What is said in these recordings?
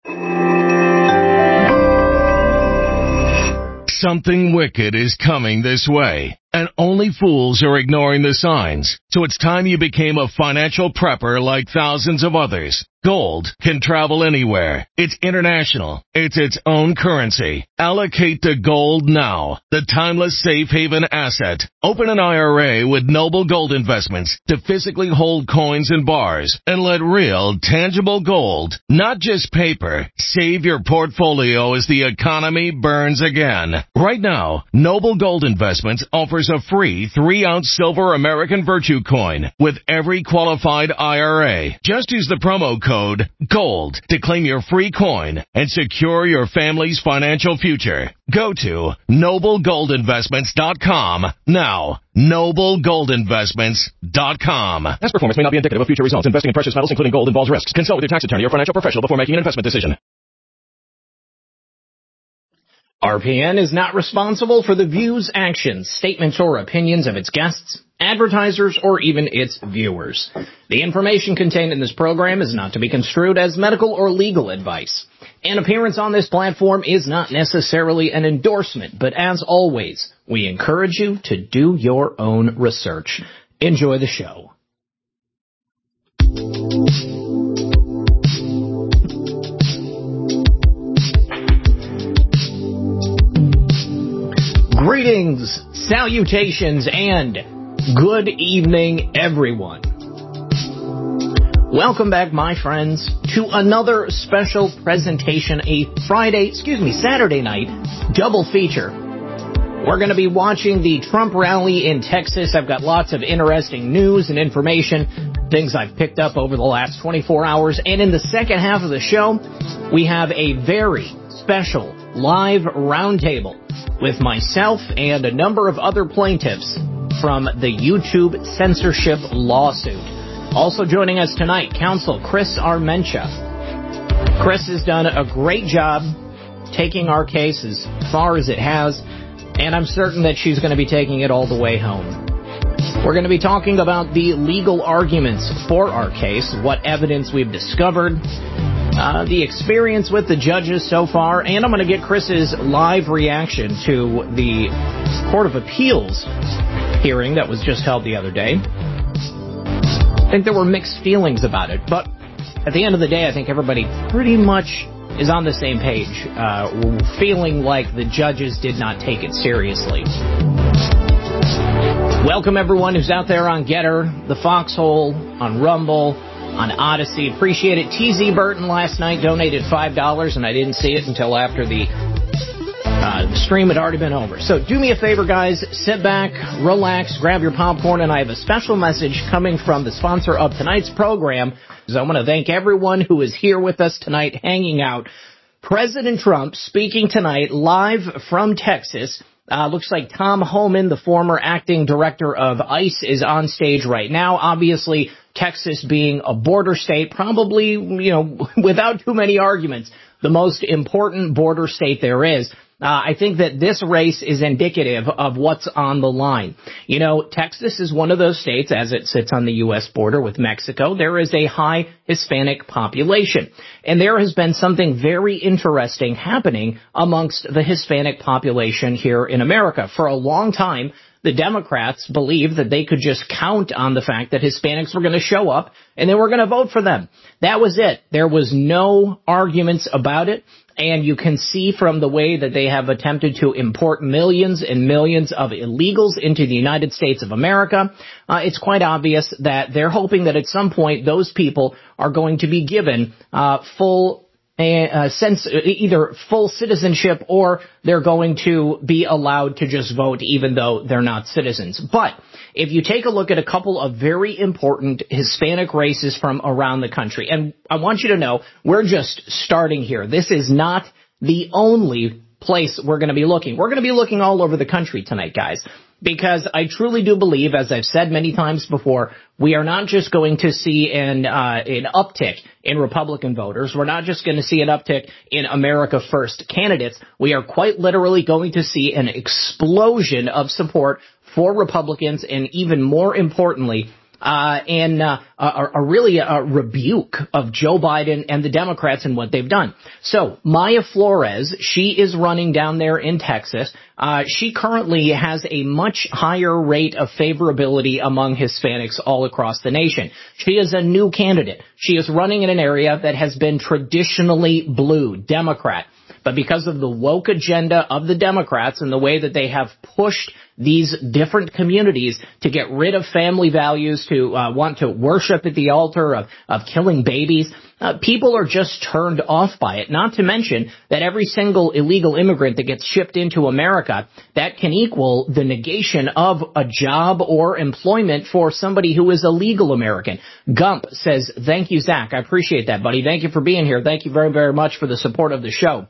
Something wicked is coming this way, and only fools are ignoring the signs. So it's time you became a financial prepper like thousands of others. Gold can travel anywhere. It's international. It's its own currency. Allocate to gold now, the timeless safe haven asset. Open an IRA with Noble Gold Investments to physically hold coins and bars and let real, tangible gold, not just paper, save your portfolio as the economy burns again. Right now, Noble Gold Investments offers a free 3-ounce silver American Virtue coin with every qualified IRA. Just use the promo code GOLD to claim your free coin and secure your family's financial future. Go to NobleGoldInvestments.com now. NobleGoldInvestments.com. Past performance may not be indicative of future results. Investing in precious metals, including gold, involves risks. Consult with your tax attorney or financial professional before making an investment decision. RPN is not responsible for the views, actions, statements, or opinions of its guests, advertisers, or even its viewers. The information contained in this program is not to be construed as medical or legal advice. An appearance on this platform is not necessarily an endorsement, but as always, we encourage you to do your own research. Enjoy the show. Greetings, salutations, and good evening, everyone. Welcome back, my friends, to another special presentation, a Saturday night double feature. We're going to be watching the Trump rally in Texas. I've got lots of interesting news and information, things I've picked up over the last 24 hours. And in the second half of the show, we have a very special live roundtable with myself and a number of other plaintiffs from the YouTube censorship lawsuit. Also joining us tonight, counsel Chris Armentia. Chris has done a great job taking our case as far as it has, and I'm certain that she's going to be taking it all the way home. We're going to be talking about the legal arguments for our case, what evidence we've discovered, the experience with the judges so far, and I'm going to get Chris's live reaction to the Court of Appeals hearing that was just held the other day. I think there were mixed feelings about it, but at the end of the day, I think everybody pretty much is on the same page, feeling like the judges did not take it seriously. Welcome everyone who's out there on Getter, the Foxhole, on Rumble, on Odyssey. Appreciate it. TZ Burton last night donated $5, and I didn't see it until after the stream had already been over. So do me a favor, guys. Sit back, relax, grab your popcorn, and I have a special message coming from the sponsor of tonight's program. So I want to thank everyone who is here with us tonight, hanging out. President Trump speaking tonight live from Texas. Looks like Tom Homan, the former acting director of ICE, is on stage right now. Obviously, Texas being a border state, probably, without too many arguments, the most important border state there is. I think that this race is indicative of what's on the line. Texas is one of those states, as it sits on the U.S. border with Mexico. There is a high Hispanic population. And there has been something very interesting happening amongst the Hispanic population here in America. For a long time, the Democrats believed that they could just count on the fact that Hispanics were going to show up and they were going to vote for them. That was it. There was no arguments about it. And you can see from the way that they have attempted to import millions and millions of illegals into the United States of America, it's quite obvious that they're hoping that at some point those people are going to be given either full citizenship or they're going to be allowed to just vote even though they're not citizens. But if you take a look at a couple of very important Hispanic races from around the country, and I want you to know, we're just starting here. This is not the only place we're going to be looking. We're going to be looking all over the country tonight, guys, because I truly do believe, as I've said many times before, we are not just going to see an uptick in Republican voters. We're not just going to see an uptick in America First candidates. We are quite literally going to see an explosion of support for Republicans and, even more importantly, and really a rebuke of Joe Biden and the Democrats and what they've done. So Maya Flores, she is running down there in Texas. She currently has a much higher rate of favorability among Hispanics all across the nation. She is a new candidate. She is running in an area that has been traditionally blue, Democrat. But because of the woke agenda of the Democrats and the way that they have pushed these different communities to get rid of family values, to want to worship at the altar of killing babies, people are just turned off by it. Not to mention that every single illegal immigrant that gets shipped into America, that can equal the negation of a job or employment for somebody who is a legal American. Gump says, thank you, Zach. I appreciate that, buddy. Thank you for being here. Thank you very, very much for the support of the show.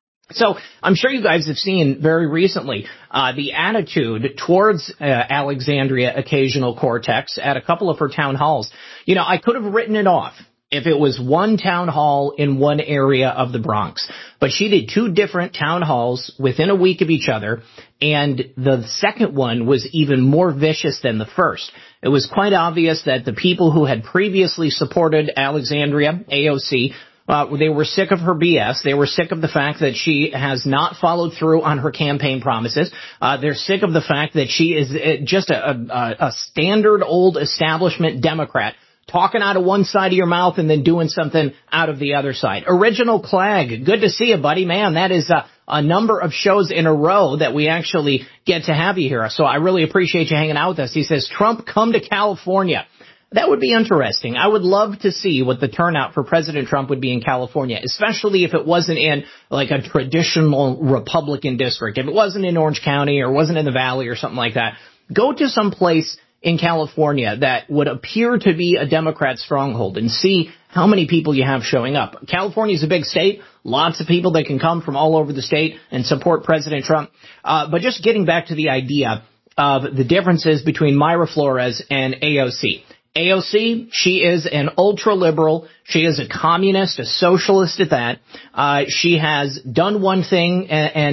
So I'm sure you guys have seen very recently the attitude towards Alexandria Ocasio-Cortez at a couple of her town halls. You know, I could have written it off if it was one town hall in one area of the Bronx. But she did two different town halls within a week of each other, and the second one was even more vicious than the first. It was quite obvious that the people who had previously supported Alexandria, AOC, they were sick of her BS. They were sick of the fact that she has not followed through on her campaign promises. They're sick of the fact that she is just a standard old establishment Democrat, talking out of one side of your mouth and then doing something out of the other side. Original Clegg, good to see you, buddy. Man, that is a number of shows in a row that we actually get to have you here. So I really appreciate you hanging out with us. He says, Trump, come to California. That would be interesting. I would love to see what the turnout for President Trump would be in California, especially if it wasn't in like a traditional Republican district. If it wasn't in Orange County or wasn't in the Valley or something like that. Go to some place in California that would appear to be a Democrat stronghold and see how many people you have showing up. California is a big state. Lots of people that can come from all over the state and support President Trump. But just getting back to the idea of the differences between Mayra Flores and AOC. AOC, she is an ultra-liberal. She is a communist, a socialist at that. She has done one thing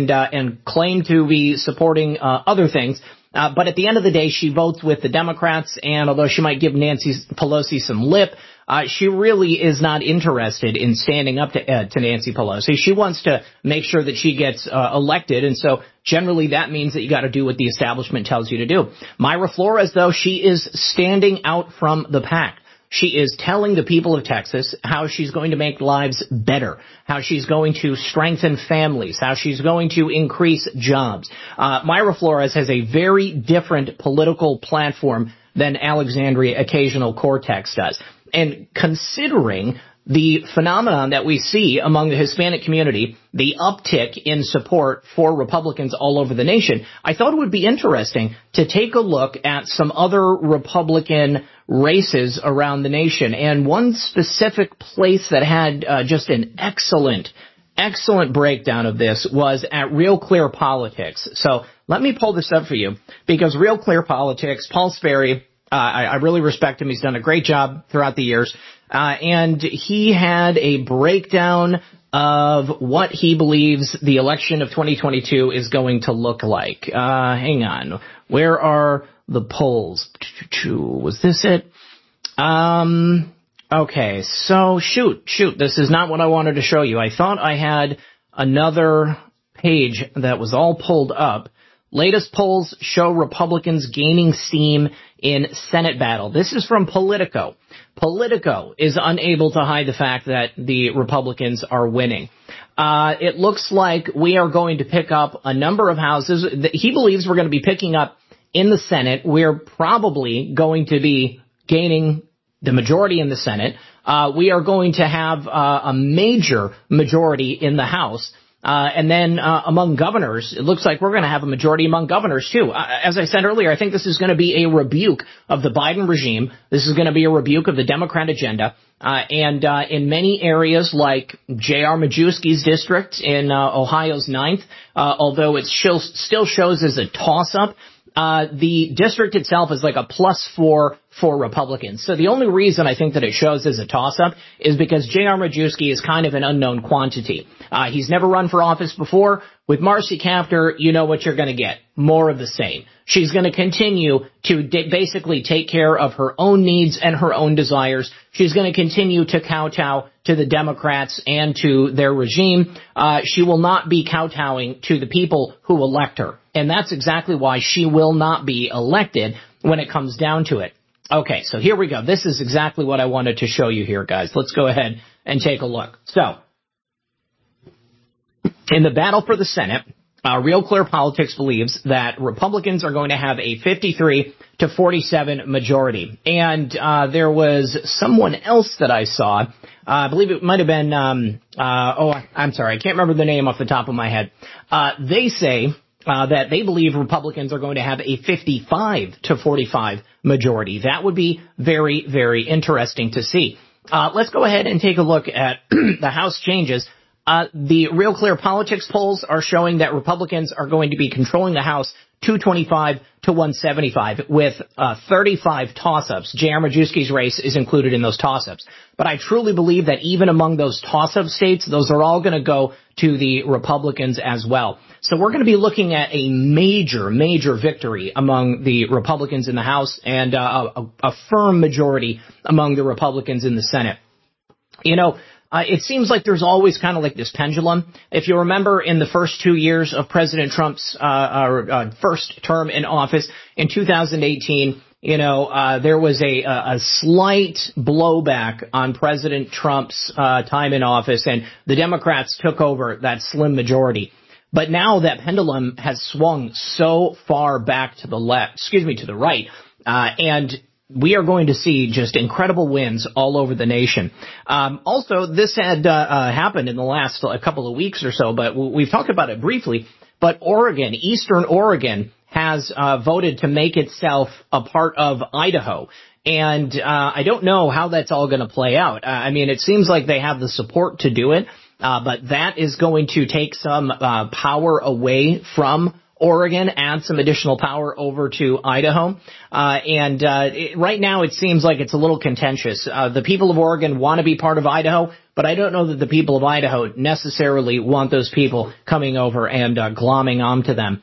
and claimed to be supporting other things. But at the end of the day, she votes with the Democrats, and although she might give Nancy Pelosi some lip, she really is not interested in standing up to Nancy Pelosi. She wants to make sure that she gets elected, and so generally that means that you got to do what the establishment tells you to do. Mayra Flores, though, she is standing out from the pack. She is telling the people of Texas how she's going to make lives better, how she's going to strengthen families, how she's going to increase jobs. Mayra Flores has a very different political platform than Alexandria Ocasio-Cortez does. And considering the phenomenon that we see among the Hispanic community, the uptick in support for Republicans all over the nation, I thought it would be interesting to take a look at some other Republican races around the nation. And one specific place that had just an excellent breakdown of this was at Real Clear Politics. So let me pull this up for you, because Real Clear Politics, Paul Sperry, I really respect him. He's done a great job throughout the years. And he had a breakdown of what he believes the election of 2022 is going to look like. Hang on. Where are the polls? Was this it? Okay. So shoot. This is not what I wanted to show you. I thought I had another page that was all pulled up. Latest polls show Republicans gaining steam in Senate battle. This is from Politico. Politico is unable to hide the fact that the Republicans are winning. It looks like we are going to pick up a number of houses. He believes we're going to be picking up in the Senate. We're probably going to be gaining the majority in the Senate. We are going to have a major majority in the House. And then among governors, it looks like we're going to have a majority among governors, too. As I said earlier, I think this is going to be a rebuke of the Biden regime. This is going to be a rebuke of the Democrat agenda. And in many areas like J.R. Majewski's district in Ohio's 9th, although it still shows as a toss-up, the district itself is like a +4 for Republicans. So the only reason I think that it shows as a toss-up is because J.R. Majewski is kind of an unknown quantity. He's never run for office before. With Marcy Kaptur, you know what you're going to get. More of the same. She's going to continue to basically take care of her own needs and her own desires. She's going to continue to kowtow to the Democrats and to their regime. She will not be kowtowing to the people who elect her. And that's exactly why she will not be elected when it comes down to it. Okay, so here we go. This is exactly what I wanted to show you here, guys. Let's go ahead and take a look. So, in the battle for the Senate, Real Clear Politics believes that Republicans are going to have a 53 to 47 majority. And there was someone else that I saw. I believe it might have been, I'm sorry, I can't remember the name off the top of my head. They say that they believe Republicans are going to have a 55 to 45 majority. That would be very, very interesting to see. Let's go ahead and take a look at the House changes. The Real Clear Politics polls are showing that Republicans are going to be controlling the House 225 to 175 with 35 toss-ups. J.R. Majewski's race is included in those toss-ups. But I truly believe that even among those toss-up states, those are all going to go to the Republicans as well. So we're going to be looking at a major, major victory among the Republicans in the House and a firm majority among the Republicans in the Senate. You know, it seems like there's always kind of like this pendulum. If you remember in the first 2 years of President Trump's first term in office in 2018, you know, there was a slight blowback on President Trump's time in office, and the Democrats took over that slim majority. But now that pendulum has swung so far back to the to the right, and we are going to see just incredible wins all over the nation. Also, this had happened in the last couple of weeks or so, but we've talked about it briefly. But Oregon, Eastern Oregon, has voted to make itself a part of Idaho. And I don't know how that's all going to play out. I mean, it seems like they have the support to do it, but that is going to take some power away from Oregon, add some additional power over to Idaho. Right now it seems like it's a little contentious. The people of Oregon want to be part of Idaho, but I don't know that the people of Idaho necessarily want those people coming over and glomming onto them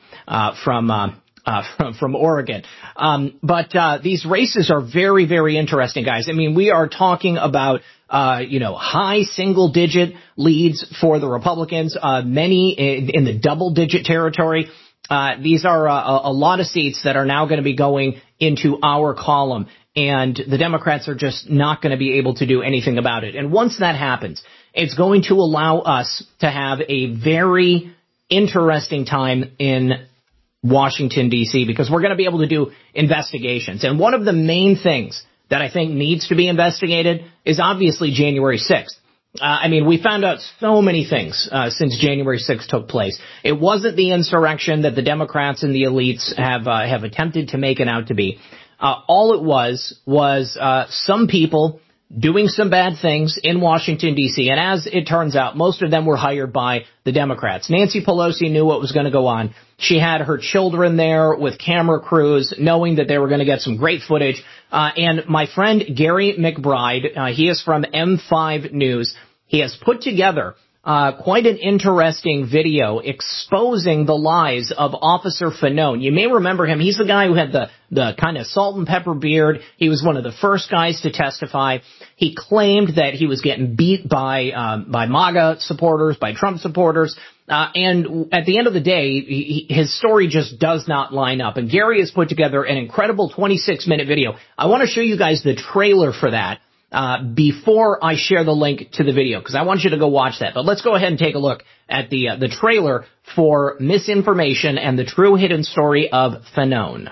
from Oregon. But these races are very, very interesting, guys. I mean, we are talking about high single-digit leads for the Republicans, many in the double-digit territory. These are a lot of seats that are now going to be going into our column, and the Democrats are just not going to be able to do anything about it. And once that happens, it's going to allow us to have a very interesting time in Washington, D.C., because we're going to be able to do investigations. And one of the main things that I think needs to be investigated is obviously January 6th. I mean, we found out so many things since January 6th took place. It wasn't the insurrection that the Democrats and the elites have attempted to make it out to be. All it was some people doing some bad things in Washington, D.C., and as it turns out, most of them were hired by the Democrats. Nancy Pelosi knew what was going to go on. She had her children there with camera crews, knowing that they were going to get some great footage. And my friend Gary McBride, he is from M5 News. He has put together quite an interesting video exposing the lies of Officer Fanone. You may remember him. He's the guy who had the kind of salt and pepper beard. He was one of the first guys to testify. He claimed that he was getting beat by MAGA supporters, by Trump supporters. And at the end of the day, his story just does not line up. And Gary has put together an incredible 26-minute video. I want to show you guys the trailer for that before I share the link to the video, because I want you to go watch that. But let's go ahead and take a look at the trailer for Misinformation and the True Hidden Story of Fanone.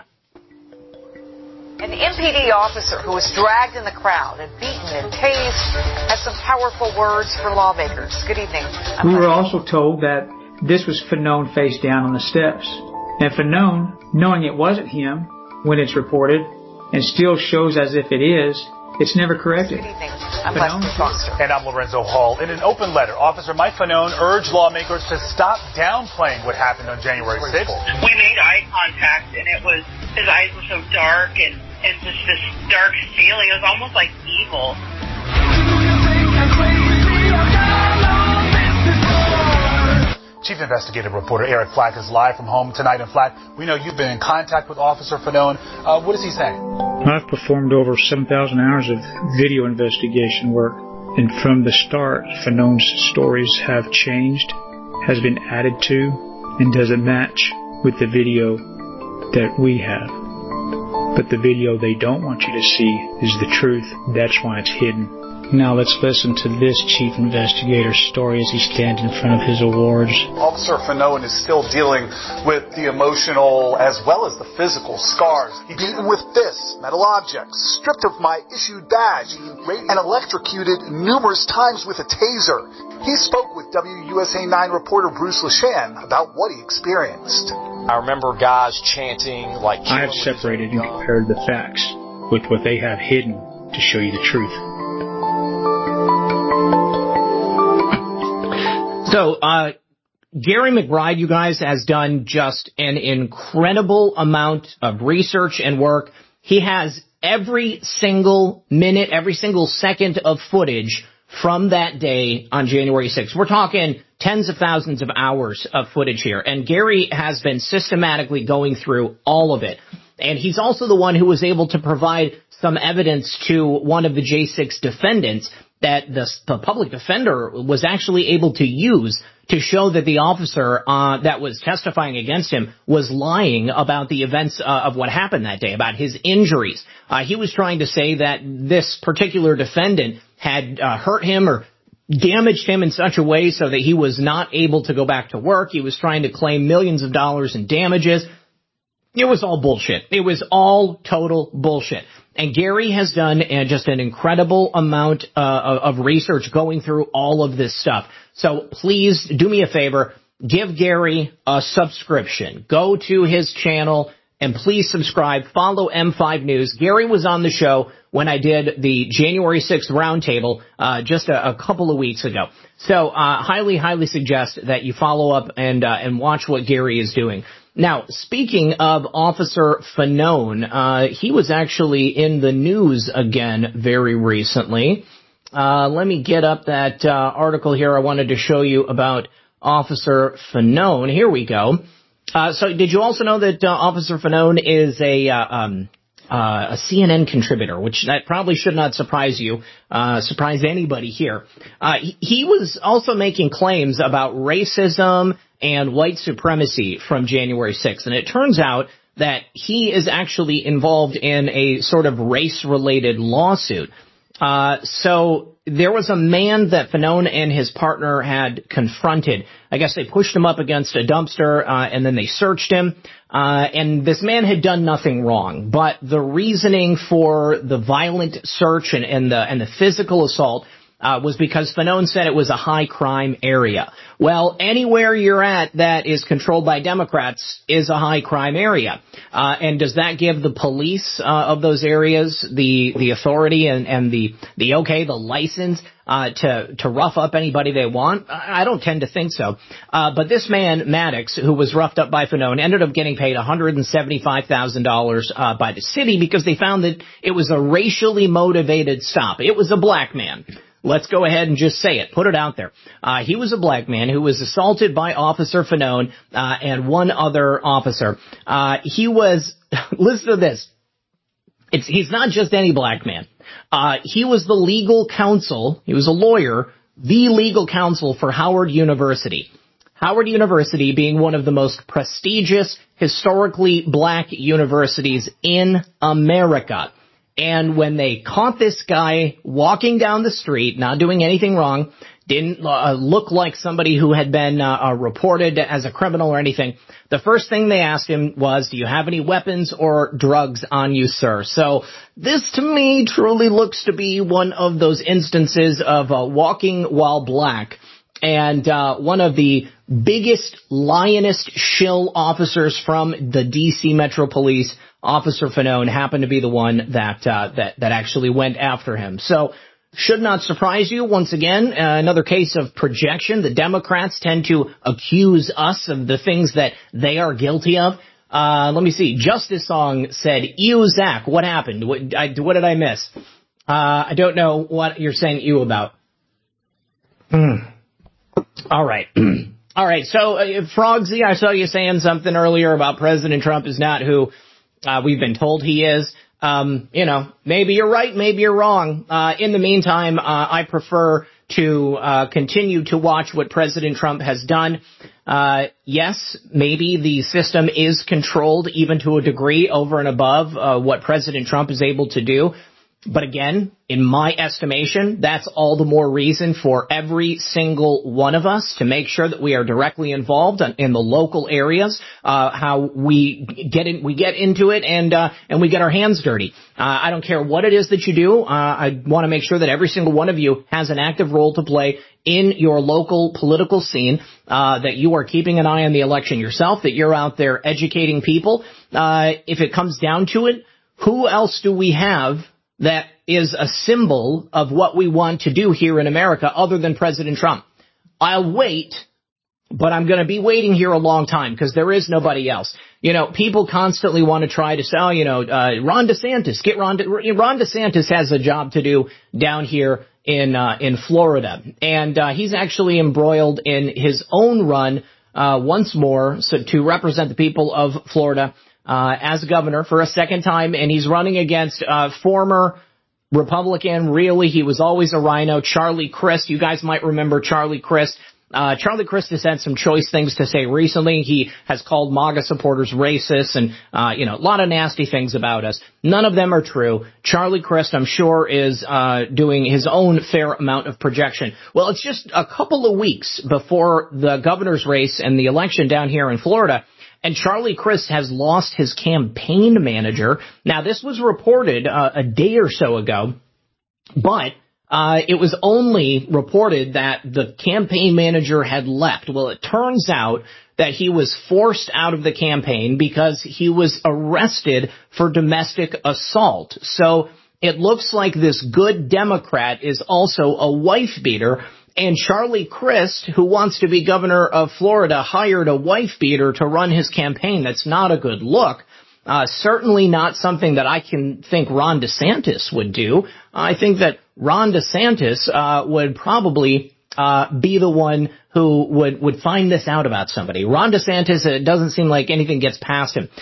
An MPD officer who was dragged in the crowd and beaten and tased has some powerful words for lawmakers. Good evening. We were also told that this was Fanone face down on the steps. And Fanone, knowing it wasn't him when it's reported, and still shows as if it is, it's never corrected. Good evening. I'm Lester Foster. And I'm Lorenzo Hall. In an open letter, Officer Mike Fanone urged lawmakers to stop downplaying what happened on January 6th. We made eye contact, and his eyes were so dark and just this dark feeling. It was almost like evil. Chief Chief Investigative Reporter Eric Flack is live from home tonight. And Flack, we know you've been in contact with Officer Fanone. What is he saying? I've performed over 7,000 hours of video investigation work, and from the start, Fanone's stories have changed, has been added to, and doesn't match with the video that we have. But the video they don't want you to see is the truth. That's why it's hidden. Now let's listen to this chief investigator's story as he stands in front of his awards. Officer Fanone is still dealing with the emotional as well as the physical scars. He's beaten with fists, metal objects, stripped of my issued badge, raped and electrocuted numerous times with a taser. He spoke with WUSA 9 reporter Bruce Leshan about what he experienced. I remember guys chanting like... I have separated and compared the facts with what they have hidden to show you the truth. So, Gary McBride, you guys, has done just an incredible amount of research and work. He has every single minute, every single second of footage from that day on January 6th. We're talking tens of thousands of hours of footage here. And Gary has been systematically going through all of it. And he's also the one who was able to provide some evidence to one of the J6 defendants that the public defender was actually able to use to show that the officer that was testifying against him was lying about the events of what happened that day, about his injuries. He was trying to say that this particular defendant had hurt him or damaged him in such a way so that he was not able to go back to work. He was trying to claim millions of dollars in damages. It was all bullshit. It was all total bullshit. And Gary has done just an incredible amount of research going through all of this stuff. So please do me a favor. Give Gary a subscription. Go to his channel and please subscribe. Follow M5 News. Gary was on the show when I did the January 6th roundtable just a couple of weeks ago. So highly, highly suggest that you follow up and watch what Gary is doing. Now, speaking of Officer Fanone, he was actually in the news again very recently. Let me get up that article here I wanted to show you about Officer Fanone. Here we go. So did you also know that Officer Fanone is a CNN contributor, which that probably should not surprise you, surprise anybody here. He was also making claims about racism and white supremacy from January 6th. And it turns out that he is actually involved in a sort of race-related lawsuit. So there was a man that Fanone and his partner had confronted. I guess they pushed him up against a dumpster, and then they searched him. And this man had done nothing wrong. But the reasoning for the violent search and the physical assault was because Fanone said it was a high crime area. Well, anywhere you're at that is controlled by Democrats is a high crime area. And does that give the police of those areas the authority and the license to rough up anybody they want? I don't tend to think so. But this man, Maddox, who was roughed up by Fanone, ended up getting paid $175,000 by the city because they found that it was a racially motivated stop. It was a black man. Let's go ahead and just say it. Put it out there. He was a black man who was assaulted by Officer Fanone and one other officer. He was, listen to this. He's not just any black man. He was the legal counsel. He was a lawyer, the legal counsel for Howard University. Howard University being one of the most prestigious, historically black universities in America. And when they caught this guy walking down the street, not doing anything wrong, didn't look like somebody who had been reported as a criminal or anything, the first thing they asked him was, do you have any weapons or drugs on you, sir? So this, to me, truly looks to be one of those instances of walking while black. And one of the biggest, lionest shill officers from the D.C. Metro Police, Officer Fanone, happened to be the one that actually went after him. So should not surprise you. Once again, another case of projection. The Democrats tend to accuse us of the things that they are guilty of. Let me see. Justice Song said, "Ew, Zach, what happened? What did I miss?" I don't know what you're saying ew about. All right. All right, so Frogsy, I saw you saying something earlier about President Trump is not who we've been told he is. Maybe you're right, maybe you're wrong. In the meantime, I prefer to continue to watch what President Trump has done. Yes, maybe the system is controlled even to a degree over and above what President Trump is able to do. But again, in my estimation, that's all the more reason for every single one of us to make sure that we are directly involved in the local areas, how we get into it and we get our hands dirty. I don't care what it is that you do. I want to make sure that every single one of you has an active role to play in your local political scene, that you are keeping an eye on the election yourself, that you're out there educating people. If it comes down to it, who else do we have that is a symbol of what we want to do here in America other than President Trump? I'll wait, but I'm going to be waiting here a long time because there is nobody else. People constantly want to try to say, Ron DeSantis, Ron DeSantis has a job to do down here in Florida. And he's actually embroiled in his own run once more to represent the people of Florida as governor for a second time, and he's running against former Republican, really, he was always a rhino, Charlie Crist. You guys might remember Charlie Crist. Charlie Crist has had some choice things to say recently. He has called MAGA supporters racist and, a lot of nasty things about us. None of them are true. Charlie Crist, I'm sure, is doing his own fair amount of projection. Well, it's just a couple of weeks before the governor's race and the election down here in Florida, and Charlie Crist has lost his campaign manager. Now, this was reported a day or so ago, but it was only reported that the campaign manager had left. Well, it turns out that he was forced out of the campaign because he was arrested for domestic assault. So it looks like this good Democrat is also a wife beater. And Charlie Crist, who wants to be governor of Florida, hired a wife beater to run his campaign. That's not a good look. Certainly not something that I can think Ron DeSantis would do. I think that Ron DeSantis would probably be the one who would find this out about somebody. Ron DeSantis, it doesn't seem like anything gets past him.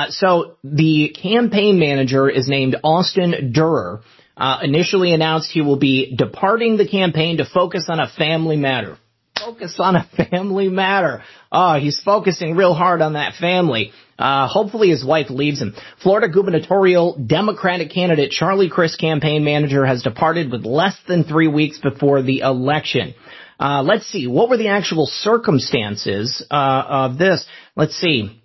So the campaign manager is named Austin Durer. Initially announced he will be departing the campaign to focus on a family matter. Focus on a family matter. Oh, he's focusing real hard on that family. Hopefully his wife leaves him. Florida gubernatorial Democratic candidate Charlie Crist, campaign manager, has departed with less than 3 weeks before the election. Let's see. What were the actual circumstances of this? Let's see.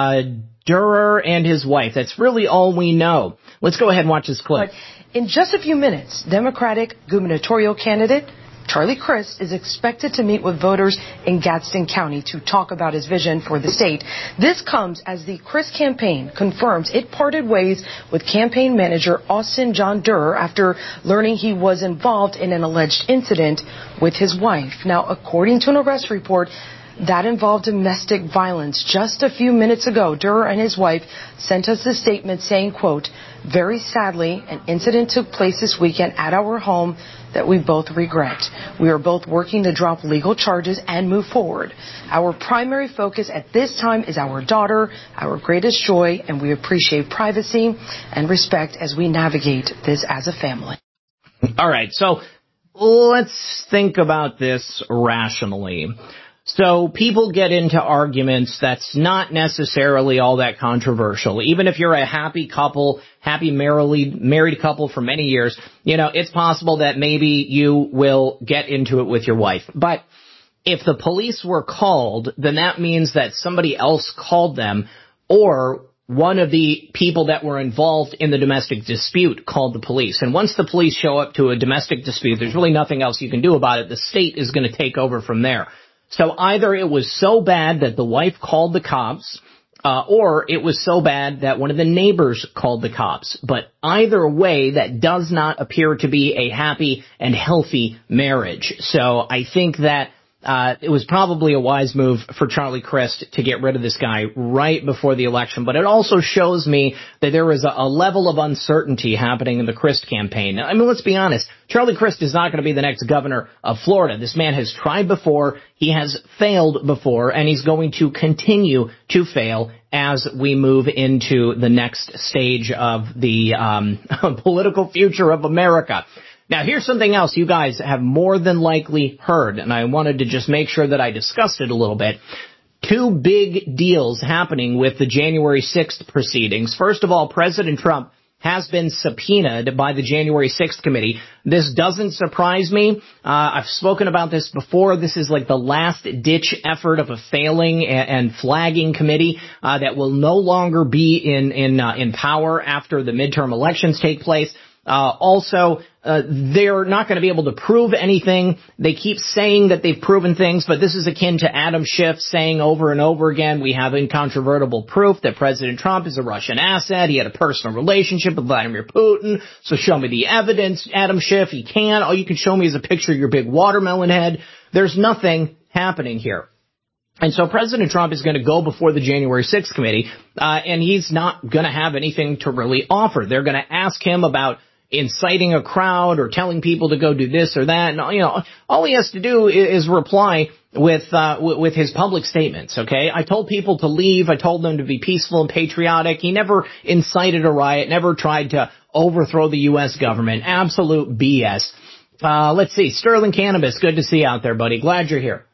Durer and his wife. That's really all we know. Let's go ahead and watch this clip. In just a few minutes, Democratic gubernatorial candidate Charlie Crist is expected to meet with voters in Gadsden County to talk about his vision for the state. This comes as the Crist campaign confirms it parted ways with campaign manager Austin John Durer after learning he was involved in an alleged incident with his wife. Now, according to an arrest report that involved domestic violence just a few minutes ago, Durer and his wife sent us a statement saying, quote, "Very sadly, an incident took place this weekend at our home that we both regret. We are both working to drop legal charges and move forward. Our primary focus at this time is our daughter, our greatest joy, and we appreciate privacy and respect as we navigate this as a family." All right, so let's think about this rationally. So people get into arguments that's not necessarily all that controversial. Even if you're a happy couple, married couple for many years, it's possible that maybe you will get into it with your wife. But if the police were called, then that means that somebody else called them, or one of the people that were involved in the domestic dispute called the police. And once the police show up to a domestic dispute, there's really nothing else you can do about it. The state is going to take over from there. So either it was so bad that the wife called the cops, or it was so bad that one of the neighbors called the cops. But either way, that does not appear to be a happy and healthy marriage. So I think that it was probably a wise move for Charlie Crist to get rid of this guy right before the election. But it also shows me that there is a level of uncertainty happening in the Crist campaign. I mean, let's be honest. Charlie Crist is not going to be the next governor of Florida. This man has tried before, he has failed before, and he's going to continue to fail as we move into the next stage of the political future of America. Now, here's something else you guys have more than likely heard, and I wanted to just make sure that I discussed it a little bit. Two big deals happening with the January 6th proceedings. First of all, President Trump has been subpoenaed by the January 6th committee. This doesn't surprise me. I've spoken about this before. This is like the last-ditch effort of a failing and flagging committee that will no longer be in power after the midterm elections take place. They're not going to be able to prove anything. They keep saying that they've proven things, but this is akin to Adam Schiff saying over and over again, we have incontrovertible proof that President Trump is a Russian asset. He had a personal relationship with Vladimir Putin. So show me the evidence, Adam Schiff. You can't. All you can show me is a picture of your big watermelon head. There's nothing happening here. And so President Trump is going to go before the January 6th committee, and he's not going to have anything to really offer. They're going to ask him about inciting a crowd or telling people to go do this or that. And, all he has to do is reply with his public statements, okay? I told people to leave. I told them to be peaceful and patriotic. He never incited a riot, never tried to overthrow the U.S. government. Absolute BS. Let's see. Sterling Cannabis, good to see you out there, buddy. Glad you're here.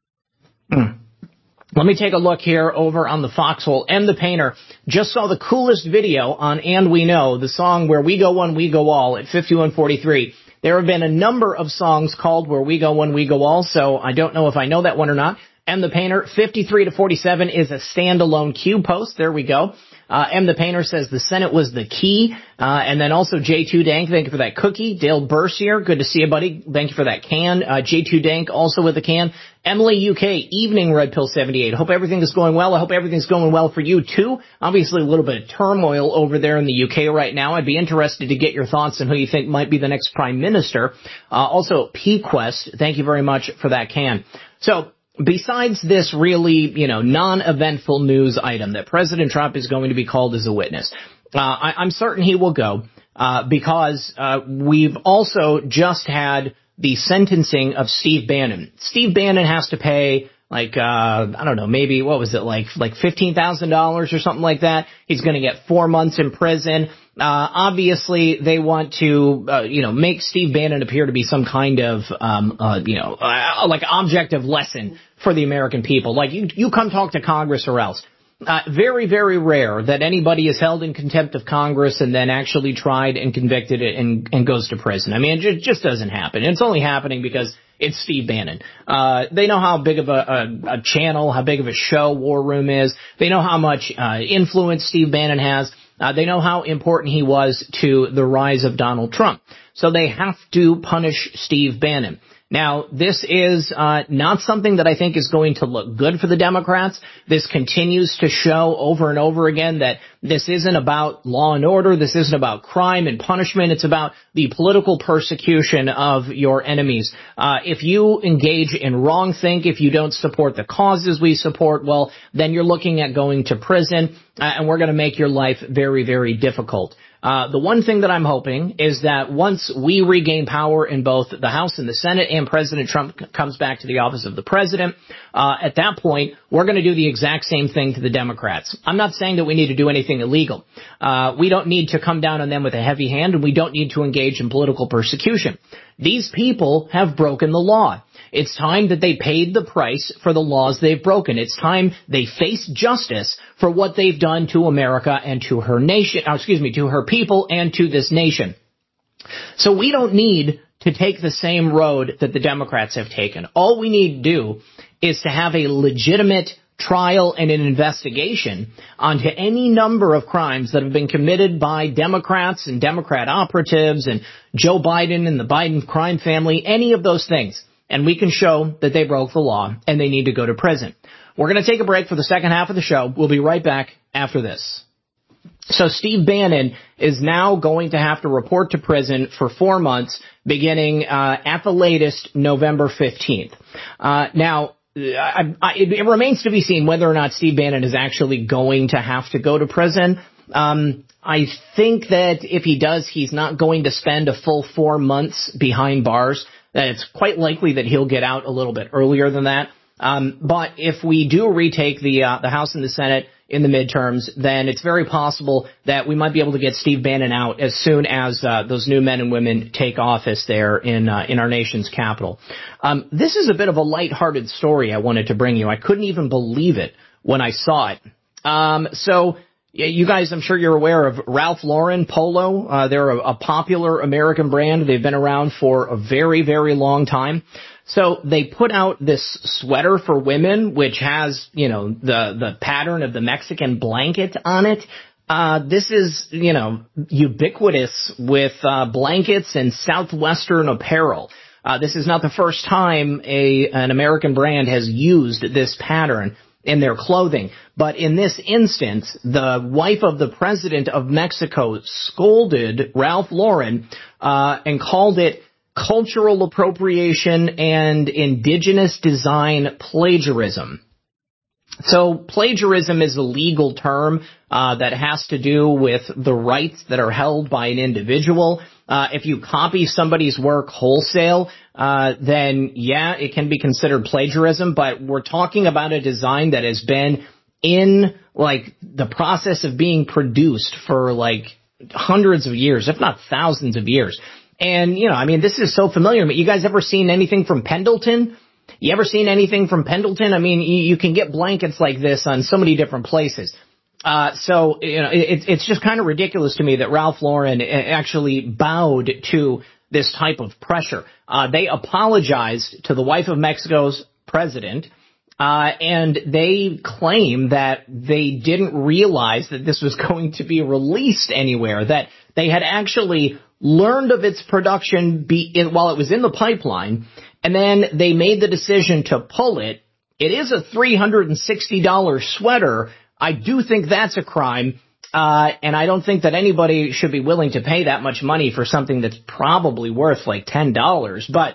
Let me take a look here over on the Foxhole. M. the Painter just saw the coolest video on And We Know, the song Where We Go One, We Go All at 5143. There have been a number of songs called Where We Go One, We Go All, so I don't know if I know that one or not. M. the Painter, 53 to 47 is a standalone Q post. There we go. M. the Painter says the Senate was the key. And then also J2 Dank, thank you for that cookie. Dale Bercier, good to see you, buddy. Thank you for that can. J2 Dank also with the can. Emily UK, evening Red Pill 78. Hope everything is going well. I hope everything's going well for you too. Obviously a little bit of turmoil over there in the UK right now. I'd be interested to get your thoughts on who you think might be the next prime minister. Also PQuest, thank you very much for that can. So, besides this really, non-eventful news item that President Trump is going to be called as a witness, I'm certain he will go because we've also just had the sentencing of Steve Bannon. Steve Bannon has to pay I don't know, maybe, what was it, like $15,000 or something like that. He's going to get 4 months in prison. Obviously, they want to, make Steve Bannon appear to be some kind of, object of lesson for the American people. Like, you come talk to Congress or else. Very, very rare that anybody is held in contempt of Congress and then actually tried and convicted and goes to prison. I mean, it just doesn't happen. It's only happening because it's Steve Bannon. They know how big of a channel, how big of a show War Room is. They know how much influence Steve Bannon has. They know how important he was to the rise of Donald Trump. So they have to punish Steve Bannon. Now, this is not something that I think is going to look good for the Democrats. This continues to show over and over again that this isn't about law and order. This isn't about crime and punishment. It's about the political persecution of your enemies. If you engage in wrongthink, if you don't support the causes we support, well, then you're looking at going to prison, and we're going to make your life very, very difficult. The one thing that I'm hoping is that once we regain power in both the House and the Senate and President Trump comes back to the office of the president, at that point, we're going to do the exact same thing to the Democrats. I'm not saying that we need to do anything illegal. We don't need to come down on them with a heavy hand, and we don't need to engage in political persecution. These people have broken the law. It's time that they paid the price for the laws they've broken. It's time they face justice for what they've done to America and to her nation, to her people and to this nation. So we don't need to take the same road that the Democrats have taken. All we need to do is to have a legitimate trial and an investigation onto any number of crimes that have been committed by Democrats and Democrat operatives and Joe Biden and the Biden crime family, any of those things. And we can show that they broke the law and they need to go to prison. We're going to take a break for the second half of the show. We'll be right back after this. So Steve Bannon is now going to have to report to prison for 4 months, beginning at the latest November 15th. Now, it remains to be seen whether or not Steve Bannon is actually going to have to go to prison. I think that if he does, he's not going to spend a full 4 months behind bars. That it's quite likely that he'll get out a little bit earlier than that. But if we do retake the House and the Senate in the midterms, then it's very possible that we might be able to get Steve Bannon out as soon as those new men and women take office there in our nation's capital. This is a bit of a lighthearted story I wanted to bring you. I couldn't even believe it when I saw it. So you guys, I'm sure you're aware of Ralph Lauren Polo. They're a popular American brand. They've been around for a very, very long time. So they put out this sweater for women, which has, the pattern of the Mexican blanket on it. This is, ubiquitous with blankets and Southwestern apparel. This is not the first time an American brand has used this pattern in their clothing. But in this instance, the wife of the president of Mexico scolded Ralph Lauren and called it cultural appropriation and indigenous design plagiarism. So plagiarism is a legal term that has to do with the rights that are held by an individual. If you copy somebody's work wholesale, then yeah, it can be considered plagiarism, but we're talking about a design that has been in the process of being produced for hundreds of years, if not thousands of years. And, this is so familiar. You guys ever seen anything from Pendleton? You ever seen anything from Pendleton? You can get blankets like this on so many different places. So it's just kind of ridiculous to me that Ralph Lauren actually bowed to this type of pressure. They apologized to the wife of Mexico's president, and they claim that they didn't realize that this was going to be released anywhere, that they had actually learned of its production while it was in the pipeline, and then they made the decision to pull it. It is a $360 sweater. I do think that's a crime, and I don't think that anybody should be willing to pay that much money for something that's probably worth $10, but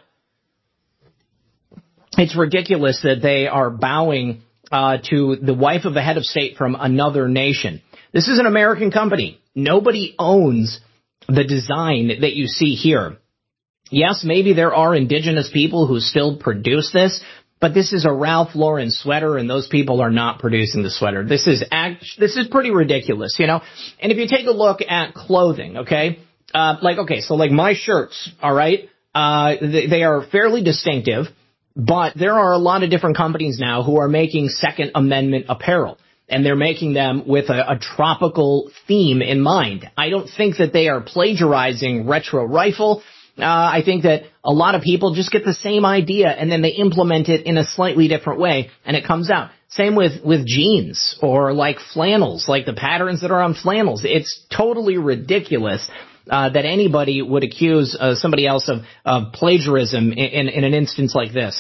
it's ridiculous that they are bowing to the wife of the head of state from another nation. This is an American company. Nobody owns the design that you see here. Yes, maybe there are indigenous people who still produce this, but this is a Ralph Lauren sweater, and those people are not producing the sweater. This is pretty ridiculous, And if you take a look at clothing, okay, so my shirts, all right, they are fairly distinctive, but there are a lot of different companies now who are making Second Amendment apparel. And they're making them with a tropical theme in mind. I don't think that they are plagiarizing Retro Rifle. I think that a lot of people just get the same idea and then they implement it in a slightly different way and it comes out. Same with jeans or flannels, the patterns that are on flannels. It's totally ridiculous that anybody would accuse somebody else of plagiarism in an instance like this.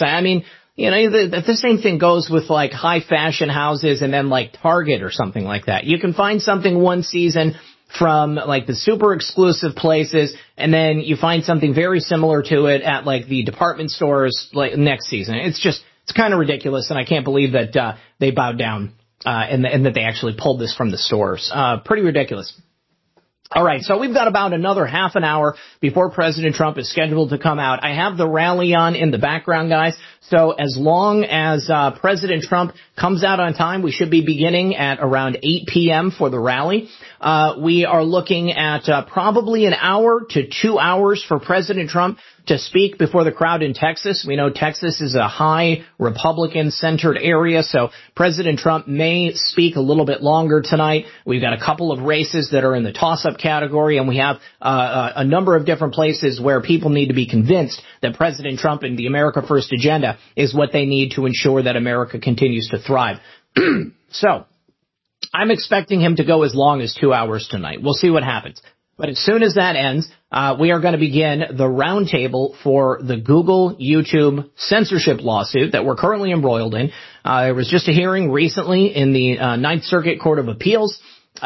The same thing goes with high fashion houses and then Target or something like that. You can find something one season from the super exclusive places and then you find something very similar to it at the department stores next season. It's kind of ridiculous, and I can't believe that they bowed down and that they actually pulled this from the stores. Pretty ridiculous. All right, so we've got about another half an hour before President Trump is scheduled to come out. I have the rally on in the background, guys. So as long as President Trump comes out on time, we should be beginning at around 8 p.m. for the rally. We are looking at probably an hour to 2 hours for President Trump to speak before the crowd in Texas. We know Texas is a high Republican-centered area, so President Trump may speak a little bit longer tonight. We've got a couple of races that are in the toss-up category, and we have a number of different places where people need to be convinced that President Trump and the America First agenda is what they need to ensure that America continues to thrive. So I'm expecting him to go as long as 2 hours tonight. We'll see what happens. But as soon as that ends, we are going to begin the roundtable for the Google YouTube censorship lawsuit that we're currently embroiled in. There was just a hearing recently in the Ninth Circuit Court of Appeals.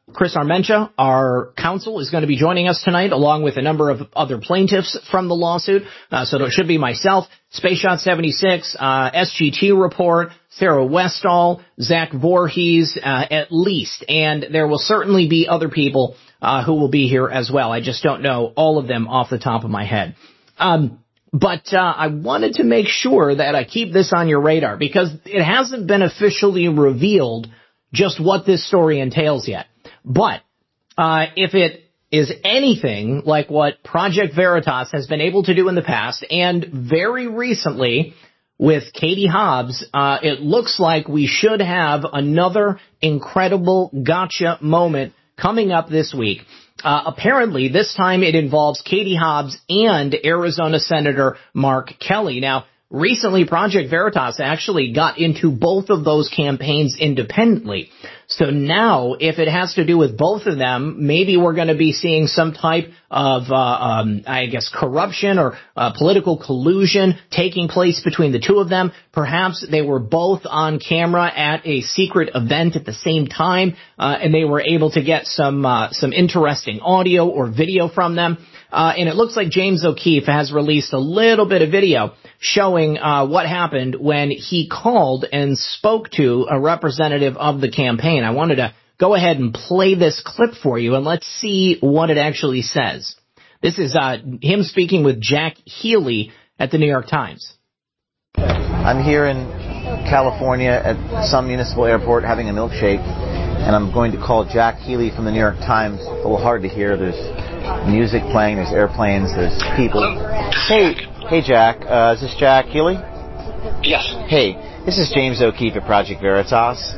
Chris Armentia, our counsel, is going to be joining us tonight, along with a number of other plaintiffs from the lawsuit. So it should be myself, Space Shot 76, SGT Report, Sarah Westall, Zach Voorhees, at least. And there will certainly be other people who will be here as well. I just don't know all of them off the top of my head. But I wanted to make sure that I keep this on your radar, because it hasn't been officially revealed just what this story entails yet. But if it is anything like what Project Veritas has been able to do in the past, and very recently with Katie Hobbs, it looks like we should have another incredible gotcha moment coming up this week. Apparently, this time it involves Katie Hobbs and Arizona Senator Mark Kelly. Now, recently, Project Veritas actually got into both of those campaigns independently. So now, if it has to do with both of them, maybe we're going to be seeing some type of, corruption or political collusion taking place between the two of them. Perhaps they were both on camera at a secret event at the same time, and they were able to get some interesting audio or video from them. And it looks like James O'Keefe has released a little bit of video showing what happened when he called and spoke to a representative of the campaign. I wanted to go ahead and play this clip for you, and let's see what it actually says. This is him speaking with Jack Healy at the New York Times. I'm here in California at some municipal airport having a milkshake, and I'm going to call Jack Healy from the New York Times. It's a little hard to hear. There's music playing, there's airplanes, there's people. Hey Jack, is this Jack Healy? Yes. Hey, this is James O'Keefe at Project Veritas.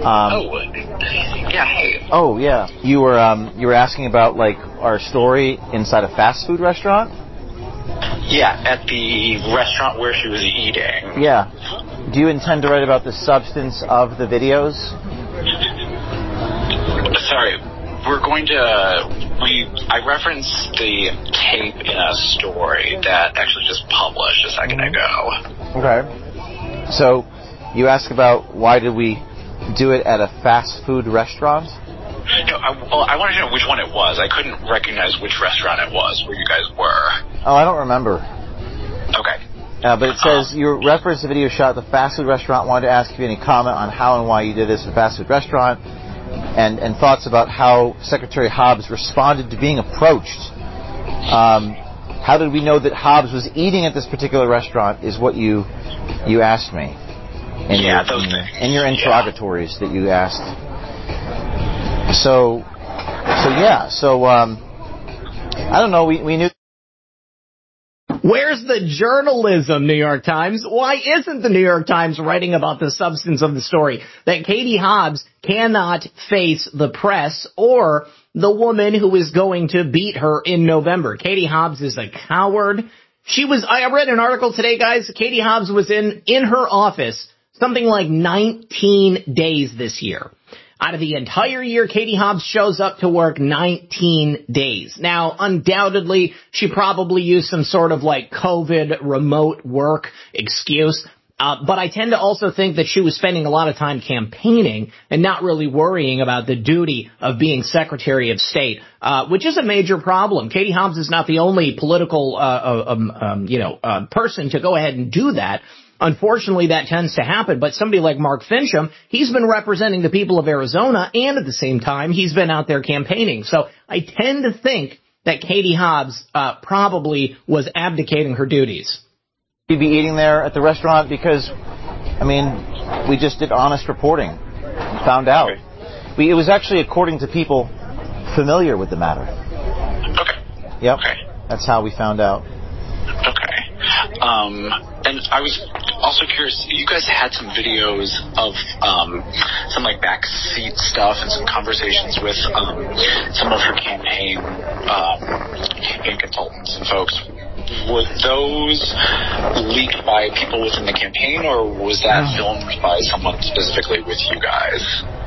Hey. Oh, yeah. You were asking about, like, our story inside a fast food restaurant? Yeah, at the restaurant where she was eating. Yeah. Do you intend to write about the substance of the videos? Sorry, we're going to... I referenced the tape in a story that actually just published a second ago. Okay. So, you asked about why did we do it at a fast food restaurant? No, I wanted to know which one it was. I couldn't recognize which restaurant it was where you guys were. Oh, I don't remember. Okay. But it says you referenced the video shot at the fast food restaurant. Wanted to ask you any comment on how and why you did this at the fast food restaurant, and thoughts about how Secretary Hobbs responded to being approached. How did we know that Hobbs was eating at this particular restaurant is what you asked me. In your interrogatories that you asked. So I don't know, we knew. Where's the journalism, New York Times? Why isn't the New York Times writing about the substance of the story? That Katie Hobbs cannot face the press or the woman who is going to beat her in November. Katie Hobbs is a coward. I read an article today, guys. Katie Hobbs was in her office something like 19 days this year. Out of the entire year, Katie Hobbs shows up to work 19 days. Now, undoubtedly, she probably used some sort of like COVID remote work excuse. But I tend to also think that she was spending a lot of time campaigning and not really worrying about the duty of being Secretary of State, which is a major problem. Katie Hobbs is not the only political, person to go ahead and do that. Unfortunately, that tends to happen, but somebody like Mark Fincham, he's been representing the people of Arizona, and at the same time, he's been out there campaigning. So I tend to think that Katie Hobbs probably was abdicating her duties. You'd be eating there at the restaurant because, we just did honest reporting. Found out. It was actually according to people familiar with the matter. Okay. Yep. Okay. That's how we found out. Okay. And I was also curious, you guys had some videos of some like backseat stuff and some conversations with some of her campaign consultants and folks. Were those leaked by people within the campaign, or was that filmed by someone specifically with you guys?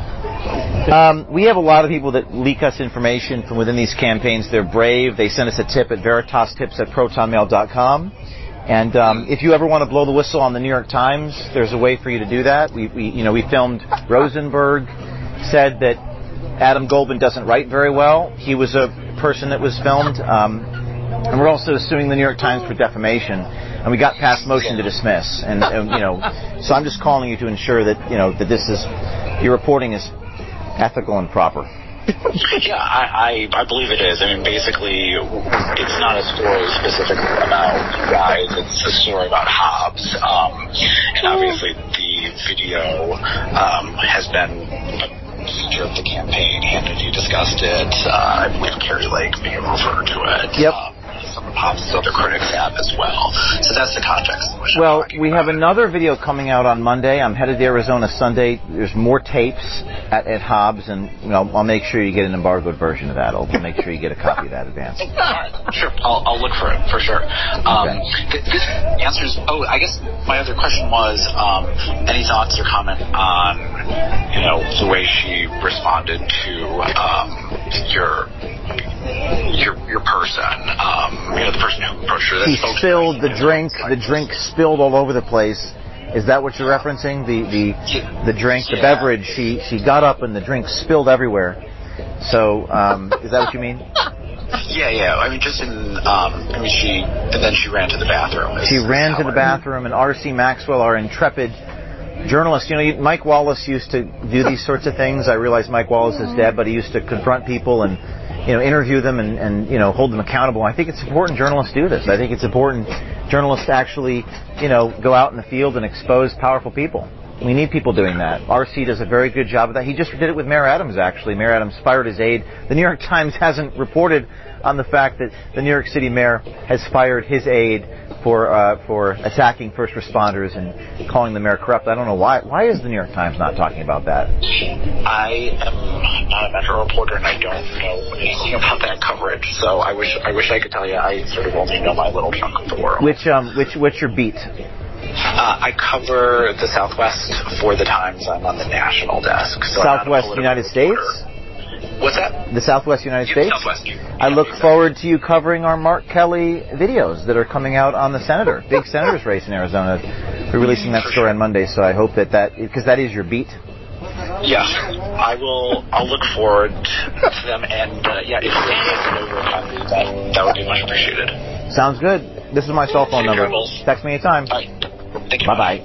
We have a lot of people that leak us information from within these campaigns. They're brave. They send us a tip at veritastips@protonmail.com. And if you ever want to blow the whistle on the New York Times, there's a way for you to do that. We filmed Rosenberg said that Adam Goldman doesn't write very well. He was a person that was filmed. And we're also suing the New York Times for defamation. And we got past motion to dismiss. And so I'm just calling you to ensure that, that this is, your reporting is ethical and proper. Yeah, I believe it is. I mean, basically, it's not a story specifically about you guys. It's a story about Hobbs. And obviously, the video has been a feature of the campaign. Hannity discussed it. I believe Carrie Lake may have referred to it. Yep. Some of Hobbs' other critics have as well. So that's the context in which Well, we have another video coming out on Monday. I'm headed to Arizona Sunday. There's more tapes at Hobbs, and I'll make sure you get an embargoed version of that. I'll make sure you get a copy of that advance. All right, sure. I'll look for it, for sure. This answers... Oh, I guess my other question was, any thoughts or comment on, the way she responded to your person, the person who approached her. She spilled the drink. The drink spilled all over the place. Is that what you're referencing? The drink, the beverage. She got up and the drink spilled everywhere. So, is that what you mean? Yeah. I mean, just and then she ran to the bathroom. She ran to the bathroom, and R.C. Maxwell, our intrepid journalist, Mike Wallace used to do these sorts of things. I realize Mike Wallace is dead, but he used to confront people and interview them and hold them accountable. I think it's important journalists do this. I think it's important journalists actually, go out in the field and expose powerful people. We need people doing that. R.C. does a very good job of that. He just did it with Mayor Adams, actually. Mayor Adams fired his aide. The New York Times hasn't reported on the fact that the New York City mayor has fired his aide for attacking first responders and calling the mayor corrupt. I don't know why. Why is the New York Times not talking about that? I am not a Metro reporter, and I don't know anything about that coverage. So I wish I could tell you. I sort of only know my little chunk of the world. What's your beat? I cover the Southwest for the Times. I'm on the national desk. So Southwest United States? What's that? The Southwest United States? Southwest. I look forward to you covering our Mark Kelly videos that are coming out on the senator. Big senator's race in Arizona. We're releasing that story on Monday, so I hope that because that is your beat. Yeah, I'll look forward to them, and if you can over a copy, that would be much appreciated. Sounds good. This is my cell phone number. Text me anytime. All right. Thank you. Bye-bye.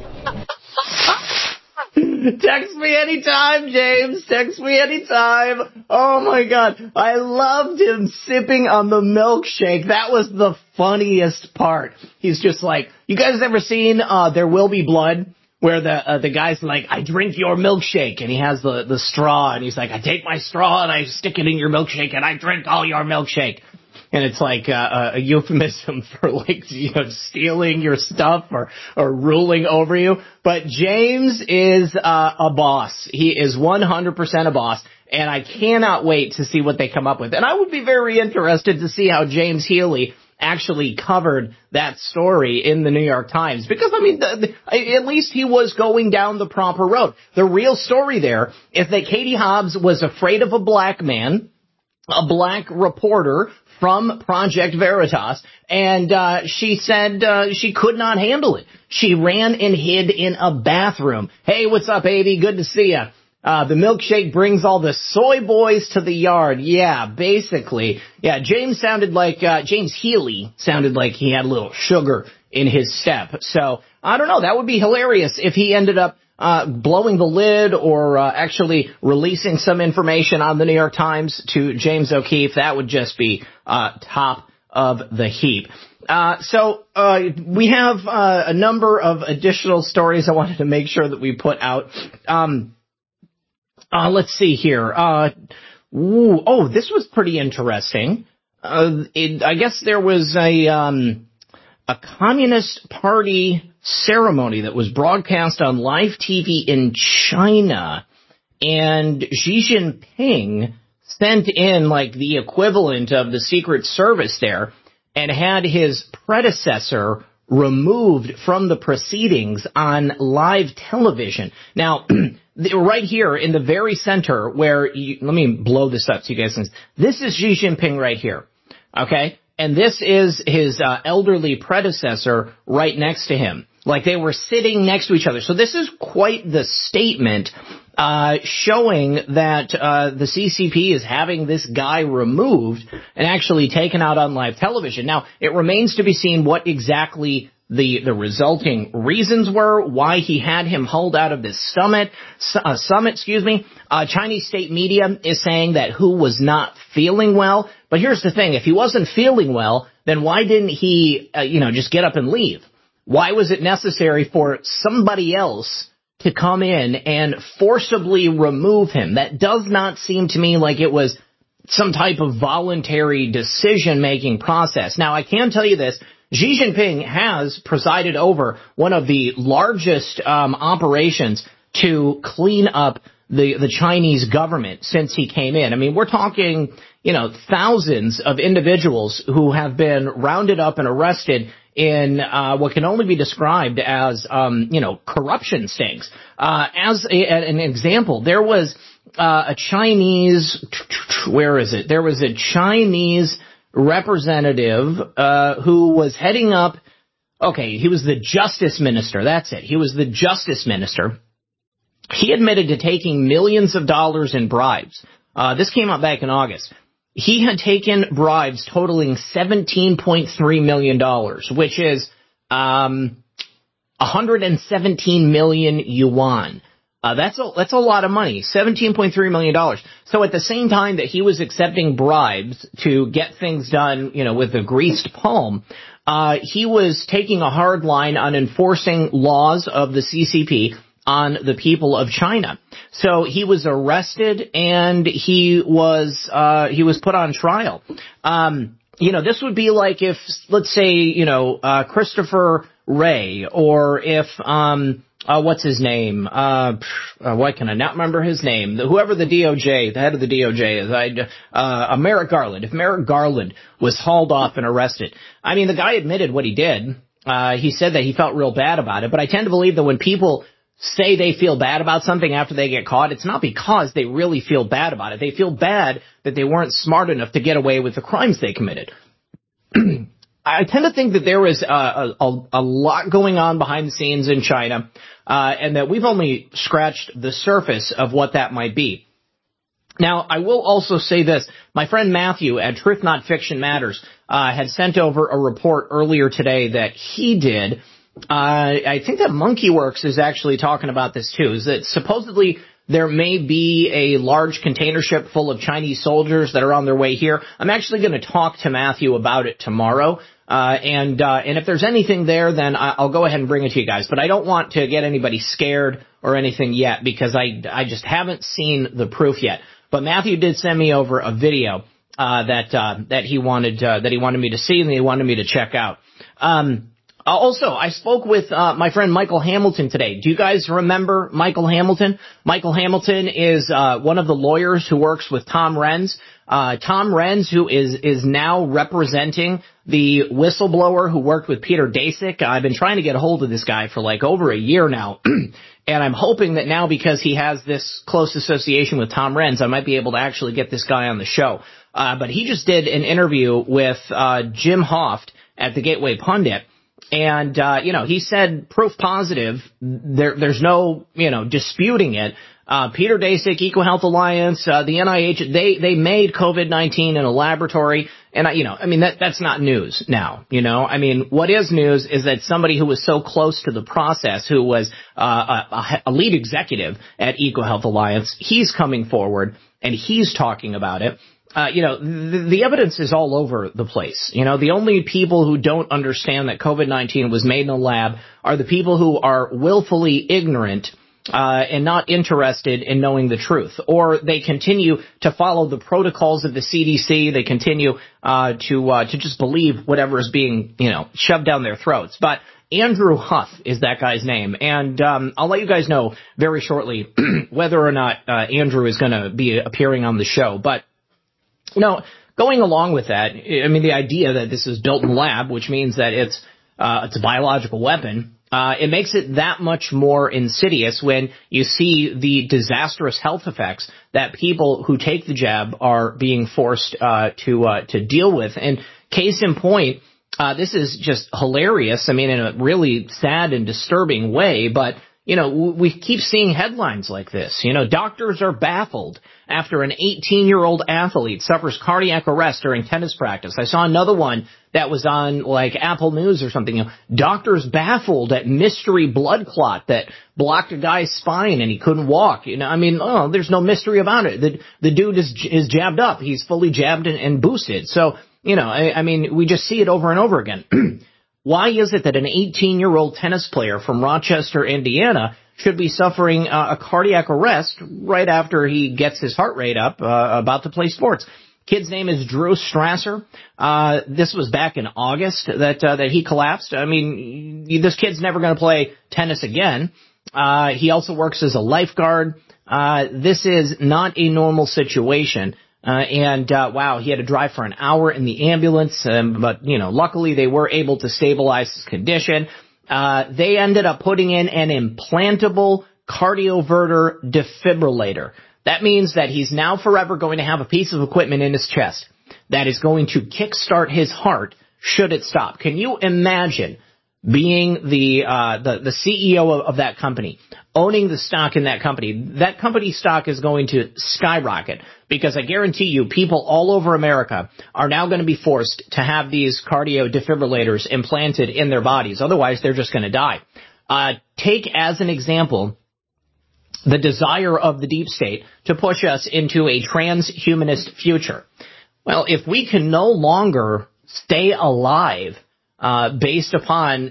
Text me anytime, James. Text me anytime. Oh, my God. I loved him sipping on the milkshake. That was the funniest part. He's just like, you guys ever seen There Will Be Blood? Where the guy's like, I drink your milkshake. And he has the straw. And he's like, I take my straw and I stick it in your milkshake and I drink all your milkshake. And it's like a euphemism for stealing your stuff or ruling over you. But James is a boss. He is 100% a boss. And I cannot wait to see what they come up with. And I would be very interested to see how James Healy actually covered that story in the New York Times. Because, at least he was going down the proper road. The real story there is that Katie Hobbs was afraid of a black man, a black reporter from Project Veritas, and she said she could not handle it. She ran and hid in a bathroom. Hey, what's up, Avy? Good to see ya. The milkshake brings all the soy boys to the yard. Yeah, basically. Yeah, James Healy sounded like he had a little sugar in his step. So, I don't know. That would be hilarious if he ended up blowing the lid or actually releasing some information on the New York Times to James O'Keefe. That would just be top of the heap. So we have a number of additional stories I wanted to make sure that we put out. Let's see here. This was pretty interesting. I guess there was a Communist Party ceremony that was broadcast on live TV in China, and Xi Jinping sent in the equivalent of the Secret Service there and had his predecessor removed from the proceedings on live television. Now, right here in the very center where let me blow this up so you guys can see. This is Xi Jinping right here. Okay? And this is his elderly predecessor right next to him. Like they were sitting next to each other. So this is quite the statement showing that the CCP is having this guy removed and actually taken out on live television. Now, it remains to be seen what exactly the resulting reasons were, why he had him hauled out of this summit. Chinese state media is saying that Hu was not feeling well. But here's the thing. If he wasn't feeling well, then why didn't he, just get up and leave? Why was it necessary for somebody else to come in and forcibly remove him? That does not seem to me like it was some type of voluntary decision-making process. Now, I can tell you this. Xi Jinping has presided over one of the largest operations to clean up the Chinese government since he came in. I mean, we're talking, thousands of individuals who have been rounded up and arrested in what can only be described as, corruption stings. As an example, there was a Chinese, where is it? There was a Chinese representative who was heading up, he was the justice minister. That's it. He was the justice minister. He admitted to taking millions of dollars in bribes. This came out back in August. He had taken bribes totaling $17.3 million, which is 117 million yuan. That's a lot of money, $17.3 million. So at the same time that he was accepting bribes to get things done, with a greased palm, he was taking a hard line on enforcing laws of the CCP on the people of China. So he was arrested and he was put on trial. This would be like if, let's say, Christopher Wray, or if, what's his name? Why can I not remember his name? Whoever the head of the DOJ is, Merrick Garland. If Merrick Garland was hauled off and arrested, I mean, the guy admitted what he did. He said that he felt real bad about it, but I tend to believe that when people say they feel bad about something after they get caught, it's not because they really feel bad about it. They feel bad that they weren't smart enough to get away with the crimes they committed. I tend to think that there is a lot going on behind the scenes in China, and that we've only scratched the surface of what that might be. Now, I will also say this. My friend Matthew at Truth Not Fiction Matters had sent over a report earlier today that he did. I think that MonkeyWorks is actually talking about this too, is that supposedly there may be a large container ship full of Chinese soldiers that are on their way here. I'm actually going to talk to Matthew about it tomorrow. And if there's anything there, then I'll go ahead and bring it to you guys. But I don't want to get anybody scared or anything yet, because I just haven't seen the proof yet. But Matthew did send me over a video that he wanted me to see and he wanted me to check out. Also, I spoke with my friend Michael Hamilton today. Do you guys remember Michael Hamilton? Michael Hamilton is one of the lawyers who works with Tom Renz. Tom Renz, who is now representing the whistleblower who worked with Peter Daszak. I've been trying to get a hold of this guy for like over a year now. And I'm hoping that now, because he has this close association with Tom Renz, I might be able to actually get this guy on the show. But he just did an interview with Jim Hoft at the Gateway Pundit. And, he said proof positive. There's no, disputing it. Peter Daszak, EcoHealth Alliance, the NIH, they made COVID-19 in a laboratory. And, that's not news now, what is news is that somebody who was so close to the process, who was a lead executive at EcoHealth Alliance, he's coming forward and he's talking about it. The evidence is all over the place. The only people who don't understand that COVID-19 was made in a lab are the people who are willfully ignorant and not interested in knowing the truth. Or they continue to follow the protocols of the CDC. They continue to just believe whatever is being, shoved down their throats. But Andrew Huth is that guy's name. And I'll let you guys know very shortly whether or not Andrew is going to be appearing on the show. But going along with that, the idea that this is built in lab, which means that it's a biological weapon, it makes it that much more insidious when you see the disastrous health effects that people who take the jab are being forced to deal with. And case in point, this is just hilarious. In a really sad and disturbing way, but we keep seeing headlines like this. Doctors are baffled after an 18-year-old athlete suffers cardiac arrest during tennis practice. I saw another one that was on like Apple News or something. Doctors baffled at mystery blood clot that blocked a guy's spine and he couldn't walk. There's no mystery about it. The dude is jabbed up. He's fully jabbed and boosted. So, we just see it over and over again. Why is it that an 18-year-old tennis player from Rochester, Indiana, should be suffering a cardiac arrest right after he gets his heart rate up about to play sports? Kid's name is Drew Strasser. This was back in August that he collapsed. This kid's never going to play tennis again. He also works as a lifeguard. This is not a normal situation. He had to drive for an hour in the ambulance, but luckily they were able to stabilize his condition. They ended up putting in an implantable cardioverter defibrillator. That means that he's now forever going to have a piece of equipment in his chest that is going to kickstart his heart should it stop. Can you imagine being the CEO of that company, owning the stock in that company? That company's stock is going to skyrocket because I guarantee you people all over America are now going to be forced to have these cardio defibrillators implanted in their bodies. Otherwise, they're just going to die. Take as an example the desire of the deep state to push us into a transhumanist future. Well, if we can no longer stay alive based upon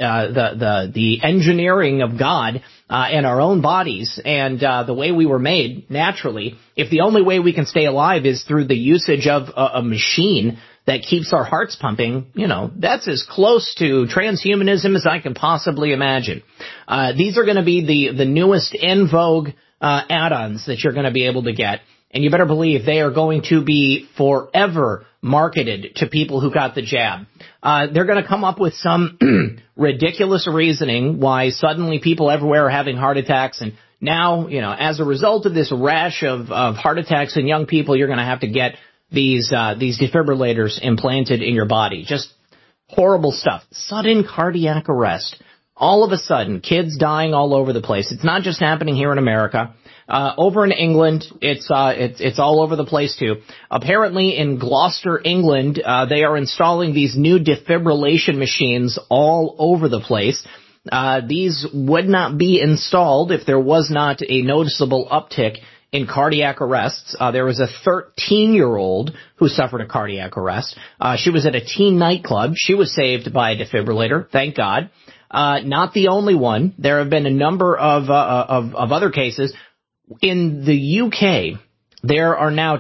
the engineering of God and our own bodies and the way we were made naturally, if the only way we can stay alive is through the usage of a machine that keeps our hearts pumping, that's as close to transhumanism as I can possibly imagine. These are going to be the newest in vogue add-ons that you're going to be able to get. And you better believe they are going to be forever marketed to people who got the jab. They're going to come up with some ridiculous reasoning why suddenly people everywhere are having heart attacks. And now, as a result of this rash of heart attacks in young people, you're going to have to get these defibrillators implanted in your body. Just horrible stuff. Sudden cardiac arrest. All of a sudden, kids dying all over the place. It's not just happening here in America. Over in England, it's all over the place too. Apparently in Gloucester, England, they are installing these new defibrillation machines all over the place. These would not be installed if there was not a noticeable uptick in cardiac arrests. There was a 13-year-old who suffered a cardiac arrest. She was at a teen nightclub. She was saved by a defibrillator, thank God. Not the only one. There have been a number of other cases. In the UK, there are now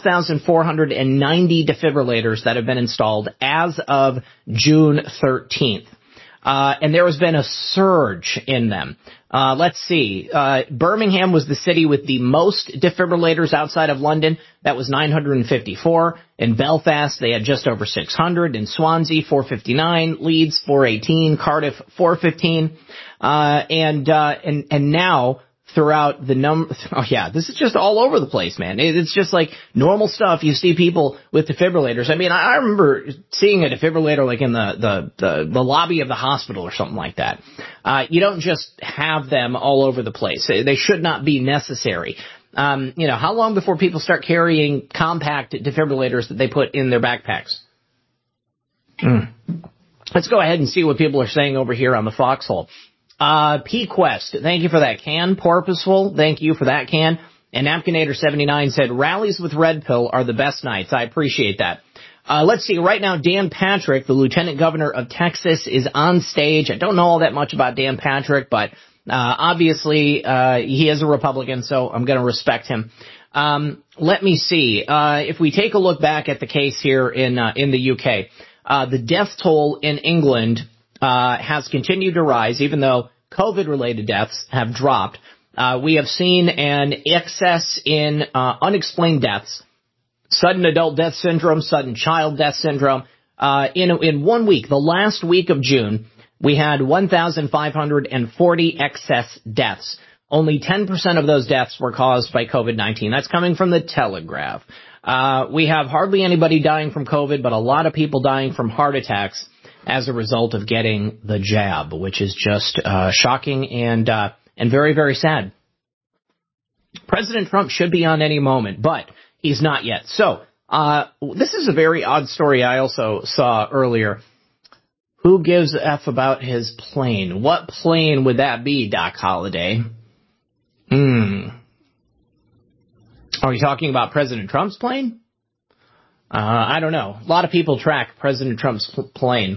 12,490 defibrillators that have been installed as of June 13th. And there has been a surge in them. Let's see. Birmingham was the city with the most defibrillators outside of London. That was 954. In Belfast, they had just over 600. In Swansea, 459. Leeds, 418. Cardiff, 415. And now, throughout the this is just all over the place, man. It's just like normal stuff. You see people with defibrillators. I remember seeing a defibrillator like in the lobby of the hospital or something like that. You don't just have them all over the place. They should not be necessary. How long before people start carrying compact defibrillators that they put in their backpacks? Let's go ahead and see what people are saying over here on the Foxhole. P-Quest, thank you for that can. Porpoiseful, thank you for that can. And Napkinator79 said, rallies with Red Pill are the best nights. I appreciate that. Let's see, right now, Dan Patrick, the Lieutenant Governor of Texas, is on stage. I don't know all that much about Dan Patrick, but obviously he is a Republican, so I'm going to respect him. Let me see. If we take a look back at the case here in the UK, the death toll in England has continued to rise, even though COVID-related deaths have dropped. We have seen an excess in unexplained deaths, sudden adult death syndrome, sudden child death syndrome. In 1 week, the last week of June, we had 1,540 excess deaths. Only 10% of those deaths were caused by COVID-19. That's coming from the Telegraph. We have hardly anybody dying from COVID, but a lot of people dying from heart attacks as a result of getting the jab, which is just shocking and and very, very sad. President Trump should be on any moment, but he's not yet. So, this is a very odd story I also saw earlier. Who gives a F about his plane? What plane would that be, Doc Holliday? Are we talking about President Trump's plane? I don't know. A lot of people track President Trump's plane.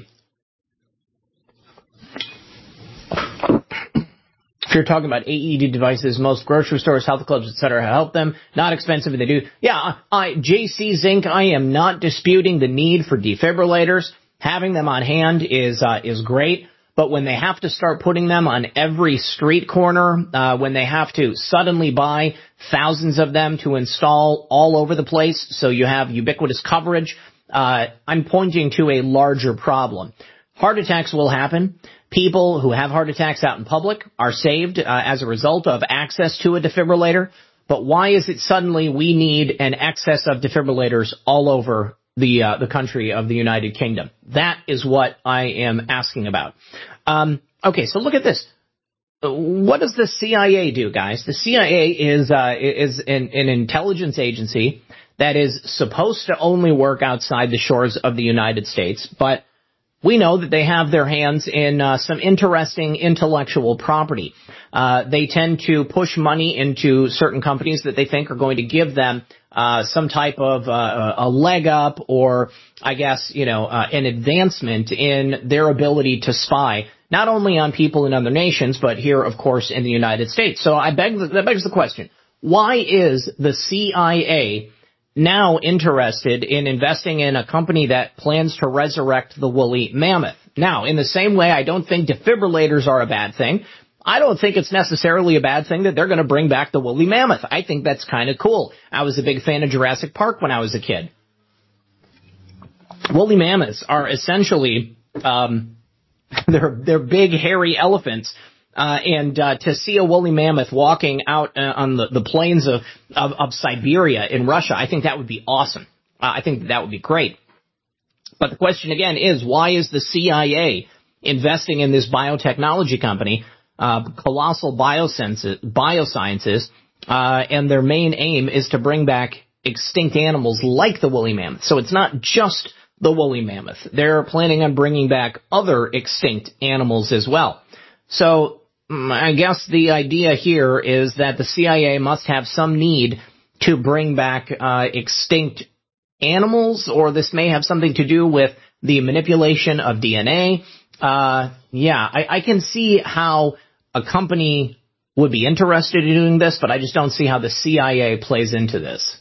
If you're talking about AED devices, most grocery stores, health clubs, etc. help them. Not expensive, and they do. Yeah, JC Zinc, I am not disputing the need for defibrillators. Having them on hand is great. But when they have to start putting them on every street corner, when they have to suddenly buy thousands of them to install all over the place so you have ubiquitous coverage, I'm pointing to a larger problem. Heart attacks will happen. People who have heart attacks out in public are saved as a result of access to a defibrillator. But why is it suddenly we need an excess of defibrillators all over the country of the United Kingdom? That is what I am asking about. Okay, so look at this. What does the CIA do, guys? The CIA is an intelligence agency that is supposed to only work outside the shores of the United States, but we know that they have their hands in some interesting intellectual property. They tend to push money into certain companies that they think are going to give them some type of a leg up, or I guess, an advancement in their ability to spy, not only on people in other nations, but here, of course, in the United States. So that begs the question, why is the CIA now interested in investing in a company that plans to resurrect the woolly mammoth? Now, in the same way, I don't think defibrillators are a bad thing. I don't think it's necessarily a bad thing that they're going to bring back the woolly mammoth. I think that's kind of cool. I was a big fan of Jurassic Park when I was a kid. Woolly mammoths are essentially, they're big, hairy elephants. And to see a woolly mammoth walking out on the plains of Siberia in Russia, I think that would be awesome. I think that would be great. But the question again is, why is the CIA investing in this biotechnology company, Colossal Biosciences, and their main aim is to bring back extinct animals like the woolly mammoth? So it's not just the woolly mammoth. They're planning on bringing back other extinct animals as well. So I guess the idea here is that the CIA must have some need to bring back extinct animals, or this may have something to do with the manipulation of DNA. I can see how a company would be interested in doing this, but I just don't see how the CIA plays into this.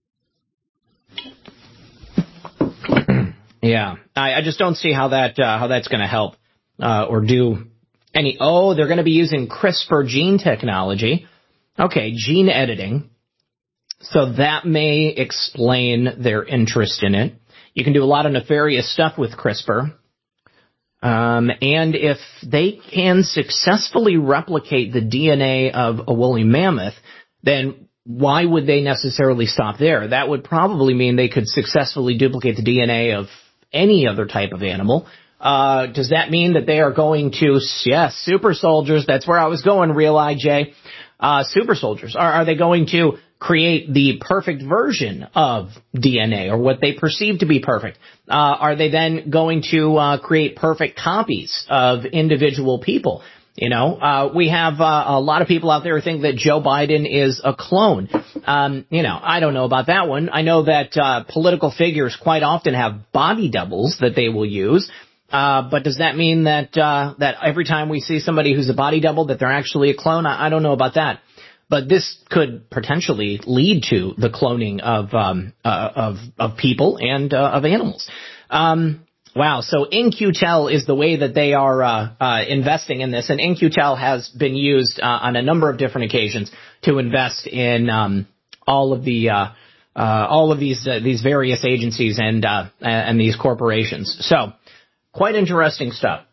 I just don't see how that's going to help or do any. Oh, they're going to be using CRISPR gene technology. Okay, gene editing. So that may explain their interest in it. You can do a lot of nefarious stuff with CRISPR. And if they can successfully replicate the DNA of a woolly mammoth, then why would they necessarily stop there? That would probably mean they could successfully duplicate the DNA of any other type of animal. Does that mean that they are going to, yes, super soldiers, that's where I was going, Real IJ, super soldiers. Are they going to create the perfect version of DNA, or what they perceive to be perfect? Are they then going to create perfect copies of individual people? We have a lot of people out there who think that Joe Biden is a clone. I don't know about that one. I know that political figures quite often have body doubles that they will use. But does that mean that that every time we see somebody who's a body double that they're actually a clone? I don't know about that. But this could potentially lead to the cloning of people and of animals. Wow. So In-Q-Tel is the way that they are investing in this, and In-Q-Tel has been used on a number of different occasions to invest in all of these various agencies and these corporations. So quite interesting stuff.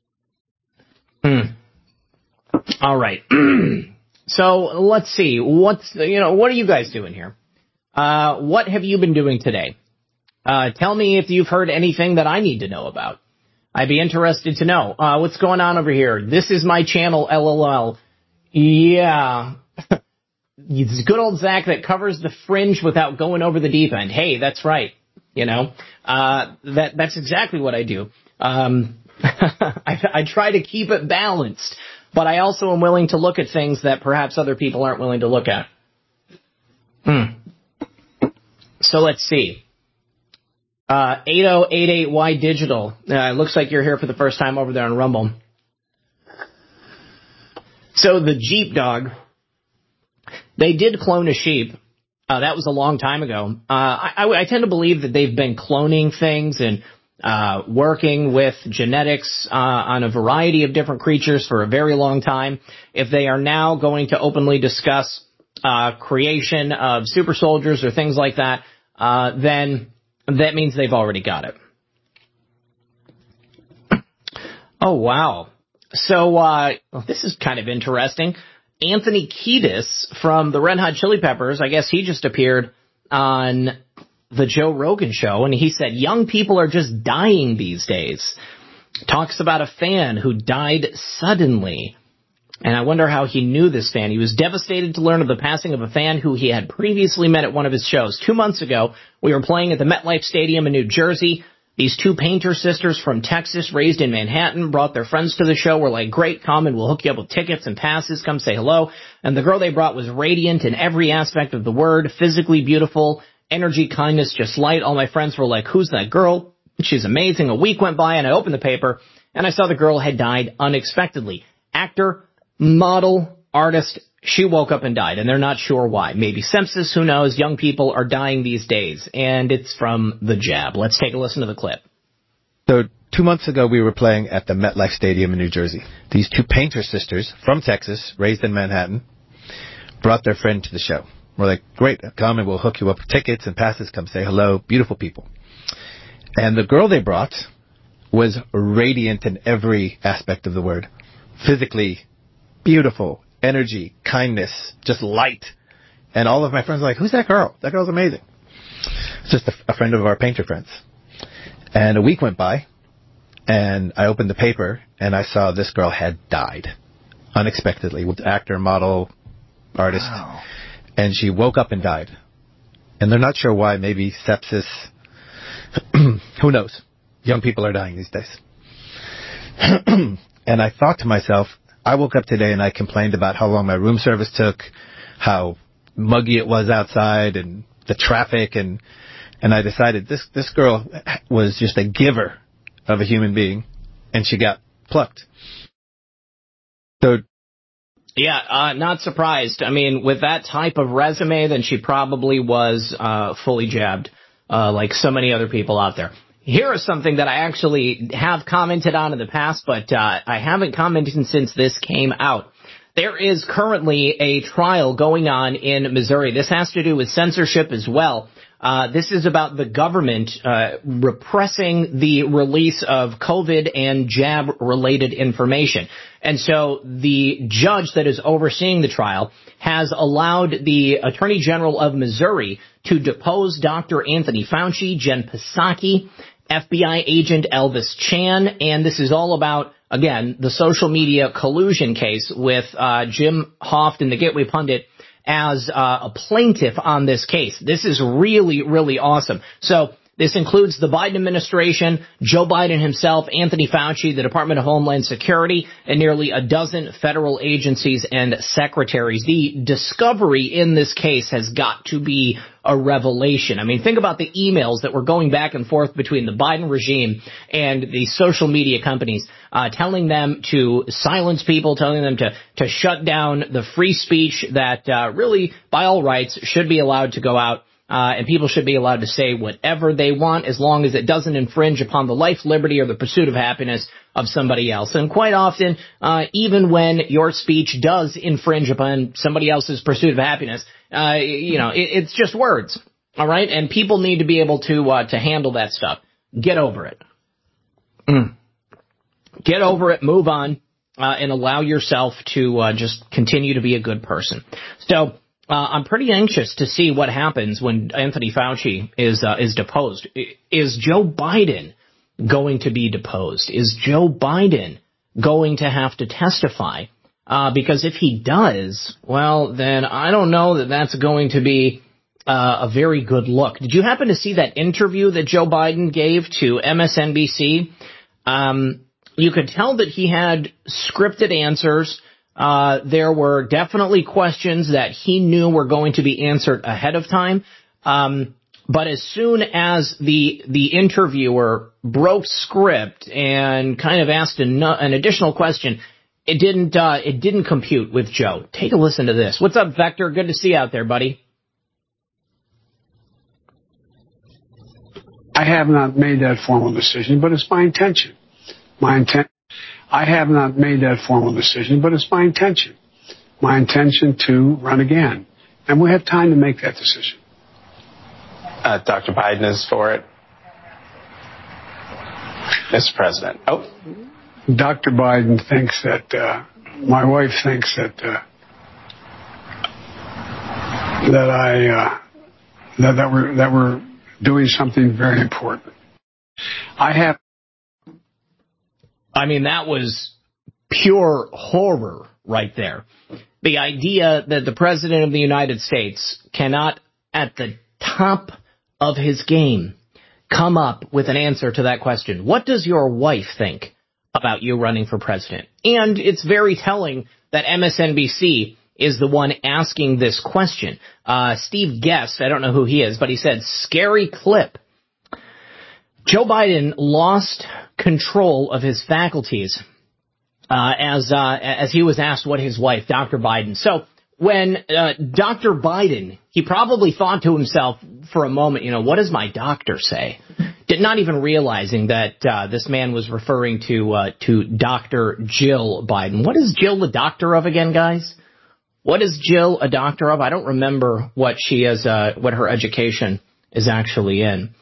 All right. So let's see. What are you guys doing here? What have you been doing today? Tell me if you've heard anything that I need to know about. I'd be interested to know. What's going on over here? This is my channel, LOL. Yeah. It's good old Zach that covers the fringe without going over the deep end. Hey, that's right. You know, that's exactly what I do. I try to keep it balanced, but I also am willing to look at things that perhaps other people aren't willing to look at. So let's see. 8088Y Digital. It looks like you're here for the first time over there on Rumble. So the Jeep dog, they did clone a sheep. That was a long time ago. I tend to believe that they've been cloning things and working with genetics on a variety of different creatures for a very long time. If they are now going to openly discuss creation of super soldiers or things like that, then that means they've already got it. Oh, wow. So this is kind of interesting. Anthony Kiedis from the Red Hot Chili Peppers, I guess he just appeared on the Joe Rogan show, and he said young people are just dying these days. Talks about a fan who died suddenly. And I wonder how he knew this fan. He was devastated to learn of the passing of a fan who he had previously met at one of his shows. 2 months ago, we were playing at the MetLife Stadium in New Jersey. These two painter sisters from Texas, raised in Manhattan, brought their friends to the show. We're like, great, come and we'll hook you up with tickets and passes. Come say hello. And the girl they brought was radiant in every aspect of the word, physically beautiful, energy, kindness, just light. All my friends were like, who's that girl? She's amazing. A week went by and I opened the paper and I saw the girl had died unexpectedly. Actor, model, artist, she woke up and died, and they're not sure why. Maybe sepsis, who knows? Young people are dying these days, and it's from the jab. Let's take a listen to the clip. So 2 months ago, we were playing at the MetLife Stadium in New Jersey. These two painter sisters from Texas, raised in Manhattan, brought their friend to the show. We're like, great, come and we'll hook you up with tickets and passes. Come say hello. Beautiful people. And the girl they brought was radiant in every aspect of the word. Physically beautiful, energy, kindness, just light. And all of my friends were like, who's that girl? That girl's amazing. It's just a friend of our painter friends. And a week went by, and I opened the paper, and I saw this girl had died unexpectedly. Actor, model, artist. Wow. And she woke up and died. And they're not sure why. Maybe sepsis. Who knows? Young people are dying these days. And I thought to myself, I woke up today and I complained about how long my room service took, how muggy it was outside, and the traffic, and I decided this girl was just a giver of a human being, and she got plucked. So, yeah, not surprised. I mean, with that type of resume, then she probably was fully jabbed, like so many other people out there. Here is something that I actually have commented on in the past, but I haven't commented since this came out. There is currently a trial going on in Missouri. This has to do with censorship as well. This is about the government repressing the release of COVID and jab-related information. And so the judge that is overseeing the trial has allowed the Attorney General of Missouri to depose Dr. Anthony Fauci, Jen Psaki, FBI agent Elvis Chan, and this is all about, again, the social media collusion case with Jim Hoft and the Gateway Pundit as a plaintiff on this case. This is really, really awesome. So this includes the Biden administration, Joe Biden himself, Anthony Fauci, the Department of Homeland Security, and nearly a dozen federal agencies and secretaries. The discovery in this case has got to be a revelation. I mean, think about the emails that were going back and forth between the Biden regime and the social media companies, telling them to silence people, telling them to shut down the free speech that really, by all rights, should be allowed to go out. And people should be allowed to say whatever they want as long as it doesn't infringe upon the life, liberty, or the pursuit of happiness of somebody else. And quite often, even when your speech does infringe upon somebody else's pursuit of happiness, it's just words, all right? And people need to be able to handle that stuff. Get over it. Get over it, move on, and allow yourself to just continue to be a good person. So, I'm pretty anxious to see what happens when Anthony Fauci is deposed. Is Joe Biden going to be deposed? Is Joe Biden going to have to testify? Because if he does, well, then I don't know that that's going to be a very good look. Did you happen to see that interview that Joe Biden gave to MSNBC? You could tell that he had scripted answers. There were definitely questions that he knew were going to be answered ahead of time. But as soon as the interviewer broke script and kind of asked an additional question, it didn't compute with Joe. Take a listen to this. What's up, Vector? Good to see you out there, buddy. I have not made that formal decision, but it's my intention. I have not made that formal decision, but it's my intention. My intention to run again. And we have time to make that decision. Dr. Biden is for it. Mr. President. Oh. Dr. Biden thinks that, my wife thinks that we're doing something very important. I mean, that was pure horror right there. The idea that the President of the United States cannot, at the top of his game, come up with an answer to that question. What does your wife think about you running for president? And it's very telling that MSNBC is the one asking this question. Steve Guest, I don't know who he is, but he said, scary clip. Joe Biden lost control of his faculties as he was asked what his wife, Dr. Biden. So when Dr. Biden, he probably thought to himself for a moment, what does my doctor say? Not even realizing that this man was referring to Dr. Jill Biden. What is Jill the doctor of again, guys? What is Jill a doctor of? I don't remember what she is, what her education is actually in.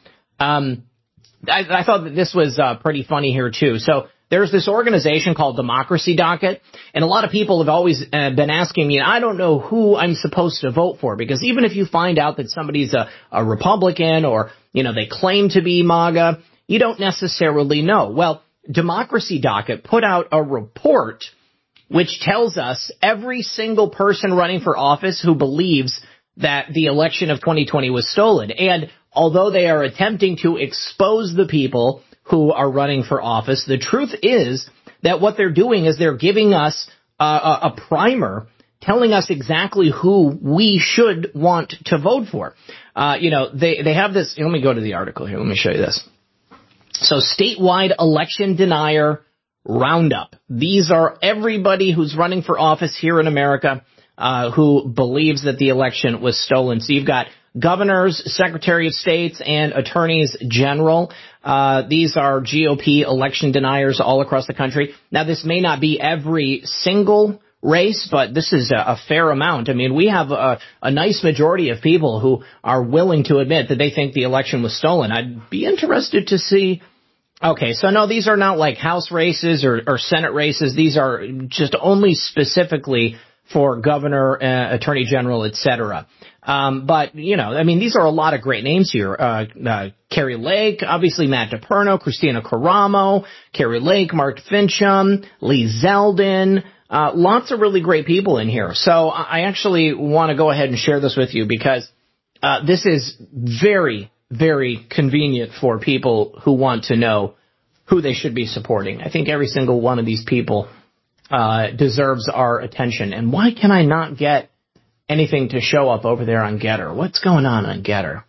I thought that this was pretty funny here too. So there's this organization called Democracy Docket, and a lot of people have always been asking me, I don't know who I'm supposed to vote for, because even if you find out that somebody's a Republican or, they claim to be MAGA, you don't necessarily know. Well, Democracy Docket put out a report which tells us every single person running for office who believes that the election of 2020 was stolen. And although they are attempting to expose the people who are running for office, the truth is that what they're doing is they're giving us a primer, telling us exactly who we should want to vote for. They have this. Let me go to the article here. Let me show you this. So, statewide election denier roundup. These are everybody who's running for office here in America who believes that the election was stolen. So you've got governors, secretary of states, and attorneys general. These are GOP election deniers all across the country. Now, this may not be every single race, but this is a fair amount. I mean, we have a nice majority of people who are willing to admit that they think the election was stolen. I'd be interested to see. Okay, so no, these are not like House races or Senate races. These are just only specifically for governor, attorney general, etc. But, these are a lot of great names here. Carrie Lake, obviously Matt DePerno, Christina Caramo, Carrie Lake, Mark Fincham, Lee Zeldin, lots of really great people in here. So I actually want to go ahead and share this with you because this is very, very convenient for people who want to know who they should be supporting. I think every single one of these people deserves our attention. And why can I not get anything to show up over there on Getter? What's going on Getter?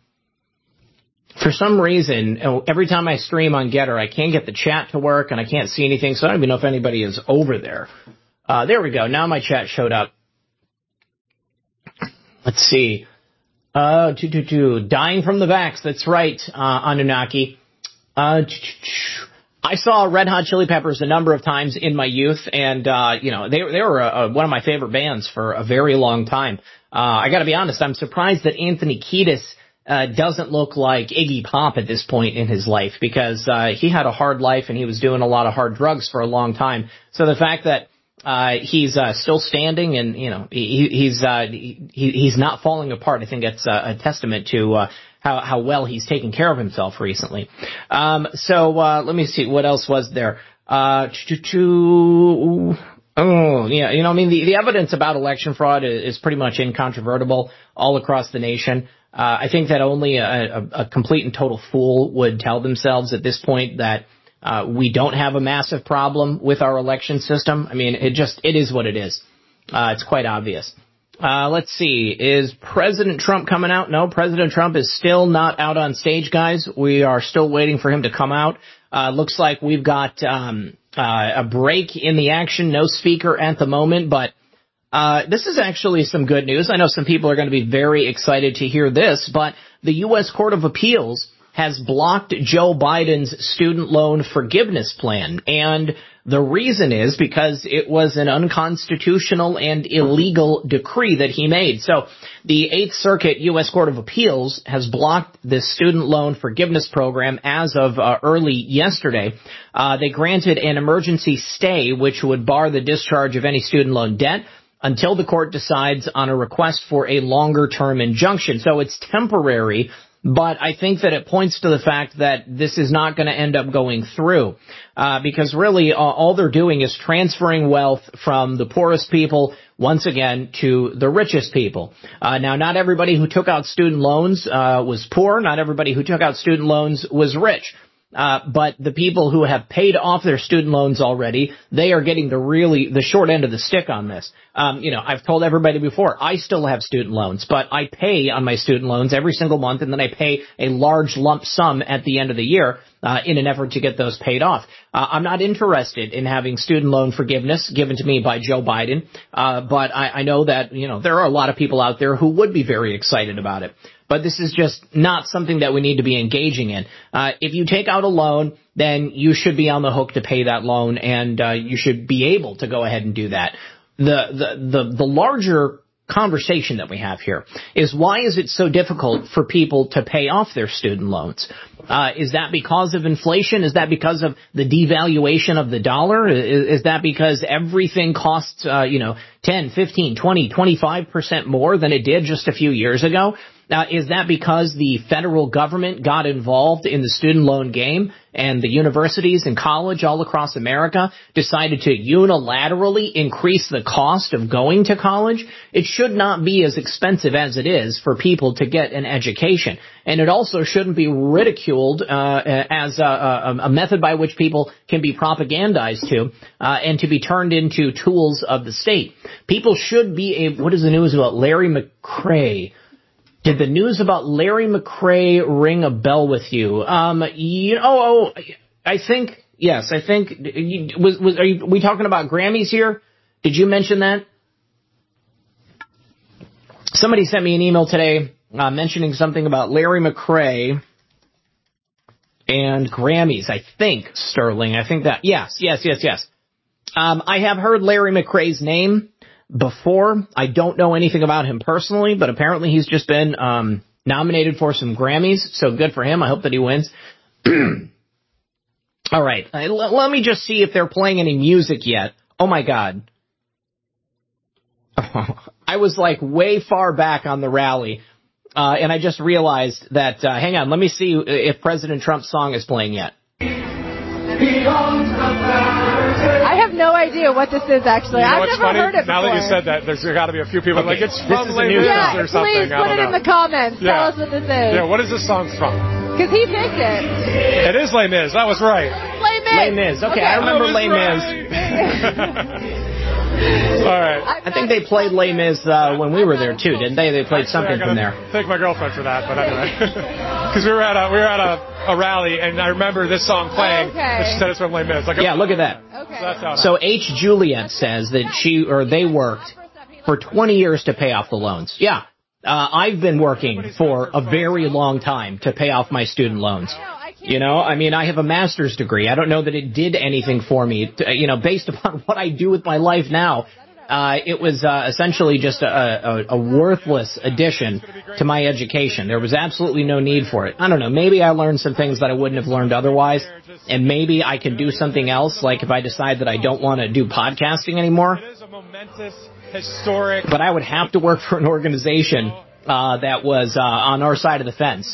For some reason, every time I stream on Getter, I can't get the chat to work and I can't see anything, so I don't even know if anybody is over there. There we go. Now my chat showed up. Let's see. Dying from the vax. That's right, Anunnaki. I saw Red Hot Chili Peppers a number of times in my youth, and, they were one of my favorite bands for a very long time. I gotta be honest, I'm surprised that Anthony Kiedis doesn't look like Iggy Pop at this point in his life, because he had a hard life and he was doing a lot of hard drugs for a long time. So the fact that he's still standing and, he's not falling apart, I think it's a testament to how well he's taken care of himself recently. So let me see, what else was there? Oh, yeah. You know, I mean, the evidence about election fraud is pretty much incontrovertible all across the nation. I think that only a complete and total fool would tell themselves at this point that we don't have a massive problem with our election system. I mean, it is what it is. It's quite obvious. Let's see. Is President Trump coming out? No, President Trump is still not out on stage, guys. We are still waiting for him to come out. Looks like we've got a break in the action. No speaker at the moment, but this is actually some good news. I know some people are going to be very excited to hear this, but the U.S. Court of Appeals has blocked Joe Biden's student loan forgiveness plan. And the reason is because it was an unconstitutional and illegal decree that he made. So the Eighth Circuit U.S. Court of Appeals has blocked this student loan forgiveness program as of early yesterday. They granted an emergency stay, which would bar the discharge of any student loan debt until the court decides on a request for a longer-term injunction. So it's temporary, but I think that it points to the fact that this is not going to end up going through, because really all they're doing is transferring wealth from the poorest people once again to the richest people. Now, not everybody who took out student loans was poor. Not everybody who took out student loans was rich. But the people who have paid off their student loans already, they are getting the short end of the stick on this. I've told everybody before, I still have student loans, but I pay on my student loans every single month, and then I pay a large lump sum at the end of the year in an effort to get those paid off. I'm not interested in having student loan forgiveness given to me by Joe Biden, but I know that, there are a lot of people out there who would be very excited about it. But this is just not something that we need to be engaging in. If you take out a loan, then you should be on the hook to pay that loan, and you should be able to go ahead and do that. The larger conversation that we have here is, why is it so difficult for people to pay off their student loans? Is that because of inflation? Is that because of the devaluation of the dollar? Is that because everything costs 10, 15, 20, 25% more than it did just a few years ago? Is that because the federal government got involved in the student loan game and the universities and college all across America decided to unilaterally increase the cost of going to college? It should not be as expensive as it is for people to get an education. And it also shouldn't be ridiculed as a method by which people can be propagandized to and to be turned into tools of the state. People should be what is the news about Larry McRae? Did the news about Larry McRae ring a bell with you? I think, yes, are we talking about Grammys here? Did you mention that? Somebody sent me an email today mentioning something about Larry McRae and Grammys, I think, Sterling. I think that, yes. I have heard Larry McRae's name before. I don't know anything about him personally, but apparently he's just been nominated for some Grammys, so good for him. I hope that he wins. All right, let me just see if they're playing any music yet. Oh, my God. I was like way far back on the rally, and I just realized that, hang on, let me see if President Trump's song is playing yet. I have no idea what this is, actually. I've never heard it before. Now that you said that, there's got to be a few people like, it's from Les Mis or something. Please put it in the comments. Tell us what this is. Yeah, what is this song from? Because he picked it. It is Les Mis. That was right. Les Mis. Okay, I remember Les Mis. All right. I think they played Les Mis when we were there too, didn't they? They played something from there. Thank my girlfriend for that, but anyway, because we were at a rally, and I remember this song playing. Okay. And she said it's from Les Mis. Yeah, look at that. Okay. So H. Juliet says that they worked for 20 years to pay off the loans. Yeah, I've been working for a very long time to pay off my student loans. I have a master's degree. I don't know that it did anything for me, based upon what I do with my life now. It was essentially just a worthless addition to my education. There was absolutely no need for it. I don't know. Maybe I learned some things that I wouldn't have learned otherwise, and maybe I can do something else, like if I decide that I don't want to do podcasting anymore. It is a momentous, historic... But I would have to work for an organization that was on our side of the fence,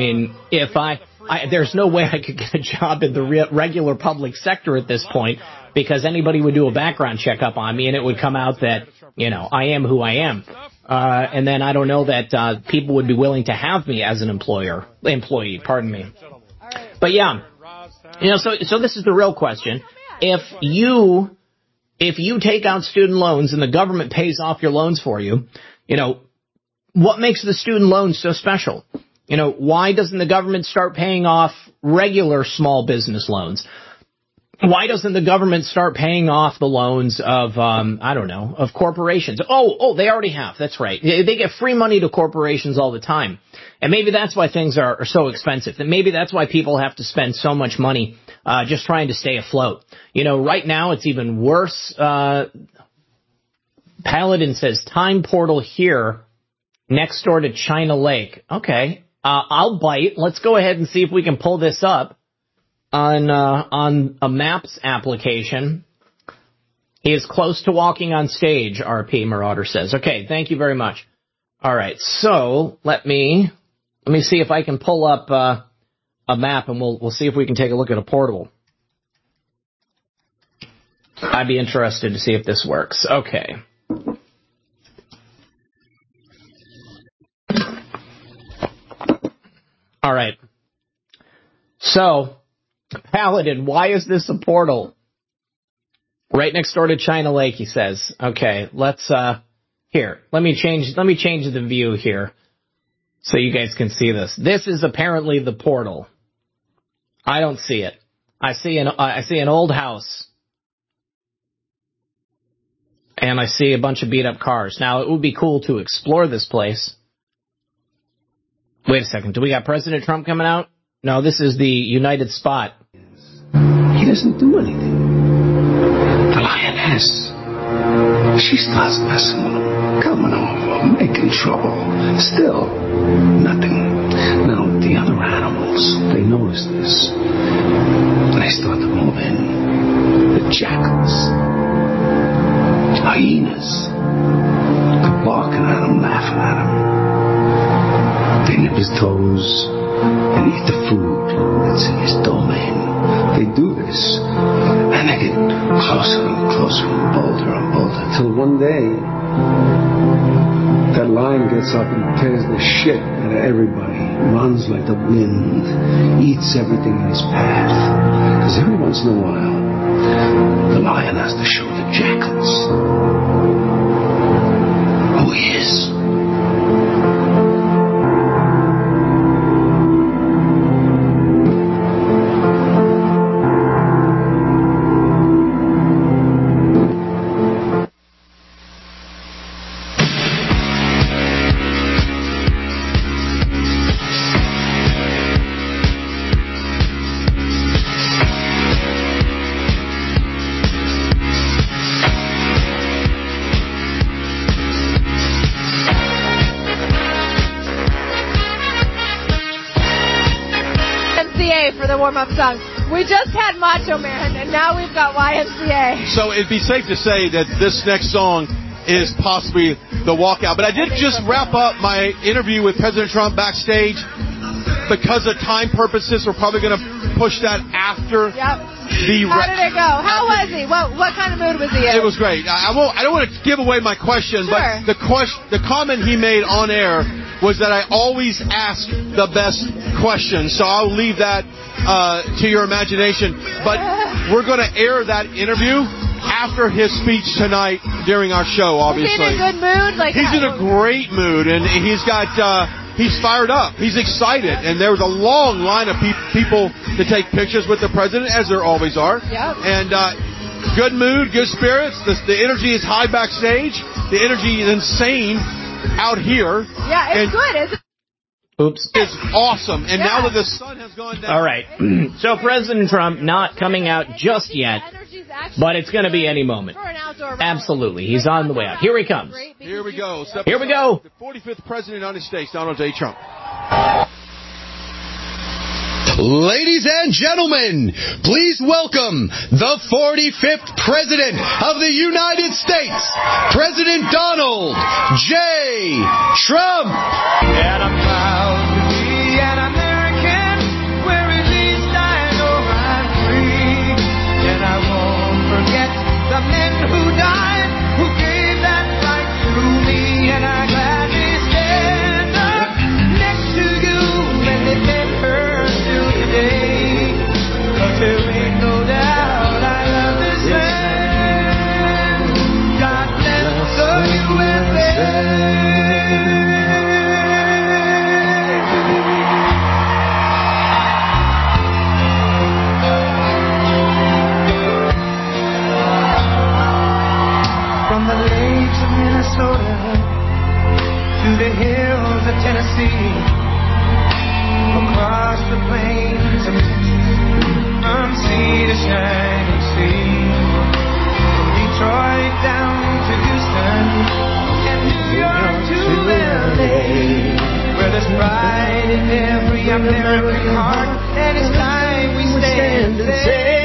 if there's no way I could get a job in the regular public sector at this point. because anybody would do a background checkup on me and it would come out that, I am who I am. And then I don't know that people would be willing to have me as an employee, pardon me. But yeah, so this is the real question. If you take out student loans and the government pays off your loans for you, what makes the student loans so special? Why doesn't the government start paying off regular small business loans? Why doesn't the government start paying off the loans of, of corporations? Oh, they already have. That's right. They get free money to corporations all the time. And maybe that's why things are so expensive. And maybe that's why people have to spend so much money just trying to stay afloat. Right now it's even worse. Paladin says, time portal here next door to China Lake. Okay, I'll bite. Let's go ahead and see if we can pull this up on a Maps application. He is close to walking on stage, RP Marauder says. Okay, thank you very much. All right, so let me see if I can pull up a map, and we'll see if we can take a look at a portal. I'd be interested to see if this works. Okay. All right. So, Paladin, why is this a portal? Right next door to China Lake, he says. Okay, let's here. Let me change the view here so you guys can see this. This is apparently the portal. I don't see it. I see an old house. And I see a bunch of beat up cars. Now, it would be cool to explore this place. Wait a second. Do we got President Trump coming out? No, this is the United Spot. He doesn't do anything. The lioness, she starts messing with him, coming over, making trouble. Still, nothing. Now, the other animals, they notice this. They start to move in. The jackals, hyenas, they're barking at him, laughing at him. They nip his toes and eat the food that's in his domain. They do this, and they get closer and closer and bolder, till one day, that lion gets up and tears the shit out of everybody, runs like the wind, eats everything in his path. Because every once in a while, the lion has to show the jackals who he is. Warm-up song. We just had Macho Man, and now we've got YMCA. So it'd be safe to say that this next song is possibly the walkout. But I did just wrap up my interview with President Trump backstage. Because of time purposes, we're probably going to push that after the... How did it go? How was he? What kind of mood was he in? It was great. I don't want to give away my question, but the comment he made on air was that I always ask the best questions. So I'll leave that to your imagination. But we're going to air that interview after his speech tonight during our show, obviously. Is he in a good mood? He's in a great mood, and he's got... He's fired up. He's excited. And there was a long line of people to take pictures with the president, as there always are. Yep. And good mood, good spirits. The energy is high backstage. The energy is insane out here. Yeah, it's good, isn't it? Oops. It's awesome. And now that the sun has gone down. All right. So President Trump not coming out just yet, but it's going to be any moment. Absolutely. He's on the way out. Here he comes. Here we go. Here we go. The 45th President of the United States, Donald J. Trump. Ladies and gentlemen, please welcome the 45th President of the United States, President Donald J. Trump. And I'm proud to be an American, where at least I know I'm free, and I won't forget. the hills of Tennessee, across the plains of Texas, from sea to shining sea, from Detroit down to Houston, and New York to LA, where there's pride in every American heart, and it's time we stand and say,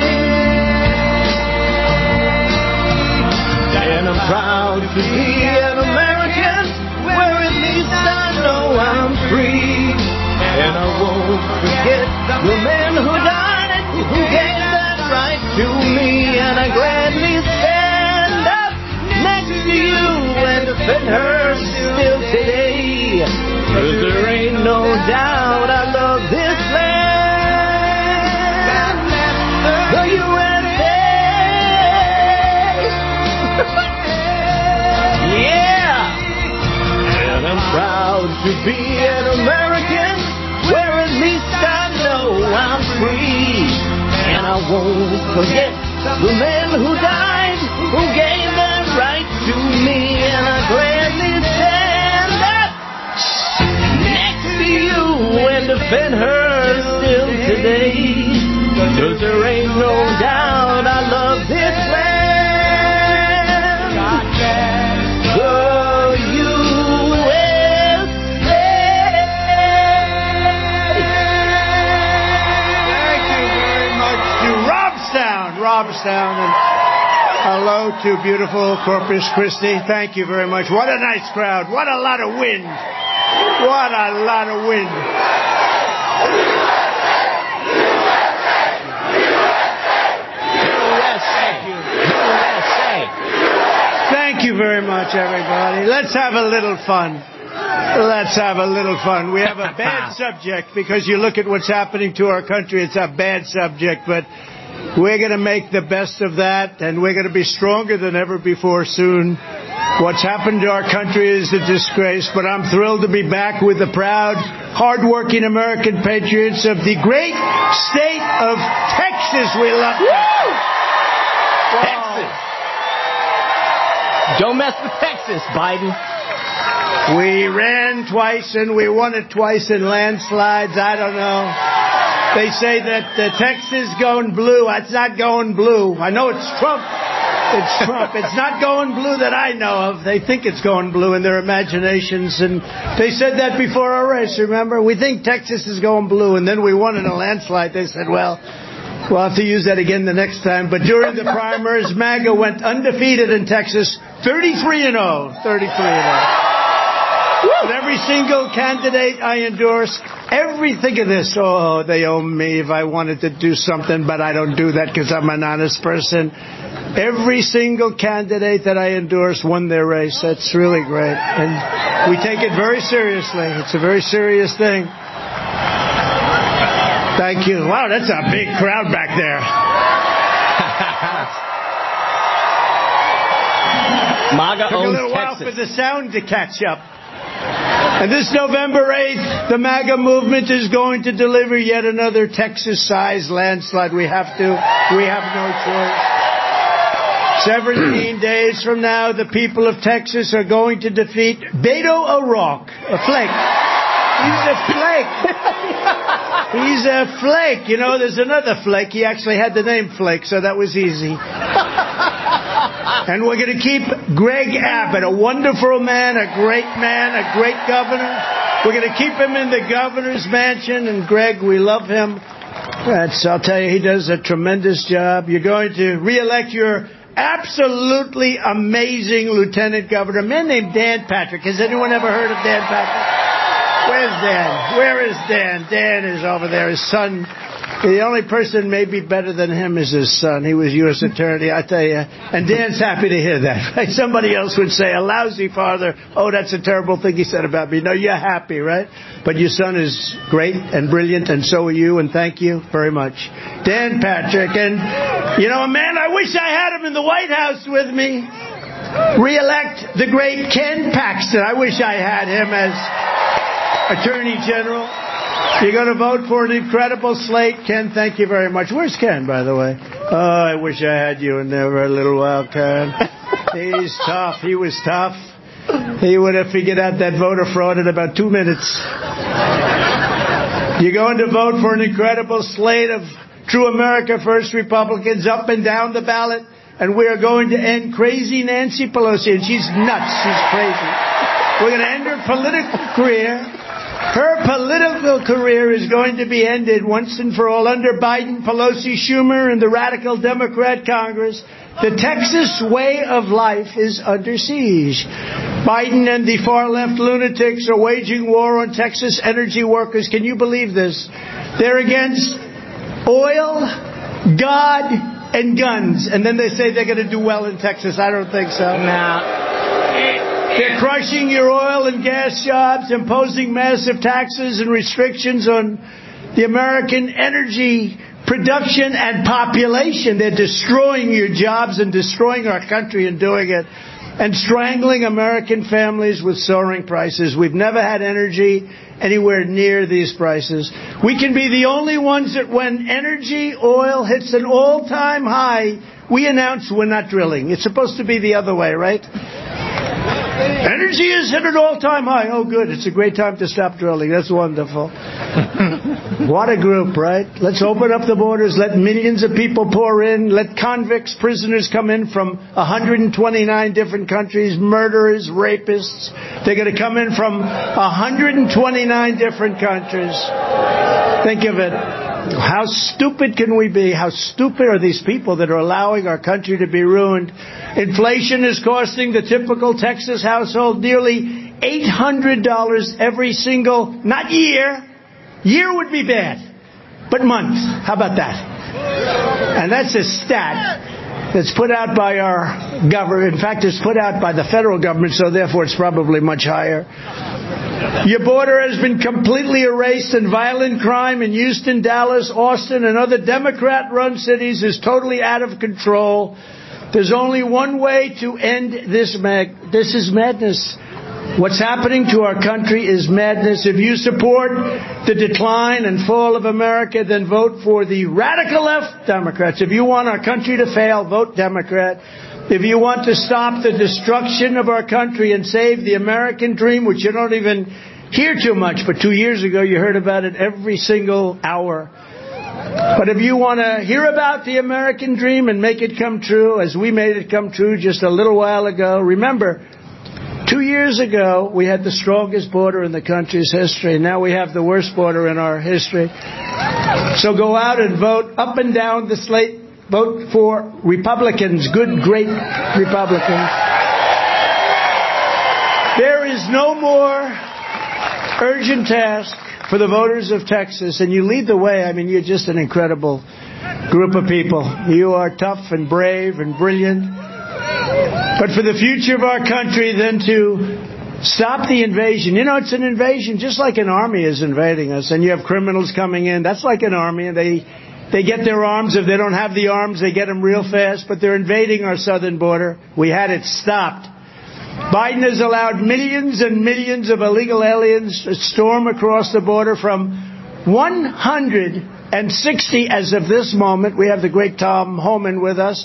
and I'm proud to be an American, where at least I know I'm free. And I won't forget the men who died, who gave that right to me. And I gladly stand up next to you and defend her still today. 'Cause there ain't no doubt I love this land, the USA. Yeah! And I'm proud to be an American, where at least I know I'm free. And I won't forget the men who died, who gave that right to me. And I gladly stand up next to you and defend her still today. 'Cause there ain't no doubt I love this land. Robstown, and hello to beautiful Corpus Christi. Thank you very much. What a nice crowd. What a lot of wind. What a lot of wind. Thank you very much, everybody. Let's have a little fun. Let's have a little fun. We have a bad subject because you look at what's happening to our country. It's a bad subject, but we're going to make the best of that, and we're going to be stronger than ever before soon. What's happened to our country is a disgrace, but I'm thrilled to be back with the proud, hardworking American patriots of the great state of Texas. We love Texas. Don't mess with Texas, Biden. We ran twice and we won it twice in landslides. I don't know. They say that Texas going blue. It's not going blue. I know it's Trump. It's Trump. It's not going blue that I know of. They think it's going blue in their imaginations. And they said that before our race, remember? We think Texas is going blue. And then we won in a landslide. They said, well, we'll have to use that again the next time. But during the primaries, MAGA went undefeated in Texas, 33-0. 33-0. With every single candidate I endorse, everything of this, oh, they owe me if I wanted to do something, but I don't do that because I'm an honest person. Every single candidate that I endorse won their race. That's really great. And we take it very seriously. It's a very serious thing. Thank you. Wow, that's a big crowd back there. MAGA took a little owns while Texas. for the sound to catch up. And this November 8th, the MAGA movement is going to deliver yet another Texas-sized landslide. We have to. We have no choice. 17 days from now, the people of Texas are going to defeat Beto O'Rourke, a flake. He's a flake. He's a flake. You know, there's another flake. He actually had the name Flake, so that was easy. And we're going to keep Greg Abbott, a wonderful man, a great governor. We're going to keep him in the governor's mansion. And Greg, we love him. I'll tell you, he does a tremendous job. You're going to reelect your absolutely amazing lieutenant governor, a man named Dan Patrick. Has anyone ever heard of Dan Patrick? Where's Dan? Where is Dan? Dan is over there. His son. The only person maybe better than him is his son. He was U.S. Attorney, I tell you. And Dan's happy to hear that. Right? Somebody else would say, a lousy father. Oh, that's a terrible thing he said about me. No, you're happy, right? But your son is great and brilliant, and so are you, and thank you very much. Dan Patrick. And, you know, a man, I wish I had him in the White House with me. Re-elect the great Ken Paxton. I wish I had him as Attorney General. You're going to vote for an incredible slate. Ken, thank you very much. Where's Ken, by the way? Oh, I wish I had you in there for a little while, Ken. He's tough. He was tough. He would have figured out that voter fraud in about 2 minutes. You're going to vote for an incredible slate of true America First Republicans up and down the ballot, and we are going to end crazy Nancy Pelosi. And she's nuts. She's crazy. We're going to end her political career. Her political career is going to be ended once and for all under Biden, Pelosi, Schumer, and the radical Democrat Congress. The Texas way of life is under siege. Biden and the far-left lunatics are waging war on Texas energy workers. Can you believe this? They're against oil, God, and guns. And then they say they're going to do well in Texas. I don't think so. No. They're crushing your oil and gas jobs, imposing massive taxes and restrictions on the American energy production and population. They're destroying your jobs and destroying our country in doing it, and strangling American families with soaring prices. We've never had energy anywhere near these prices. We can be the only ones that when energy, oil hits an all-time high, we announce we're not drilling. It's supposed to be the other way, right? Energy is at an all-time high. Oh, good. It's a great time to stop drilling. That's wonderful. What a group, right? Let's open up the borders. Let millions of people pour in. Let convicts, prisoners come in from 129 different countries. Murderers, rapists. They're going to come in from 129 different countries. Think of it. How stupid can we be? How stupid are these people that are allowing our country to be ruined? Inflation is costing the typical Texas household nearly $800 every single, not year. Year would be bad, but month. How about that? And that's a stat that's put out by our government. In fact, it's put out by the federal government, so therefore it's probably much higher. Your border has been completely erased, and violent crime in Houston, Dallas, Austin, and other Democrat-run cities is totally out of control. There's only one way to end this. This is madness. What's happening to our country is madness. If you support the decline and fall of America, then vote for the radical left Democrats. If you want our country to fail, vote Democrat. If you want to stop the destruction of our country and save the American dream, which you don't even hear too much, but 2 years ago you heard about it every single hour. But if you want to hear about the American dream and make it come true, as we made it come true just a little while ago, remember, 2 years ago, we had the strongest border in the country's history. Now we have the worst border in our history. So go out and vote up and down the slate. Vote for Republicans, good, great Republicans. There is no more urgent task for the voters of Texas, and you lead the way. I mean, you're just an incredible group of people. You are tough and brave and brilliant. But for the future of our country, then to stop the invasion. You know, it's an invasion just like an army is invading us, and you have criminals coming in. That's like an army, and they get their arms. If they don't have the arms, they get them real fast, but they're invading our southern border. We had it stopped. Biden has allowed millions and millions of illegal aliens to storm across the border from 160 as of this moment. We have the great Tom Homan with us.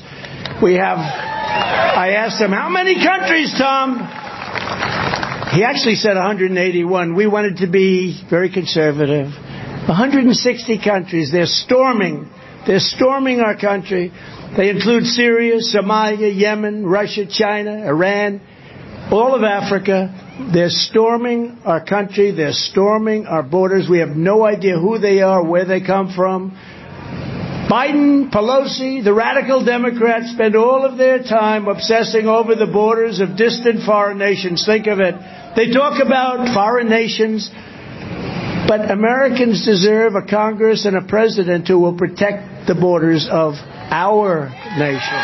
I asked him, how many countries, Tom? He actually said 181. We wanted to be very conservative. 160 countries. They're storming our country. They include Syria, Somalia, Yemen, Russia, China, Iran, all of Africa. They're storming our country. They're storming our borders. We have no idea who they are, where they come from. Biden, Pelosi, the radical Democrats spend all of their time obsessing over the borders of distant foreign nations. Think of it. They talk about foreign nations, but Americans deserve a Congress and a president who will protect the borders of our nation.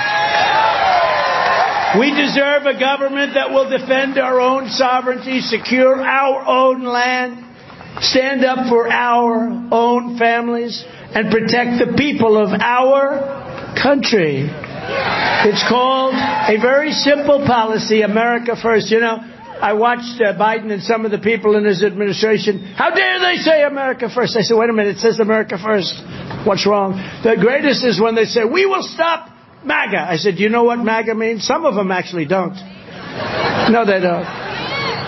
We deserve a government that will defend our own sovereignty, secure our own land, stand up for our own families, and protect the people of our country. It's called a very simple policy, America First. You know, I watched Biden and some of the people in his administration. How dare they say America First? I said, wait a minute, it says America First. What's wrong? The greatest is when they say, we will stop MAGA. I said, do you know what MAGA means? Some of them actually don't. No, they don't.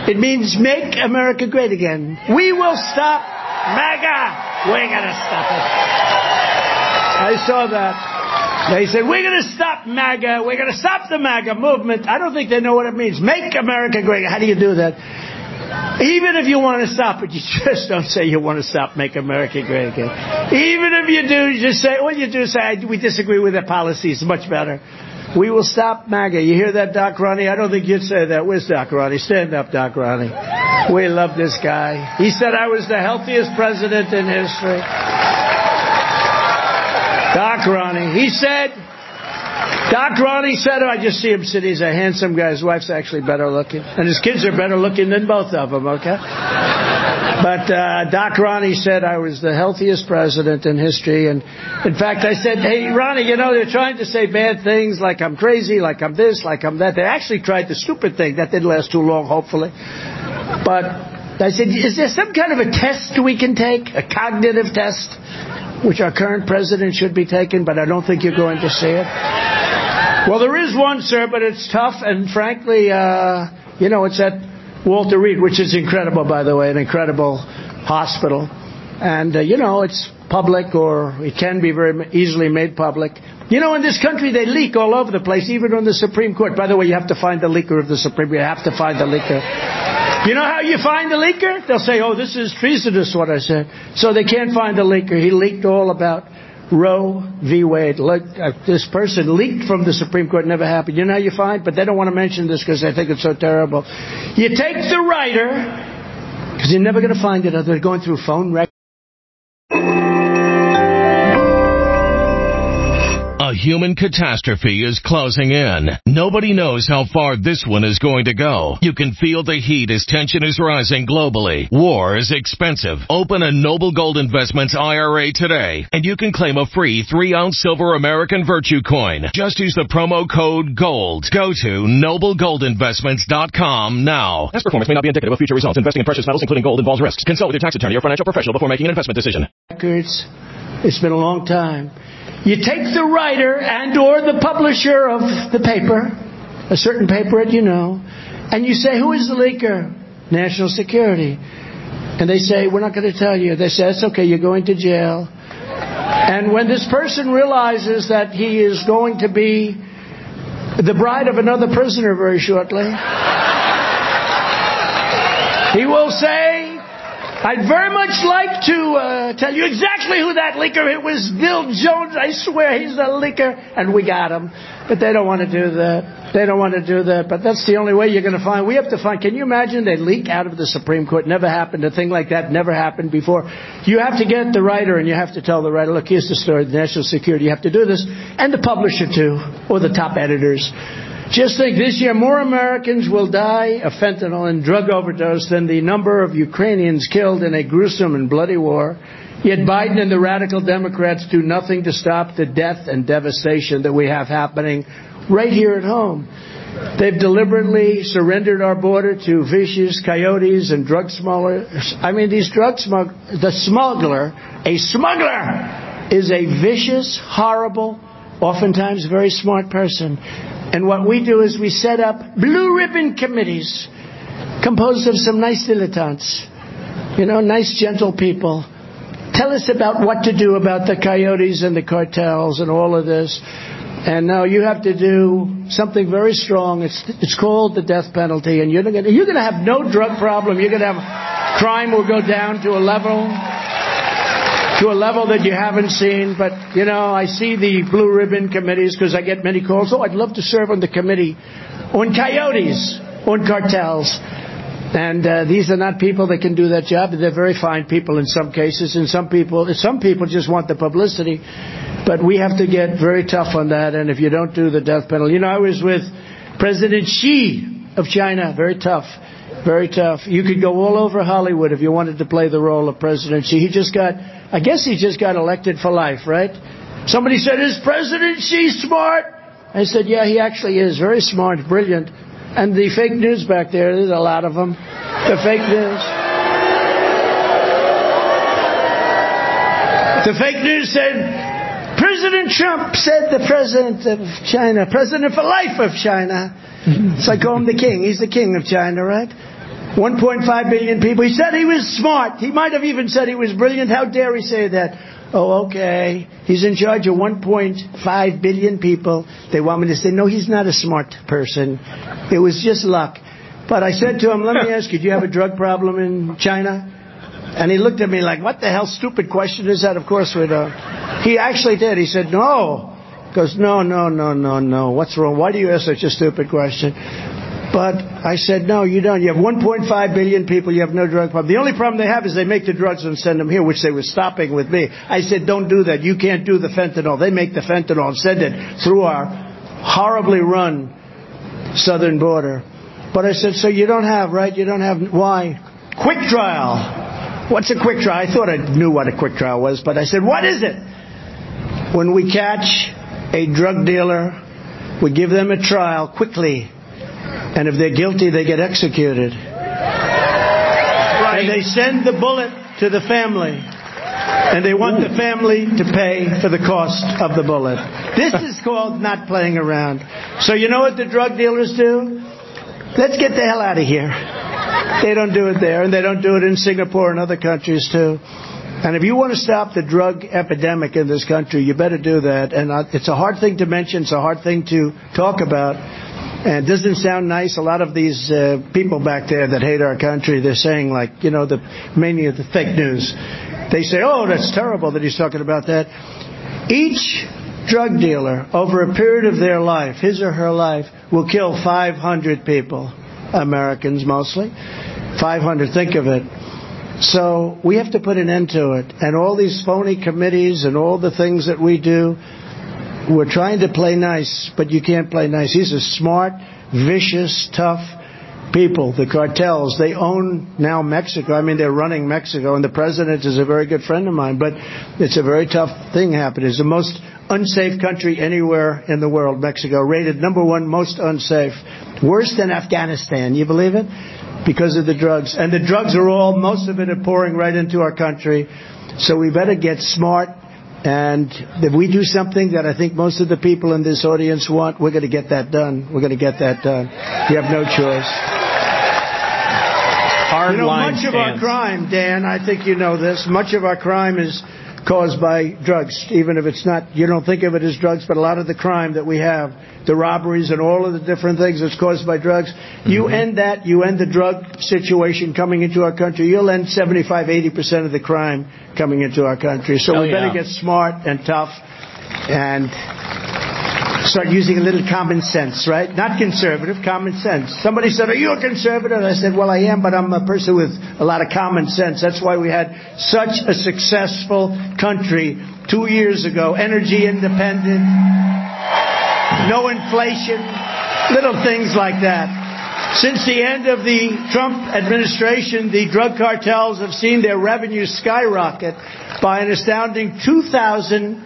It means make America great again. We will stop MAGA. We're going to stop it. I saw that. They said, we're going to stop MAGA. We're going to stop the MAGA movement. I don't think they know what it means. Make America great. How do you do that? Even if you want to stop it, you just don't say you want to stop Make America Great Again. Even if you do, you just say, what you do say, we disagree with their policies. Much better. We will stop MAGA. You hear that, Doc Ronnie? I don't think you'd say that. Where's Doc Ronnie? Stand up, Doc Ronnie. We love this guy. He said I was the healthiest president in history. Doc Ronnie. Doc Ronnie said, I just see him sitting. He's a handsome guy. His wife's actually better looking. And his kids are better looking than both of them, okay? But Doc Ronnie said I was the healthiest president in history. And in fact, I said, hey, Ronnie, they're trying to say bad things like I'm crazy, like I'm this, like I'm that. They actually tried the stupid thing. That didn't last too long, hopefully. But I said, is there some kind of a test we can take, a cognitive test, which our current president should be taking, but I don't think you're going to see it? Well, there is one, sir, but it's tough, and frankly, it's at Walter Reed, which is incredible, by the way, an incredible hospital. And, it's public, or it can be very easily made public. In this country, they leak all over the place, even on the Supreme Court. By the way, you have to find the leaker of the Supreme Court. You have to find the leaker. You know how you find the leaker? They'll say, oh, this is treasonous, what I said. So they can't find the leaker. He leaked all about Roe v. Wade. Look, this person leaked from the Supreme Court. Never happened. You know how you find? But they don't want to mention this because they think it's so terrible. You take the writer, because you're never going to find it. They're going through phone records. A human catastrophe is closing in. Nobody knows how far this one is going to go. You can feel the heat as tension is rising globally. War is expensive. Open a Noble Gold Investments IRA today, and you can claim a free 3-ounce silver American Virtue coin. Just use the promo code GOLD. Go to noblegoldinvestments.com now. Past performance may not be indicative of future results. Investing in precious metals, including gold, involves risks. Consult with your tax attorney or financial professional before making an investment decision. Records. It's been a long time. You take the writer and or the publisher of the paper, a certain paper, and you say, who is the leaker? National Security. And they say, we're not going to tell you. They say, it's okay, you're going to jail. And when this person realizes that he is going to be the bride of another prisoner very shortly, he will say, I'd very much like to tell you exactly who that leaker is. It was Bill Jones. I swear he's a leaker. And we got him. But they don't want to do that. They don't want to do that. But that's the only way you're going to find. We have to find. Can you imagine they leak out of the Supreme Court? Never happened. A thing like that never happened before. You have to get the writer and you have to tell the writer, look, here's the story. The National Security, you have to do this. And the publisher, too. Or the top editors. Just think, this year more Americans will die of fentanyl and drug overdose than the number of Ukrainians killed in a gruesome and bloody war. Yet Biden and the radical Democrats do nothing to stop the death and devastation that we have happening right here at home. They've deliberately surrendered our border to vicious coyotes and drug smugglers. I mean, these drug smugglers, a smuggler is a vicious, horrible, oftentimes very smart person. And what we do is we set up blue ribbon committees composed of some nice dilettantes, nice, gentle people. Tell us about what to do about the coyotes and the cartels and all of this. And now you have to do something very strong. It's called the death penalty. And you're going to have no drug problem. You're going to have crime will go down to a level that you haven't seen. But, I see the blue ribbon committees because I get many calls. Oh, I'd love to serve on the committee on coyotes, on cartels. And these are not people that can do that job. They're very fine people in some cases. And some people just want the publicity. But we have to get very tough on that. And if you don't do the death penalty. I was with President Xi of China. Very tough. Very tough. You could go all over Hollywood if you wanted to play the role of President Xi. I guess he just got elected for life, right? Somebody said, is President Xi smart? I said, yeah, he actually is. Very smart, brilliant. And the fake news back there's a lot of them. The fake news. The fake news said, President Trump said the president of China, president for life of China. So I call him the king. He's the king of China, right? 1.5 billion people. He said he was smart. He might have even said he was brilliant. How dare he say that? Oh, okay. He's in charge of 1.5 billion people. They want me to say, no, he's not a smart person. It was just luck. But I said to him, let me ask you, do you have a drug problem in China? And he looked at me like, what the hell stupid question is that? Of course we don't. He actually did. He said, no. He goes, no. What's wrong? Why do you ask such a stupid question? But I said, no, you don't. You have 1.5 billion people. You have no drug problem. The only problem they have is they make the drugs and send them here, which they were stopping with me. I said, don't do that. You can't do the fentanyl. They make the fentanyl and send it through our horribly run southern border. But I said, so you don't have, right? You don't have, why? Quick trial. What's a quick trial? I thought I knew what a quick trial was, but I said, what is it? When we catch a drug dealer, we give them a trial quickly. And if they're guilty, they get executed. Right. And they send the bullet to the family. And they want the family to pay for the cost of the bullet. This is called not playing around. So you know what the drug dealers do? Let's get the hell out of here. They don't do it there, and they don't do it in Singapore and other countries too. And if you want to stop the drug epidemic in this country, you better do that. And it's a hard thing to mention. It's a hard thing to talk about. And it doesn't sound nice. A lot of these people back there that hate our country, they're saying, like, many of the fake news. They say, oh, that's terrible that he's talking about that. Each drug dealer, over a period of their life, his or her life, will kill 500 people. Americans mostly. 500, think of it. So we have to put an end to it. And all these phony committees and all the things that we do, we're trying to play nice, but you can't play nice. These are smart, vicious, tough people. The cartels, they own now Mexico. I mean, they're running Mexico, and the president is a very good friend of mine, but it's a very tough thing happening. It's the most unsafe country anywhere in the world, Mexico. Rated #1 most unsafe. Worse than Afghanistan. You believe it? Because of the drugs. And the drugs are most of it are pouring right into our country. So we better get smart. And if we do something that I think most of the people in this audience want, we're going to get that done. We're going to get that done. You have no choice. Much of our crime, Dan, I think you know this, much of our crime is caused by drugs, even if it's not, you don't think of it as drugs, but a lot of the crime that we have, the robberies and all of the different things that's caused by drugs, you end that, you end the drug situation coming into our country, you'll end 75-80% of the crime coming into our country. So we better get smart and tough and start using a little common sense, right? Not conservative, common sense. Somebody said, are you a conservative? I said, well, I am, but I'm a person with a lot of common sense. That's why we had such a successful country 2 years ago. Energy independent, no inflation, little things like that. Since the end of the Trump administration, the drug cartels have seen their revenue skyrocket by an astounding 2,500%.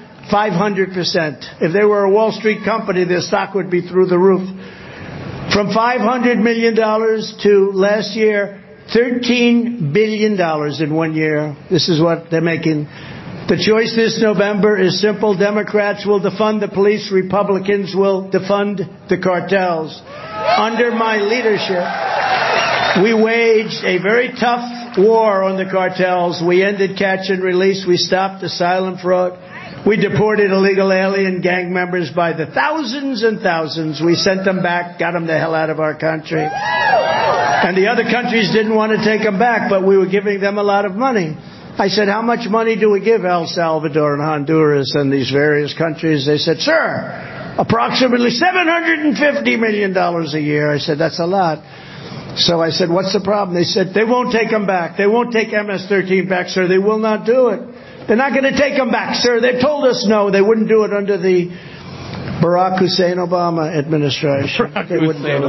If they were a Wall Street company, their stock would be through the roof. From $500 million to last year, $13 billion in 1 year. This is what they're making. The choice this November is simple. Democrats will defund the police. Republicans will defund the cartels. Under my leadership, we waged a very tough war on the cartels. We ended catch and release. We stopped asylum fraud. We deported illegal alien gang members by the thousands and thousands. We sent them back, got them the hell out of our country. And the other countries didn't want to take them back, but we were giving them a lot of money. I said, how much money do we give El Salvador and Honduras and these various countries? They said, sir, approximately $750 million a year. I said, that's a lot. So I said, what's the problem? They said, they won't take them back. They won't take MS-13 back, sir. They will not do it. They're not going to take them back, sir. They told us no. They wouldn't do it under the Barack Hussein Obama administration. They wouldn't do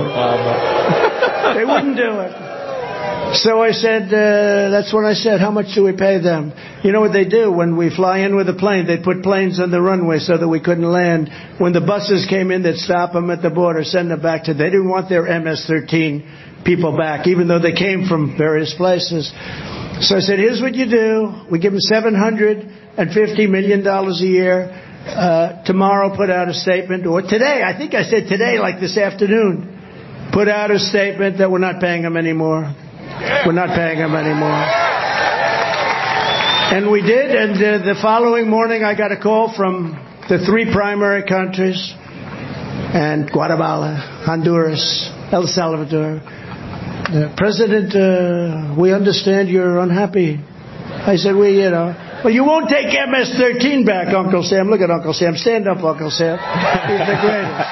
it. They wouldn't do it. So I said, that's when I said, how much do we pay them? You know what they do? When we fly in with a plane, they put planes on the runway so that we couldn't land. When the buses came in, they'd stop them at the border, send them back to, they didn't want their MS-13 people back, even though they came from various places. So I said, here's what you do. We give them $750 million a year. Tomorrow put out a statement, or today, I think I said today, like this afternoon, put out a statement that we're not paying them anymore. We're not paying them anymore. And we did, and the following morning I got a call from the 3 primary countries, and Guatemala, Honduras, El Salvador. President, we understand you're unhappy. I said, well, you won't take MS-13 back, Uncle Sam. Look at Uncle Sam. Stand up, Uncle Sam. He's the greatest.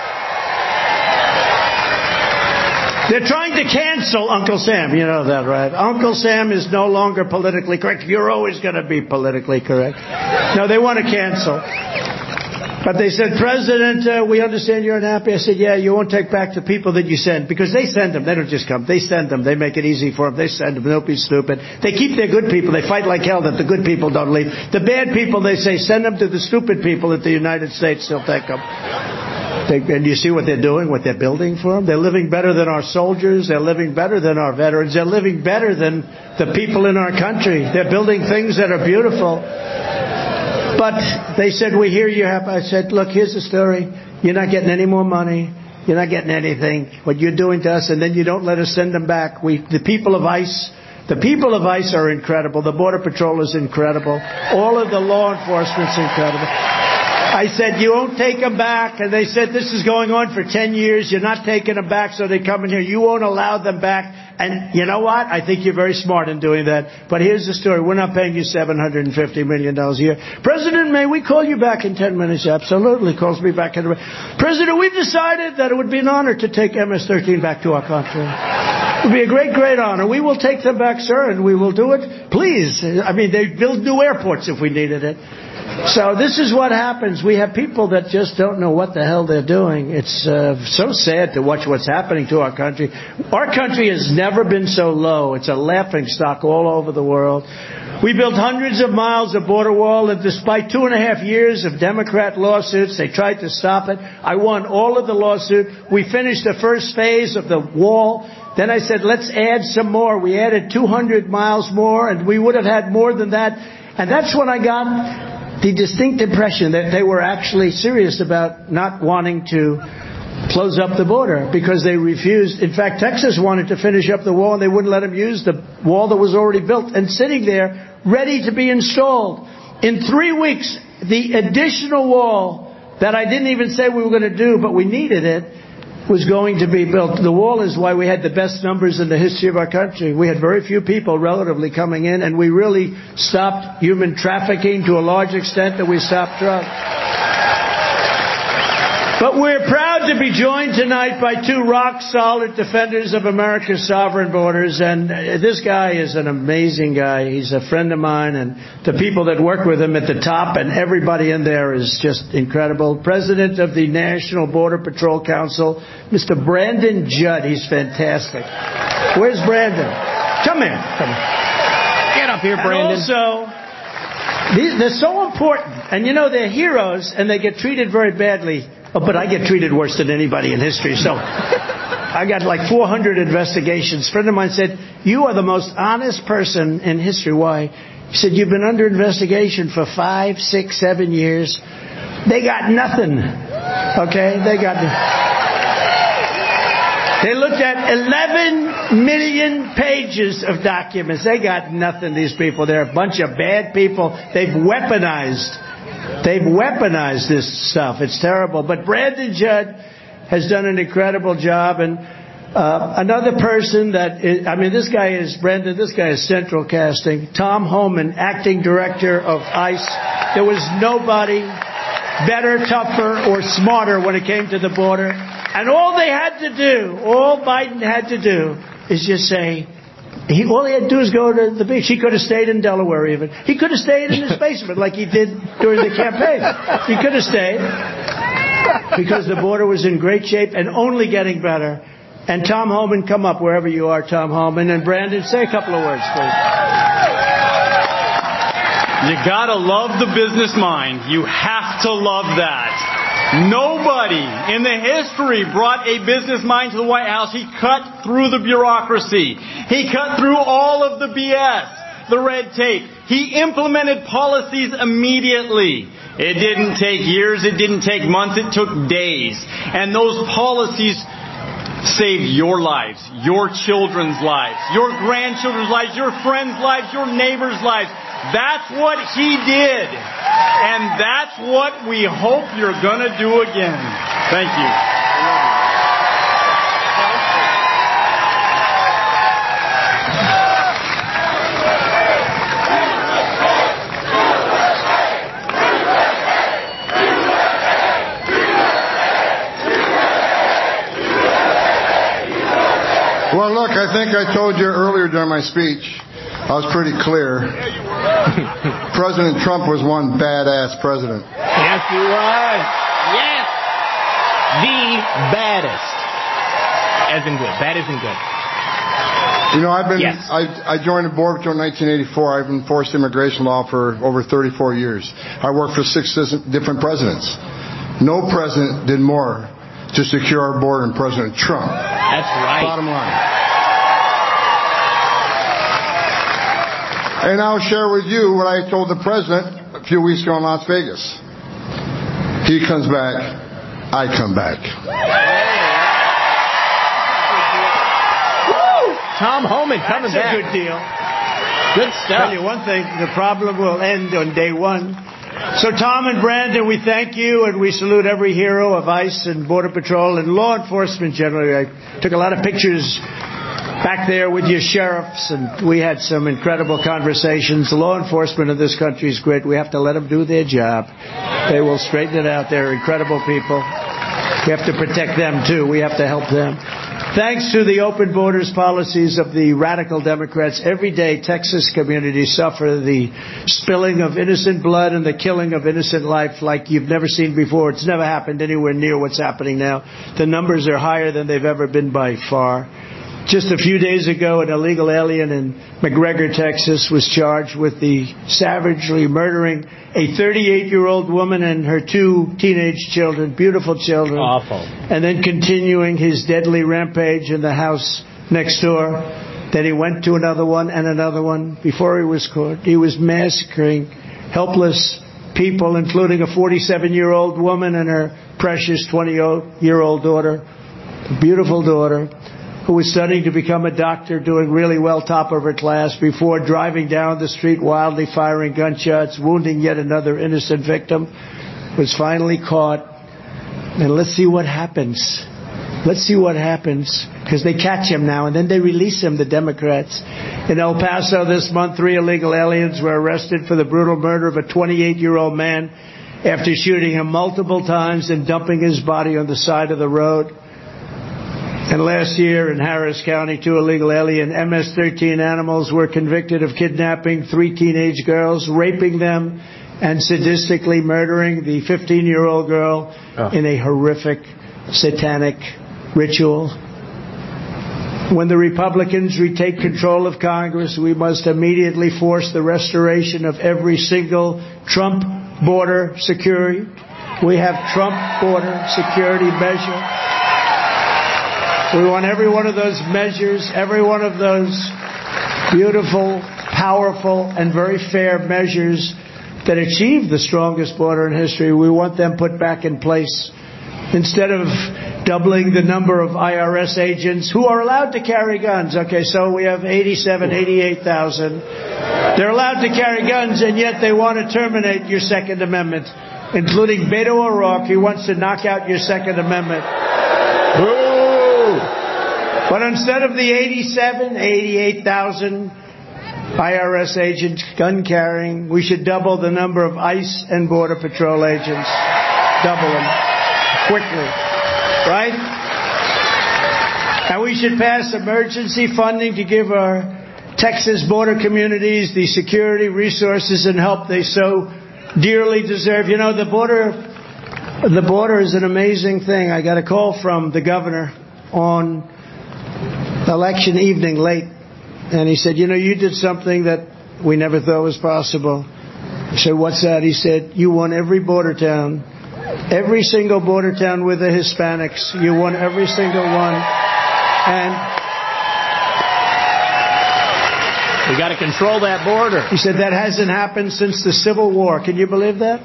They're trying to cancel Uncle Sam. You know that, right? Uncle Sam is no longer politically correct. You're always going to be politically correct. No, they want to cancel. But they said, President, we understand you're unhappy. I said, yeah, you won't take back the people that you send. Because they send them. They don't just come. They send them. They make it easy for them. They send them. Don't be stupid. They keep their good people. They fight like hell that the good people don't leave. The bad people, they say, send them to the stupid people at the United States. They'll take them. And you see what they're doing, what they're building for them? They're living better than our soldiers. They're living better than our veterans. They're living better than the people in our country. They're building things that are beautiful. But they said, we hear you have... I said, look, here's the story. You're not getting any more money. You're not getting anything. What you're doing to us, and then you don't let us send them back. The people of ICE are incredible. The Border Patrol is incredible. All of the law enforcement's incredible. I said, you won't take them back. And they said, this is going on for 10 years. You're not taking them back, so they come in here. You won't allow them back. And you know what? I think you're very smart in doing that. But here's the story. We're not paying you $750 million a year. President, may we call you back in 10 minutes? Absolutely. Calls me back in a minute. President, we've decided that it would be an honor to take MS-13 back to our country. It would be a great, great honor. We will take them back, sir, and we will do it. Please. I mean, they build new airports if we needed it. So this is what happens. We have people that just don't know what the hell they're doing. It's so sad to watch what's happening to our country. Our country has never been so low. It's a laughingstock all over the world. We built hundreds of miles of border wall, and despite 2.5 years of Democrat lawsuits, they tried to stop it. I won all of the lawsuit. We finished the first phase of the wall. Then I said, let's add some more. We added 200 miles more, and we would have had more than that. And that's when I got the distinct impression that they were actually serious about not wanting to close up the border because they refused. In fact, Texas wanted to finish up the wall, and they wouldn't let them use the wall that was already built and sitting there ready to be installed. In 3 weeks, the additional wall that I didn't even say we were going to do, but we needed it, was going to be built. The wall is why we had the best numbers in the history of our country. We had very few people relatively coming in, and we really stopped human trafficking to a large extent, that we stopped drugs. But we're proud to be joined tonight by 2 rock-solid defenders of America's sovereign borders, and this guy is an amazing guy. He's a friend of mine, and the people that work with him at the top and everybody in there is just incredible. President of the National Border Patrol Council, Mr. Brandon Judd. He's fantastic. Where's Brandon? Come here. Come here. Get up here, Brandon. And also, they're so important, and you know, they're heroes, and they get treated very badly. Oh, but I get treated worse than anybody in history, so I got like 400 investigations. A friend of mine said, you are the most honest person in history. Why? He said, you've been under investigation for 5, 6, 7 years. They got nothing. Okay? They looked at 11 million pages of documents. They got nothing, these people. They're a bunch of bad people. They've weaponized this stuff. It's terrible. But Brandon Judd has done an incredible job. And another person this guy is Central Casting. Tom Homan, acting director of ICE. There was nobody better, tougher, or smarter when it came to the border. And all Biden had to do is just say, all he had to do is go to the beach. He could have stayed in Delaware even. He could have stayed in his basement like he did during the campaign. He could have stayed because the border was in great shape and only getting better. And Tom Homan, come up wherever you are, Tom Homan. And Brandon, say a couple of words, please. You gotta love the business mind. You have to love that. Nobody in the history brought a business mind to the White House. He cut through the bureaucracy. He cut through all of the BS, the red tape. He implemented policies immediately. It didn't take years. It didn't take months. It took days. And those policies save your lives, your children's lives, your grandchildren's lives, your friends' lives, your neighbors' lives. That's what he did. And that's what we hope you're going to do again. Thank you. Well, look, I think I told you earlier during my speech, I was pretty clear. President Trump was one badass president. Yes, he was. Yes. The baddest. As in good. Bad as in good. You know, I joined the board until 1984. I've enforced immigration law for over 34 years. I worked for 6 different presidents. No president did more to secure our border than President Trump. That's right. Bottom line. And I'll share with you what I told the president a few weeks ago in Las Vegas. He comes back, I come back. Tom Homan coming back. That's a good deal. Good stuff. I'll tell you one thing, the problem will end on day one. So Tom and Brandon, we thank you and we salute every hero of ICE and Border Patrol and law enforcement generally. I took a lot of pictures back there with your sheriffs, and we had some incredible conversations. The law enforcement of this country is great. We have to let them do their job. They will straighten it out. They're incredible people. We have to protect them, too. We have to help them. Thanks to the open borders policies of the radical Democrats, every day Texas communities suffer the spilling of innocent blood and the killing of innocent life like you've never seen before. It's never happened anywhere near what's happening now. The numbers are higher than they've ever been by far. Just a few days ago, an illegal alien in McGregor, Texas, was charged with the savagely murdering a 38-year-old woman and her 2 teenage children, beautiful children. Awful. And then continuing his deadly rampage in the house next door. Then he went to another one and another one. Before he was caught, he was massacring helpless people, including a 47-year-old woman and her precious 20-year-old daughter, a beautiful daughter, who was studying to become a doctor, doing really well, top of her class, before driving down the street wildly firing gunshots, wounding yet another innocent victim, was finally caught. And let's see what happens. Let's see what happens, because they catch him now, and then they release him, the Democrats. In El Paso this month, 3 illegal aliens were arrested for the brutal murder of a 28-year-old man after shooting him multiple times and dumping his body on the side of the road. And last year in Harris County, 2 illegal alien MS-13 animals were convicted of kidnapping 3 teenage girls, raping them, and sadistically murdering the 15-year-old girl in a horrific satanic ritual. When the Republicans retake control of Congress, we must immediately force the restoration of every single Trump border security. We have Trump border security measure. We want every one of those measures, every one of those beautiful, powerful, and very fair measures that achieve the strongest border in history. We want them put back in place. Instead of doubling the number of IRS agents who are allowed to carry guns. Okay, so we have 88,000. They're allowed to carry guns, and yet they want to terminate your Second Amendment, including Beto O'Rourke. He wants to knock out your Second Amendment. Boo! But instead of the 88,000 IRS agents gun carrying, we should double the number of ICE and Border Patrol agents. Double them. Quickly. Right? And we should pass emergency funding to give our Texas border communities the security, resources, and help they so dearly deserve. You know, the border is an amazing thing. I got a call from the governor on election evening late, and he said, you know, you did something that we never thought was possible. I said, what's that? He said, you won every border town. Every single border town with the Hispanics. You won every single one. And we got to control that border. He said that hasn't happened since the Civil War. Can you believe that?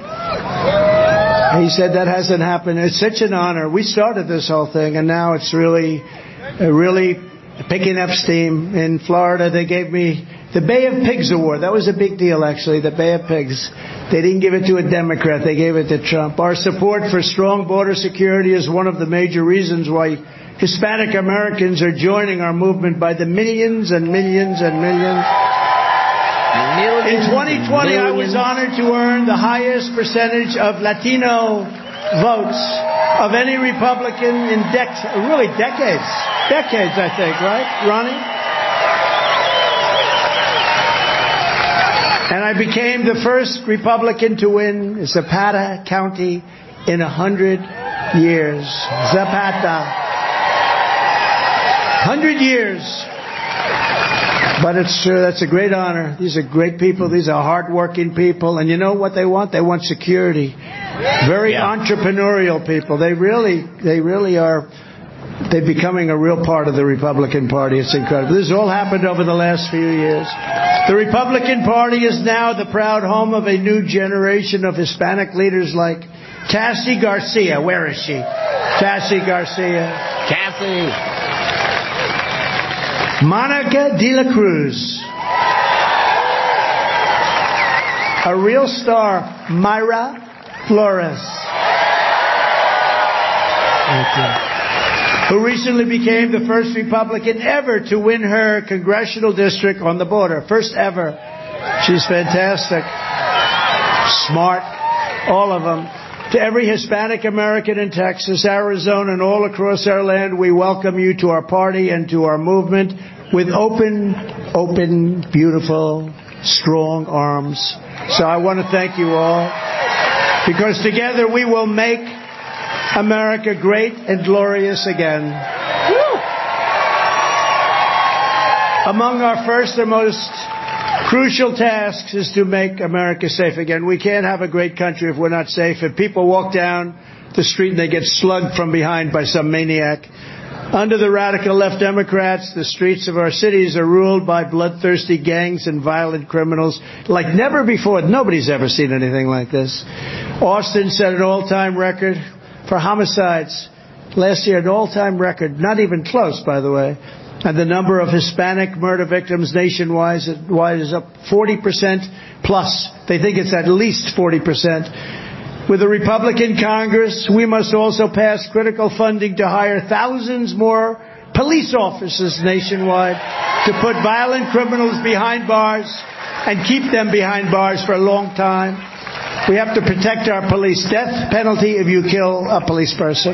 He said that hasn't happened. It's such an honor. We started this whole thing, and now it's really really picking up steam. In Florida, they gave me the Bay of Pigs Award. That was a big deal, actually, the Bay of Pigs. They didn't give it to a Democrat. They gave it to Trump. Our support for strong border security is one of the major reasons why Hispanic Americans are joining our movement by the millions and millions and millions. In 2020, I was honored to earn the highest percentage of Latino votes of any Republican in decades. Decades, I think, right, Ronnie? And I became the first Republican to win Zapata County in 100 years. Zapata. 100 years. But it's true, that's a great honor. These are great people. These are hardworking people. And you know what they want? They want security. Very entrepreneurial people. They really are. They're becoming a real part of the Republican Party. It's incredible. This has all happened over the last few years. The Republican Party is now the proud home of a new generation of Hispanic leaders like Cassie Garcia. Where is she? Cassie Garcia. Cassie. Monica de la Cruz. A real star, Mayra Flores. Who recently became the first Republican ever to win her congressional district on the border. First ever. She's fantastic. Smart. All of them. To every Hispanic American in Texas, Arizona, and all across our land, we welcome you to our party and to our movement with open, beautiful, strong arms. So I want to thank you all, because together we will make America great and glorious again. Woo! Among our first and most crucial tasks is to make America safe again. We can't have a great country if we're not safe. If people walk down the street and they get slugged from behind by some maniac. Under the radical left Democrats, the streets of our cities are ruled by bloodthirsty gangs and violent criminals like never before. Nobody's ever seen anything like this. Austin set an all-time record for homicides. Last year, an all-time record. Not even close, by the way. And the number of Hispanic murder victims nationwide is up 40% plus. They think it's at least 40%. With a Republican Congress, we must also pass critical funding to hire thousands more police officers nationwide to put violent criminals behind bars and keep them behind bars for a long time. We have to protect our police. Death penalty if you kill a police person.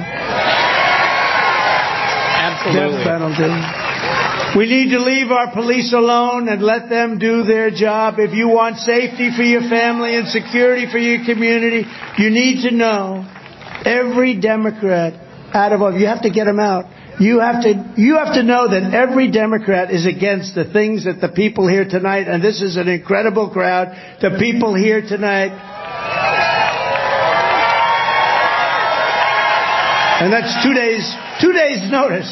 Absolutely. Death penalty. We need to leave our police alone and let them do their job. If you want safety for your family and security for your community, you need to know every Democrat out of office. You have to get them out. You have to know that every Democrat is against the things that the people here tonight, and this is an incredible crowd, the people here tonight. And that's 2 days notice.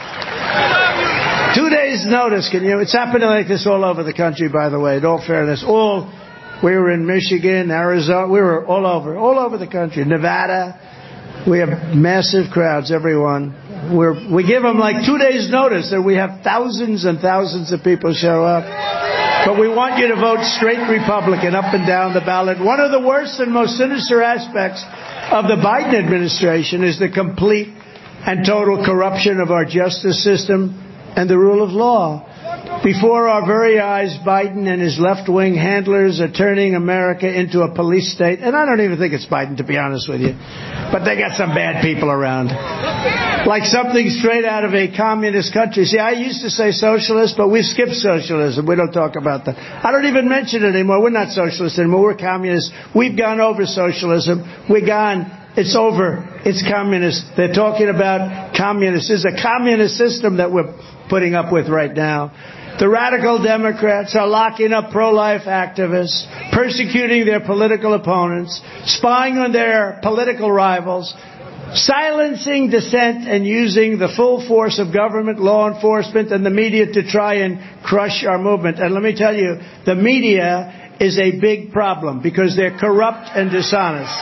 2 days notice, can you? It's happening like this all over the country, by the way, in all fairness. We were in Michigan, Arizona, we were all over the country. Nevada, we have massive crowds, everyone. We give them like 2 days notice, and we have thousands and thousands of people show up. But we want you to vote straight Republican up and down the ballot. One of the worst and most sinister aspects of the Biden administration is the complete and total corruption of our justice system and the rule of law. Before our very eyes, Biden and his left-wing handlers are turning America into a police state. And I don't even think it's Biden, to be honest with you. But they got some bad people around. Like something straight out of a communist country. See, I used to say socialist, but we've skipped socialism. We don't talk about that. I don't even mention it anymore. We're not socialists anymore. We're communists. We've gone over socialism. We're gone. It's over. It's communist. They're talking about communist. It's a communist system that we're putting up with right now. The radical Democrats are locking up pro-life activists, persecuting their political opponents, spying on their political rivals, silencing dissent, and using the full force of government, law enforcement, and the media to try and crush our movement. And let me tell you, the media is a big problem because they're corrupt and dishonest.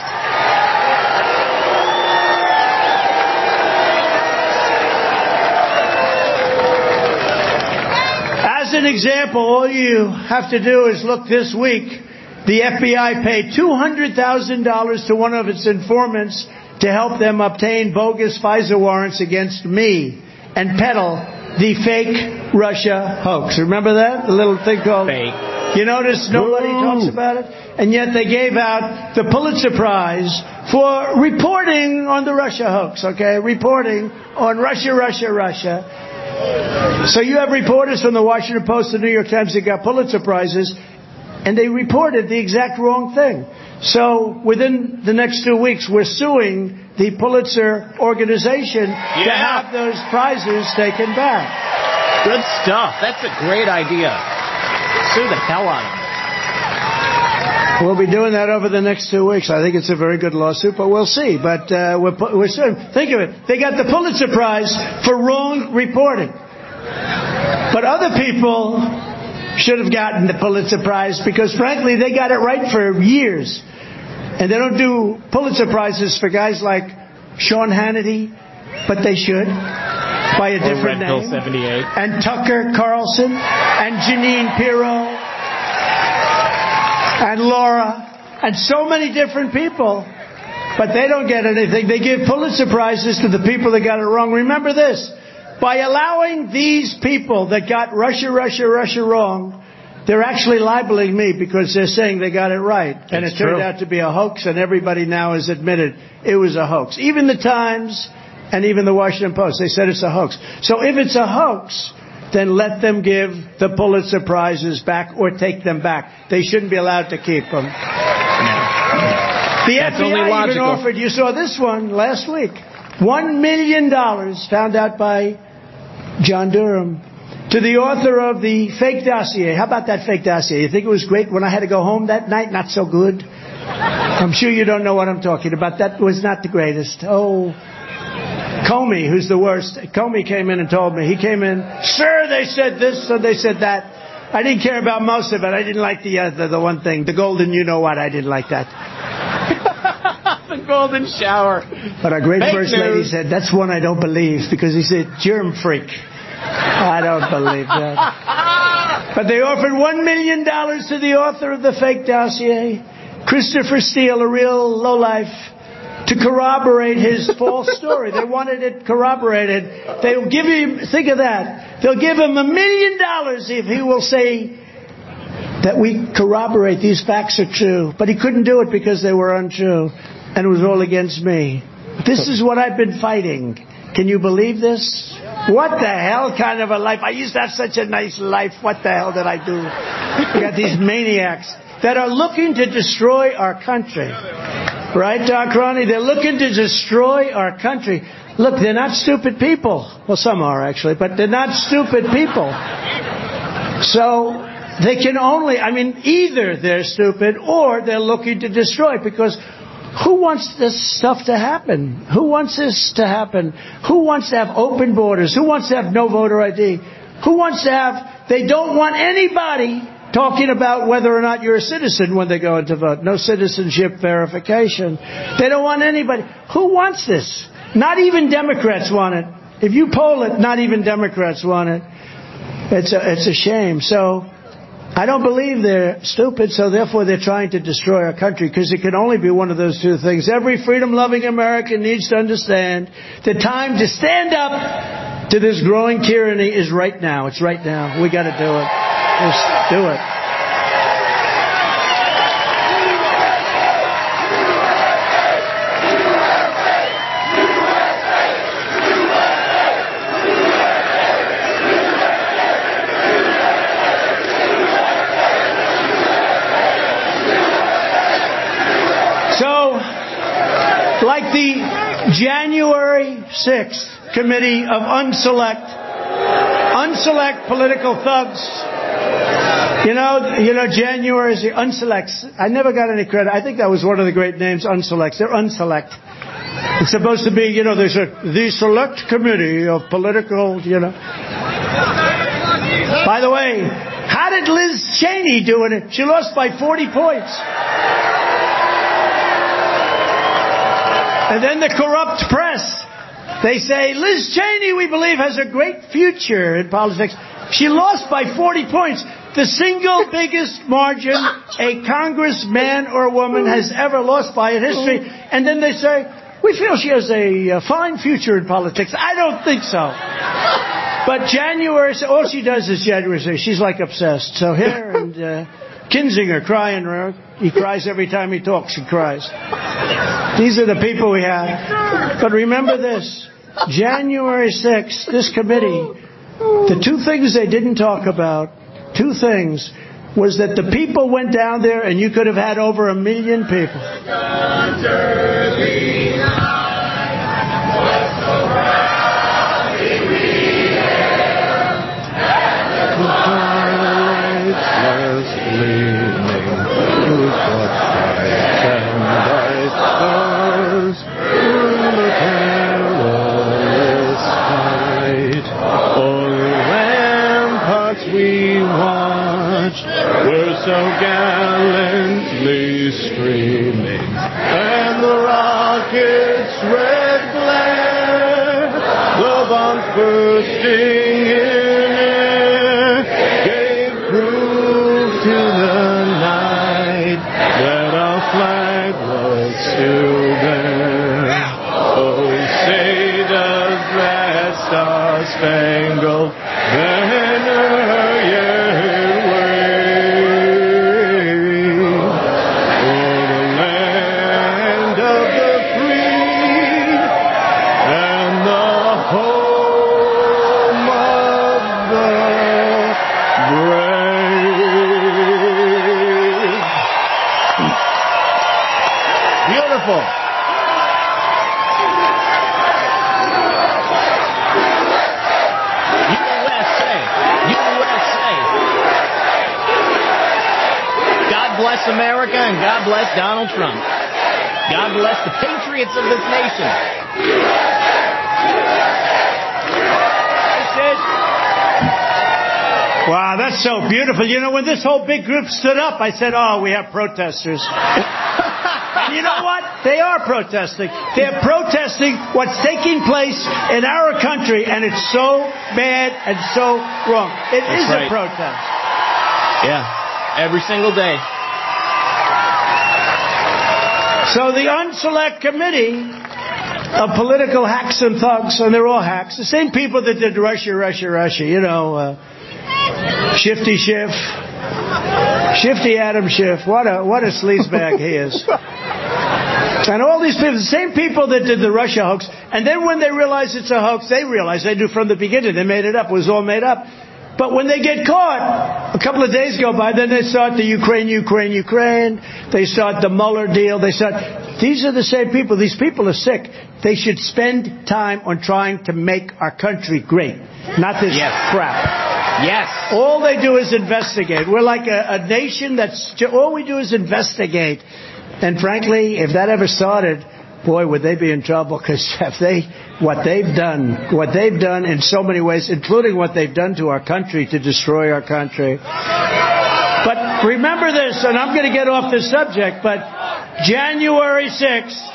an example. All you have to do is look this week. The FBI paid $200,000 to one of its informants to help them obtain bogus FISA warrants against me and peddle the fake Russia hoax. Remember that? The little thing called fake. You notice nobody talks about it? And yet they gave out the Pulitzer Prize for reporting on the Russia hoax, okay? Reporting on Russia. So you have reporters from the Washington Post and New York Times that got Pulitzer Prizes, and they reported the exact wrong thing. So within the next 2 weeks, we're suing the Pulitzer organization to have those prizes taken back. Good stuff. That's a great idea. Sue the hell out of them. We'll be doing that over the next 2 weeks. I think it's a very good lawsuit, but we'll see. But we're suing. Think of it. They got the Pulitzer Prize for wrong reporting. But other people should have gotten the Pulitzer Prize because, frankly, they got it right for years. And they don't do Pulitzer Prizes for guys like Sean Hannity, but they should, by a different name. 78. And Tucker Carlson, and Jeanine Pirro, and Laura, and so many different people. But they don't get anything. They give Pulitzer Prizes to the people that got it wrong. Remember this. By allowing these people that got Russia wrong, they're actually libeling me because they're saying they got it right. And it turned out to be a hoax, and everybody now has admitted it was a hoax. Even the Times and even the Washington Post, they said it's a hoax. So if it's a hoax, then let them give the Pulitzer Prizes back or take them back. They shouldn't be allowed to keep them. The FBI even offered, you saw this one last week, $1 million found out by John Durham to the author of the fake dossier. How about that fake dossier? You think it was great when I had to go home that night? Not so good. I'm sure you don't know what I'm talking about. That was not the greatest. Oh, Comey, who's the worst. Comey came in and told me. He came in, sir, they said this, so they said that. I didn't care about most of it. I didn't like the one thing, the golden you-know-what. I didn't like that. The golden shower. But our great First Lady said, that's one I don't believe, because he said, germ freak. I don't believe that. But they offered $1 million to the author of the fake dossier, Christopher Steele, a real lowlife, to corroborate his false story. They wanted it corroborated. They'll give him, think of that, they'll give him $1 million if he will say that we corroborate these facts are true. But he couldn't do it because they were untrue. And it was all against me. This is what I've been fighting. Can you believe this? What the hell kind of a life? I used to have such a nice life. What the hell did I do? We got these maniacs that are looking to destroy our country. Right, Doc Ronnie? They're looking to destroy our country. Look, they're not stupid people. Well, some are, actually, but they're not stupid people. So they can only, either they're stupid or they're looking to destroy, because who wants this stuff to happen? Who wants this to happen? Who wants to have open borders? Who wants to have no voter ID? Who wants to have, they don't want anybody talking about whether or not you're a citizen when they go in to vote. No citizenship verification. They don't want anybody. Who wants this? Not even Democrats want it. If you poll it, not even Democrats want it. It's a shame. So I don't believe they're stupid, so therefore they're trying to destroy our country, because it can only be one of those two things. Every freedom-loving American needs to understand the time to stand up to this growing tyranny is right now. It's right now. We got to do it. Just do it. Like the January 6th committee of unselect political thugs. You know, January is the unselects. I never got any credit. I think that was one of the great names, unselects. They're unselect. It's supposed to be, there's the select committee of political, By the way, how did Liz Cheney do in it? She lost by 40 points. And then the corrupt press, they say, Liz Cheney, we believe, has a great future in politics. She lost by 40 points. The single biggest margin a congressman or woman has ever lost by in history. And then they say, we feel she has a fine future in politics. I don't think so. But January, all she does is January 6th. She's like obsessed. So here, and Kinzinger crying. He cries every time he talks. He cries. These are the people we have. But remember this. January 6th, this committee, the two things they didn't talk about, two things, was that the people went down there and you could have had over 1 million people. We're so gallantly streaming, and the rocket's red glare, the bombs bursting in air, gave proof to the night that our flag was still there. Oh, say does that star-spangled banner yet America, and God bless Donald Trump. God bless the patriots of this nation. Wow, that's so beautiful. You know, when this whole big group stood up, I said, oh, we have protesters. And you know what? They are protesting. They're protesting what's taking place in our country, and it's so bad and so wrong. It is a protest. Yeah, every single day. So the Unselect Committee of political hacks and thugs, and they're all hacks, the same people that did Russia, you know, Shifty Schiff, Shifty Adam Schiff, what a sleazebag he is. And all these people, the same people that did the Russia hoax, and then when they realize it's a hoax, they realize they knew from the beginning, they made it up, it was all made up. But when they get caught, a couple of days go by, then they start the Ukraine. They start the Mueller deal. These are the same people. These people are sick. They should spend time on trying to make our country great, not this crap. Yes. All they do is investigate. We're like a nation all we do is investigate. And frankly, if that ever started, boy, would they be in trouble, because what they've done in so many ways, including what they've done to our country to destroy our country. But remember this, and I'm going to get off this subject, but January 6th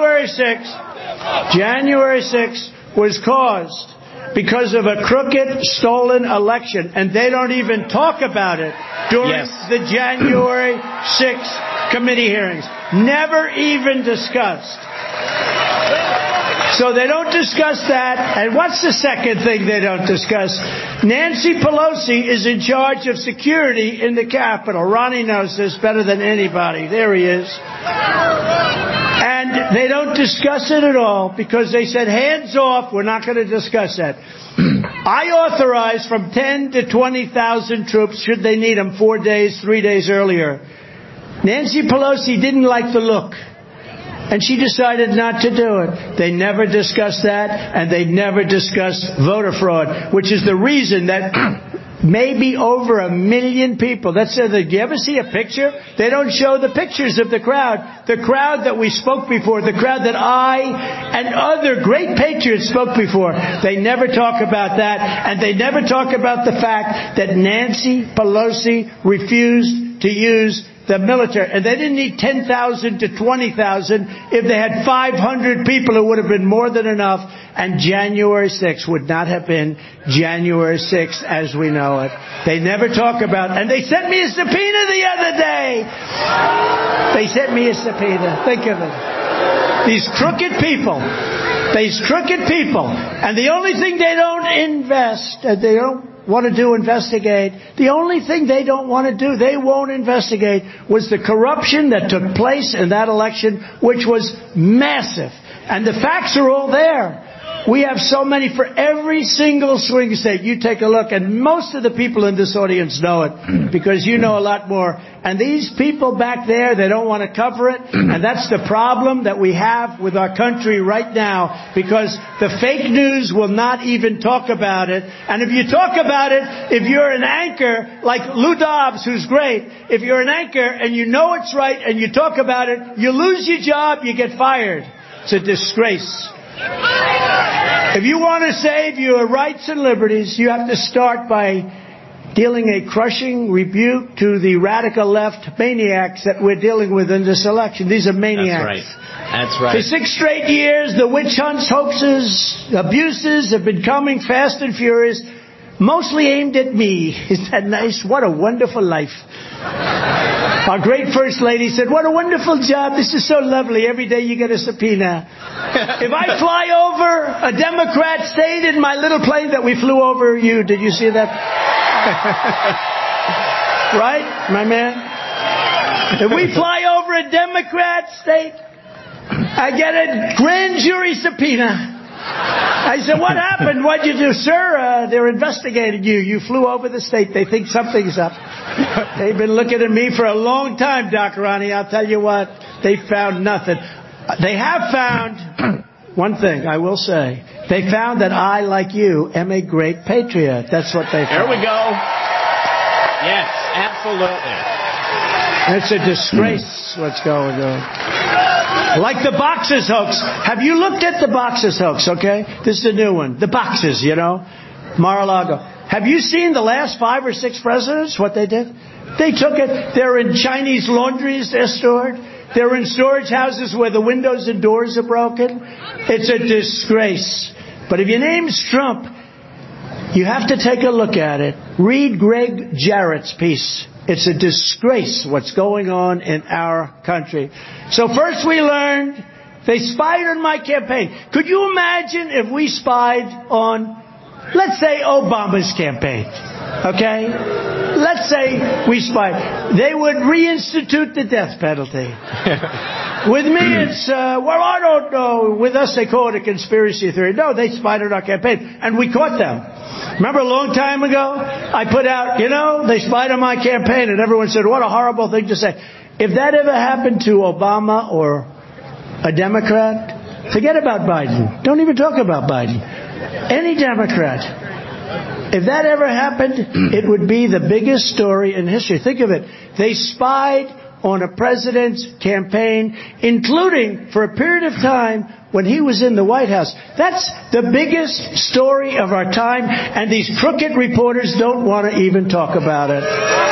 was caused because of a crooked, stolen election, and they don't even talk about it during the January 6th committee hearings. Never even discussed. So they don't discuss that. And what's the second thing they don't discuss? Nancy Pelosi is in charge of security in the Capitol. Ronnie knows this better than anybody. There he is. And they don't discuss it at all because they said, hands off, we're not going to discuss that. I authorized from 10 to 20,000 troops, should they need them, 4 days, 3 days earlier. Nancy Pelosi didn't like the look, and she decided not to do it. They never discussed that, and they never discussed voter fraud, which is the reason that maybe over 1 million people. Do you ever see a picture? They don't show the pictures of the crowd. The crowd that we spoke before, the crowd that I and other great patriots spoke before. They never talk about that, and they never talk about the fact that Nancy Pelosi refused to use the military. And they didn't need 10,000 to 20,000. If they had 500 people, it would have been more than enough. And January 6th would not have been January 6th as we know it. They never talk about it. And they sent me a subpoena the other day. They sent me a subpoena. Think of it. These crooked people. These crooked people. And the only thing they don't they don't want to do, investigate. The only thing they don't want to do, they won't investigate, was the corruption that took place in that election, which was massive. And the facts are all there. We have so many for every single swing state. You take a look, and most of the people in this audience know it, because you know a lot more. And these people back there, they don't want to cover it. And that's the problem that we have with our country right now, because the fake news will not even talk about it. And if you talk about it, if you're an anchor, like Lou Dobbs, who's great, if you're an anchor and you know it's right and you talk about it, you lose your job, you get fired. It's a disgrace. If you want to save your rights and liberties, you have to start by dealing a crushing rebuke to the radical left maniacs that we're dealing with in this election. These are maniacs. That's right. For 6 straight years, the witch hunts, hoaxes, abuses have been coming fast and furious, mostly aimed at me. Isn't that nice? What a wonderful life. Our great First Lady said, what a wonderful job. This is so lovely. Every day you get a subpoena. If I fly over a Democrat state in my little plane that we flew over you, did you see that? Right, my man? If we fly over a Democrat state, I get a grand jury subpoena. I said, what happened? What'd you do? Sir, they're investigating you. You flew over the state. They think something's up. They've been looking at me for a long time, Doc Ronnie. I'll tell you what, they found nothing. They have found one thing, I will say. They found that I, like you, am a great patriot. That's what they found. There we go. Yes, absolutely. It's a disgrace what's going on. Like the boxers hoax. Have you looked at the boxers hoax, okay? This is a new one. The boxers, you know. Mar-a-Lago. Have you seen the last 5 or 6 presidents, what they did? They took it. They're in Chinese laundries they're stored. They're in storage houses where the windows and doors are broken. It's a disgrace. But if your name's Trump, you have to take a look at it. Read Greg Jarrett's piece. It's a disgrace what's going on in our country. So first we learned they spied on my campaign. Could you imagine if we spied on, let's say, Obama's campaign? Okay? Let's say we spied. They would reinstitute the death penalty. With me, it's, well, I don't know. With us, they call it a conspiracy theory. No, they spied on our campaign, and we caught them. Remember a long time ago, I put out, you know, they spied on my campaign, and everyone said, what a horrible thing to say. If that ever happened to Obama or a Democrat, forget about Biden. Don't even talk about Biden. Any Democrat. If that ever happened, it would be the biggest story in history. Think of it. They spied on a president's campaign, including for a period of time when he was in the White House. That's the biggest story of our time, and these crooked reporters don't want to even talk about it.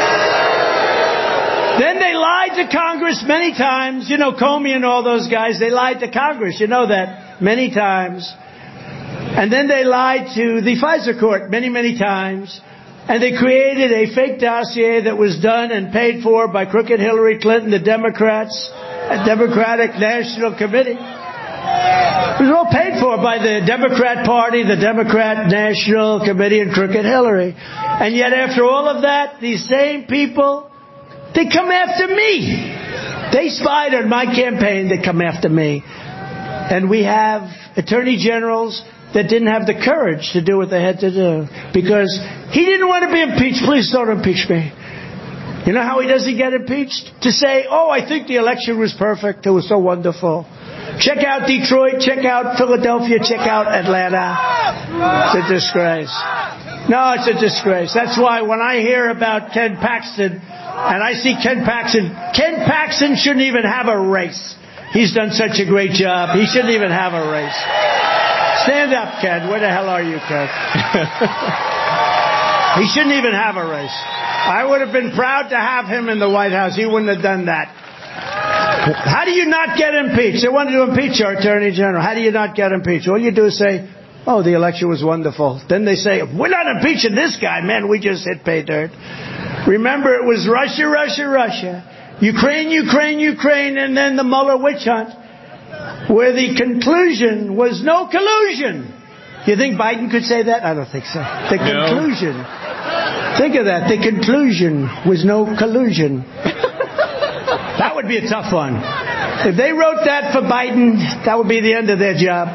Then they lied to Congress many times. You know, Comey and all those guys, they lied to Congress. You know that many times. And then they lied to the FISA court many, many times. And they created a fake dossier that was done and paid for by crooked Hillary Clinton, the Democrats, a Democratic National Committee. It was all paid for by the Democrat Party, the Democrat National Committee, and crooked Hillary. And yet after all of that, these same people, they come after me. They spied on my campaign. They come after me. And we have attorney generals that didn't have the courage to do what they had to do. Because he didn't want to be impeached. Please don't impeach me. You know how he doesn't get impeached? To say, oh, I think the election was perfect. It was so wonderful. Check out Detroit. Check out Philadelphia. Check out Atlanta. It's a disgrace. No, it's a disgrace. That's why when I hear about Ken Paxton, and I see Ken Paxton shouldn't even have a race. He's done such a great job. He shouldn't even have a race. Stand up, Ken. Where the hell are you, Ken? He shouldn't even have a race. I would have been proud to have him in the White House. He wouldn't have done that. How do you not get impeached? They wanted to impeach our Attorney General. How do you not get impeached? All you do is say, oh, the election was wonderful. Then they say, we're not impeaching this guy. Man, we just hit pay dirt. Remember, it was Russia, Russia, Russia. Ukraine, Ukraine, Ukraine, and then the Mueller witch hunt, where the conclusion was no collusion. You think Biden could say that? I don't think so. The conclusion. Think of that. The conclusion was no collusion. That would be a tough one. If they wrote that for Biden, that would be the end of their job.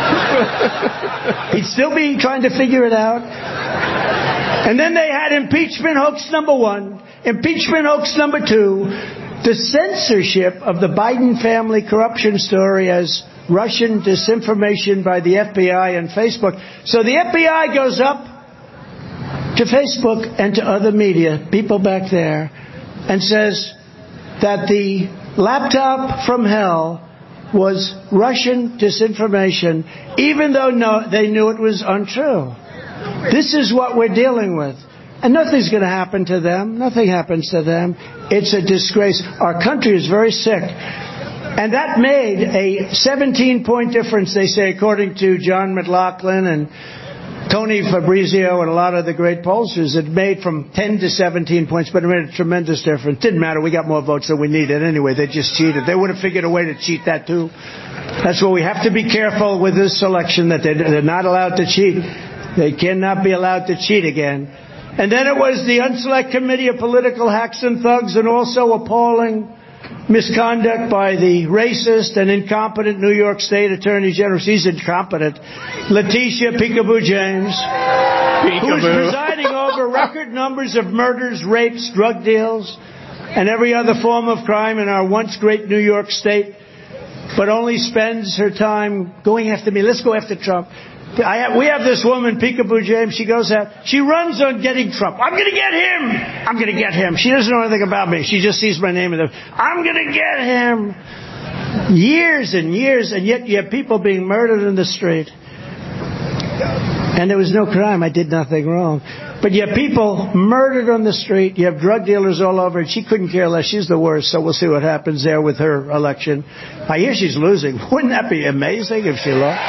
He'd still be trying to figure it out. And then they had impeachment hoax number 1, impeachment hoax number 2, the censorship of the Biden family corruption story as Russian disinformation by the FBI and Facebook. So the FBI goes up to Facebook and to other media, people back there, and says that the laptop from hell was Russian disinformation, even though they knew it was untrue. This is what we're dealing with. And nothing's going to happen to them. Nothing happens to them. It's a disgrace. Our country is very sick. And that made a 17-point difference, they say, according to John McLaughlin and Tony Fabrizio and a lot of the great pollsters. It made from 10 to 17 points, but it made a tremendous difference. Didn't matter. We got more votes than we needed anyway. They just cheated. They would have figured a way to cheat that, too. That's why we have to be careful with this election, that they're not allowed to cheat. They cannot be allowed to cheat again. And then it was the Unselect Committee of Political Hacks and Thugs, and also appalling misconduct by the racist and incompetent New York State Attorney General. She's incompetent. Letitia Peekaboo James, who's presiding over record numbers of murders, rapes, drug deals, and every other form of crime in our once great New York State, but only spends her time going after me. Let's go after Trump. We have this woman, Peekaboo James. She goes out. She runs on getting Trump. I'm going to get him. I'm going to get him. She doesn't know anything about me. She just sees my name. And I'm going to get him. Years and years, and yet you have people being murdered in the street. And there was no crime. I did nothing wrong. But you have people murdered on the street. You have drug dealers all over. And she couldn't care less. She's the worst. So we'll see what happens there with her election. I hear she's losing. Wouldn't that be amazing if she lost?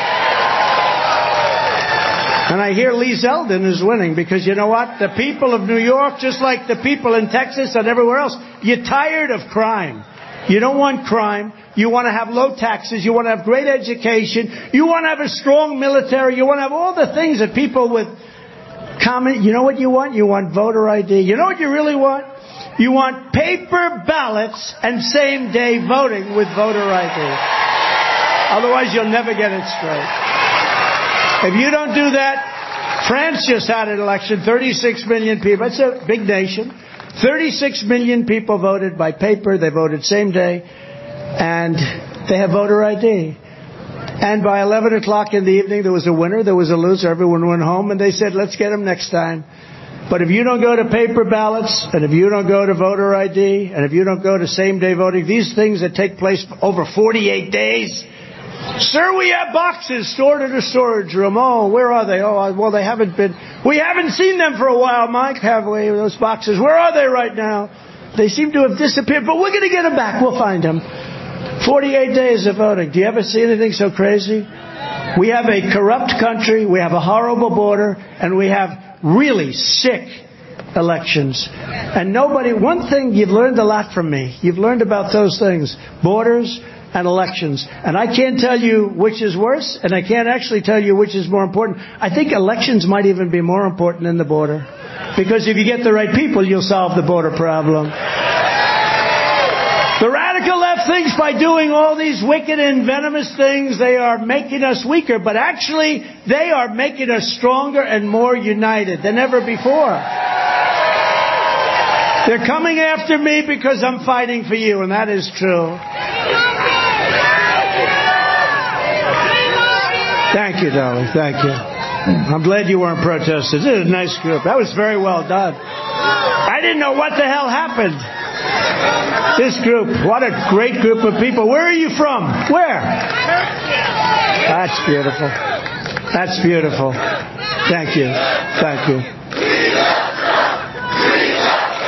And I hear Lee Zeldin is winning because you know what? The people of New York, just like the people in Texas and everywhere else, you're tired of crime. You don't want crime. You want to have low taxes. You want to have great education. You want to have a strong military. You want to have all the things that people with common... You know what you want? You want voter ID. You know what you really want? You want paper ballots and same-day voting with voter ID. Otherwise, you'll never get it straight. If you don't do that, France just had an election, 36 million people. It's a big nation. 36 million people voted by paper. They voted same day. And they have voter ID. And by 11 o'clock in the evening, there was a winner, there was a loser. Everyone went home, and they said, let's get them next time. But if you don't go to paper ballots, and if you don't go to voter ID, and if you don't go to same-day voting, these things that take place for over 48 days... Sir, we have boxes stored in a storage room. Oh, where are they? Oh, well, they haven't been... We haven't seen them for a while, Mike, have we? Those boxes. Where are they right now? They seem to have disappeared, but we're going to get them back. We'll find them. 48 days of voting. Do you ever see anything so crazy? We have a corrupt country. We have a horrible border. And we have really sick elections. And nobody... One thing, you've learned a lot from me. You've learned about those things. Borders... and elections. And I can't tell you which is worse, and I can't actually tell you which is more important. I think elections might even be more important than the border. Because if you get the right people, you'll solve the border problem. The radical left thinks by doing all these wicked and venomous things, they are making us weaker. But actually, they are making us stronger and more united than ever before. They're coming after me because I'm fighting for you, and that is true. Thank you, darling. Thank you. I'm glad you weren't protesting. This is a nice group. That was very well done. I didn't know what the hell happened. This group, what a great group of people. Where are you from? Where? That's beautiful. That's beautiful. Thank you. Thank you.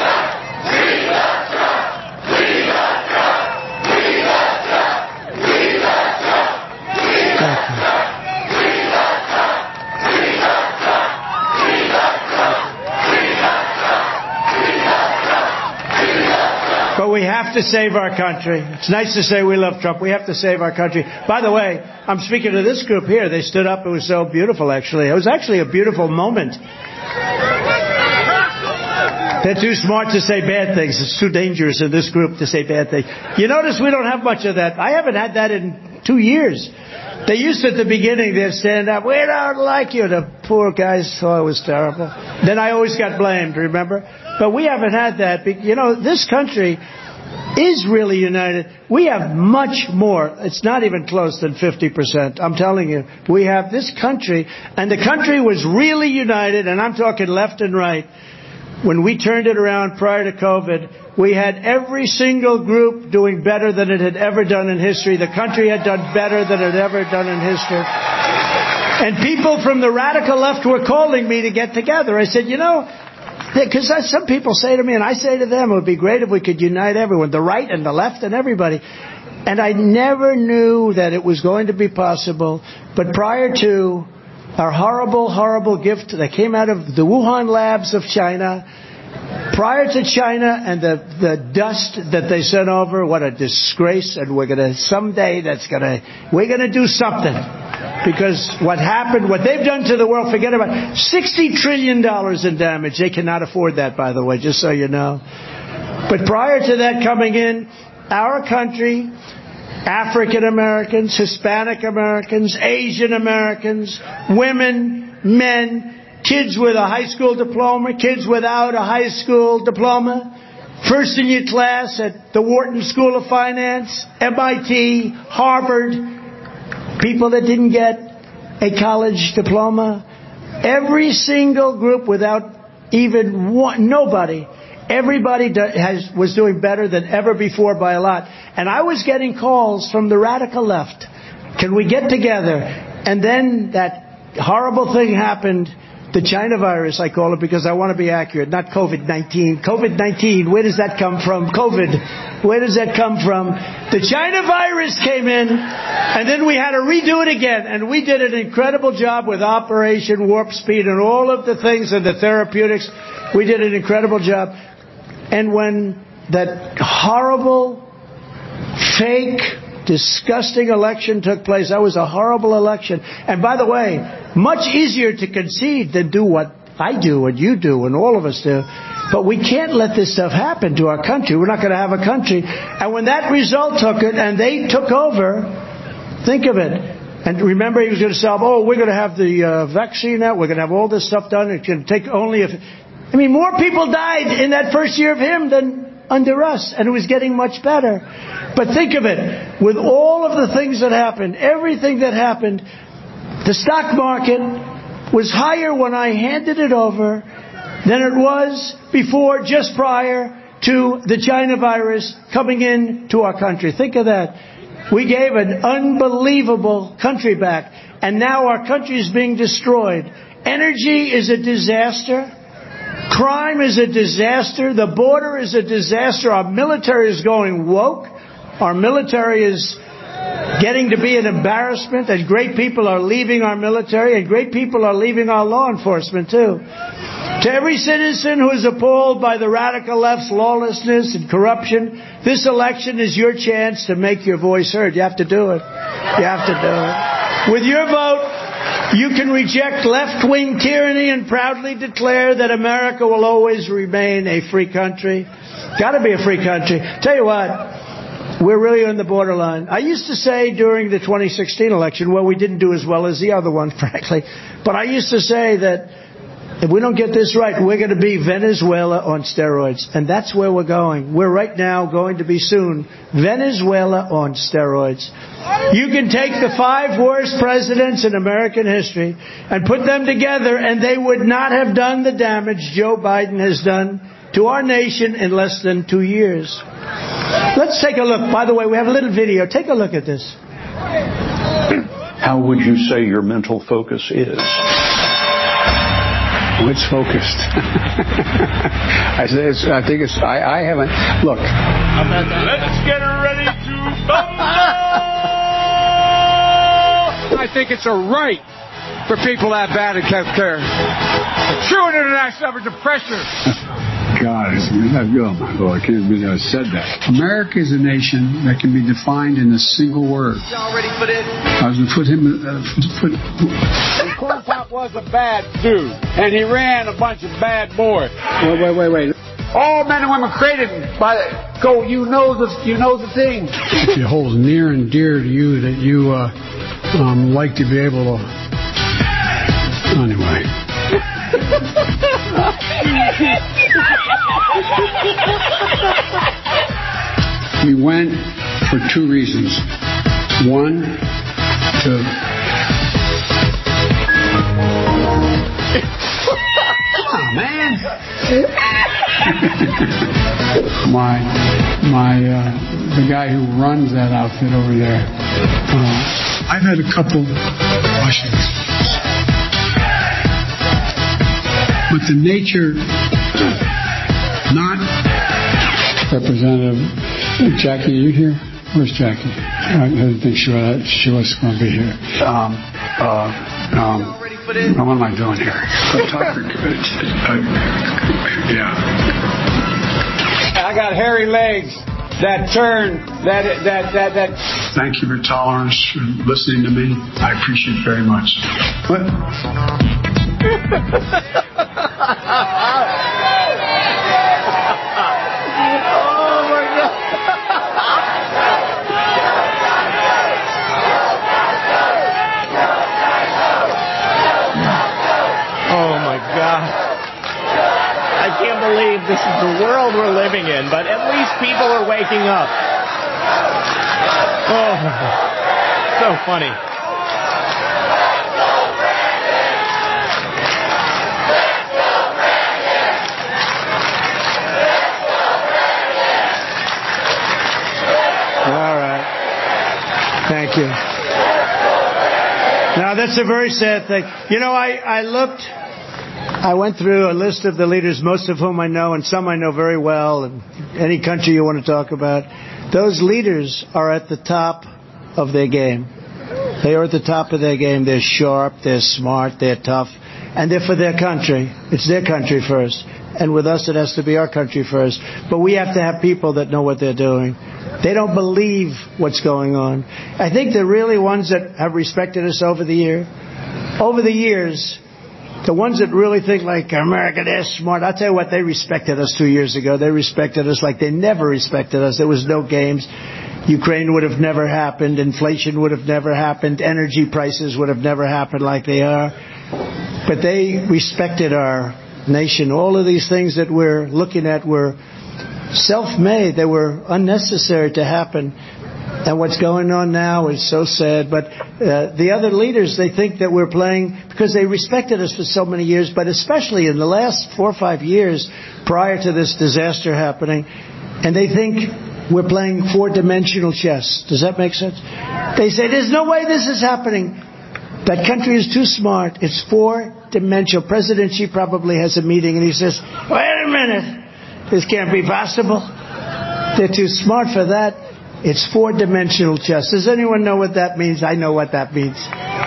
we have to save our country. It's nice to say we love Trump. We have to save our country. By the way, I'm speaking to this group here. They stood up. It was so beautiful, actually. It was actually a beautiful moment. They're too smart to say bad things. It's too dangerous in this group to say bad things. You notice we don't have much of that. I haven't had that in 2 years. They used to, at the beginning, they'd stand up, we don't like you. The poor guys thought it was terrible. Then I always got blamed, remember? But we haven't had that. You know, this country is really united. We have much more. It's not even close than 50%. I'm telling you. We have this country, and the country was really united, and I'm talking left and right. When we turned it around prior to COVID, we had every single group doing better than it had ever done in history. The country had done better than it had ever done in history. And people from the radical left were calling me to get together. I said, you know, because some people say to me, and I say to them, it would be great if we could unite everyone, the right and the left and everybody. And I never knew that it was going to be possible. But prior to our horrible, horrible gift that came out of the Wuhan labs of China, prior to China and the dust that they sent over, what a disgrace. And we're going to, someday, we're going to do something. Because what happened, what they've done to the world, forget about it. $60 trillion in damage. They cannot afford that, by the way, just so you know. But prior to that coming in, our country, African Americans, Hispanic Americans, Asian Americans, women, men, kids with a high school diploma, kids without a high school diploma, first in your class at the Wharton School of Finance, MIT, Harvard, people that didn't get a college diploma, every single group without even one, nobody. Everybody was doing better than ever before by a lot. And I was getting calls from the radical left. Can we get together? And then that horrible thing happened, the China virus, I call it, because I want to be accurate, not COVID-19. COVID-19, where does that come from? COVID, where does that come from? The China virus came in, and then we had to redo it again. And we did an incredible job with Operation Warp Speed and all of the things and the therapeutics. We did an incredible job. And when that horrible, fake, disgusting election took place, that was a horrible election. And by the way, much easier to concede than do what I do and you do and all of us do. But we can't let this stuff happen to our country. We're not going to have a country. And when that result took it and they took over, think of it. And remember, he was going to say, oh, we're going to have the vaccine out. We're going to have all this stuff done. It's going to take only more people died in that first year of him than under us, and it was getting much better. But think of it, with all of the things that happened, everything that happened, the stock market was higher when I handed it over than it was before, just prior to the China virus coming into our country. Think of that. We gave an unbelievable country back, and now our country is being destroyed. Energy is a disaster. Crime is a disaster. The border is a disaster. Our military is going woke. Our military is getting to be an embarrassment, and great people are leaving our military, and great people are leaving our law enforcement, too. To every citizen who is appalled by the radical left's lawlessness and corruption, this election is your chance to make your voice heard. You have to do it. You have to do it. With your vote, you can reject left-wing tyranny and proudly declare that America will always remain a free country. Got to be a free country. Tell you what, we're really on the borderline. I used to say during the 2016 election, well, we didn't do as well as the other one, frankly. But I used to say that if we don't get this right, we're going to be Venezuela on steroids. And that's where we're going. We're right now going to be soon Venezuela on steroids. You can take the 5 worst presidents in American history and put them together, and they would not have done the damage Joe Biden has done to our nation in less than 2 years. Let's take a look. By the way, we have a little video. Take a look at this. How would you say your mental focus is? Oh, it's focused. I haven't. Look. Let's get ready to rumble! I think it's a right for people to have bad health care. A true international average of pressure. God. Oh, my Lord. I can't believe I said that. America is a nation that can be defined in a single word. Y'all ready for this? I was going to put him... Corn Pop was a bad dude, and he ran a bunch of bad boys. Wait. All men and women created by go. You know the thing. It holds near and dear to you that you like to be able to. Anyway. We went for two reasons. One, to. Oh, man. The guy who runs that outfit over there. I've had a couple questions. But the nature, not Representative Jackie, are you here? Where's Jackie? I didn't think she was going to be here. What am I doing here? Yeah. I got hairy legs that turn, that. Thank you for your tolerance, for listening to me. I appreciate it very much. What? Oh, my God. Oh, my God. I can't believe this is the world we're living in, but at least people are waking up. Oh, so funny. All right. Thank you. Now, that's a very sad thing. You know, I went through a list of the leaders, most of whom I know, and some I know very well, and any country you want to talk about. Those leaders are at the top of their game. They are at the top of their game. They're sharp, they're smart, they're tough, and they're for their country. It's their country first. And with us, it has to be our country first. But we have to have people that know what they're doing. They don't believe what's going on. I think the really ones that have respected us over the years, the ones that really think like America, they're smart. I'll tell you what, they respected us 2 years ago. They respected us like they never respected us. There was no games. Ukraine would have never happened. Inflation would have never happened. Energy prices would have never happened like they are. But they respected our nation. All of these things that we're looking at were self-made. They were unnecessary to happen. And what's going on now is so sad. But the other leaders, they think that we're playing, because they respected us for so many years, but especially in the last 4 or 5 years prior to this disaster happening, and they think we're playing four-dimensional chess. Does that make sense? They say, there's no way this is happening. That country is too smart. It's four-dimensional. President Xi probably has a meeting, and he says, wait a minute. This can't be possible. They're too smart for that. It's four-dimensional chess. Does anyone know what that means? I know what that means.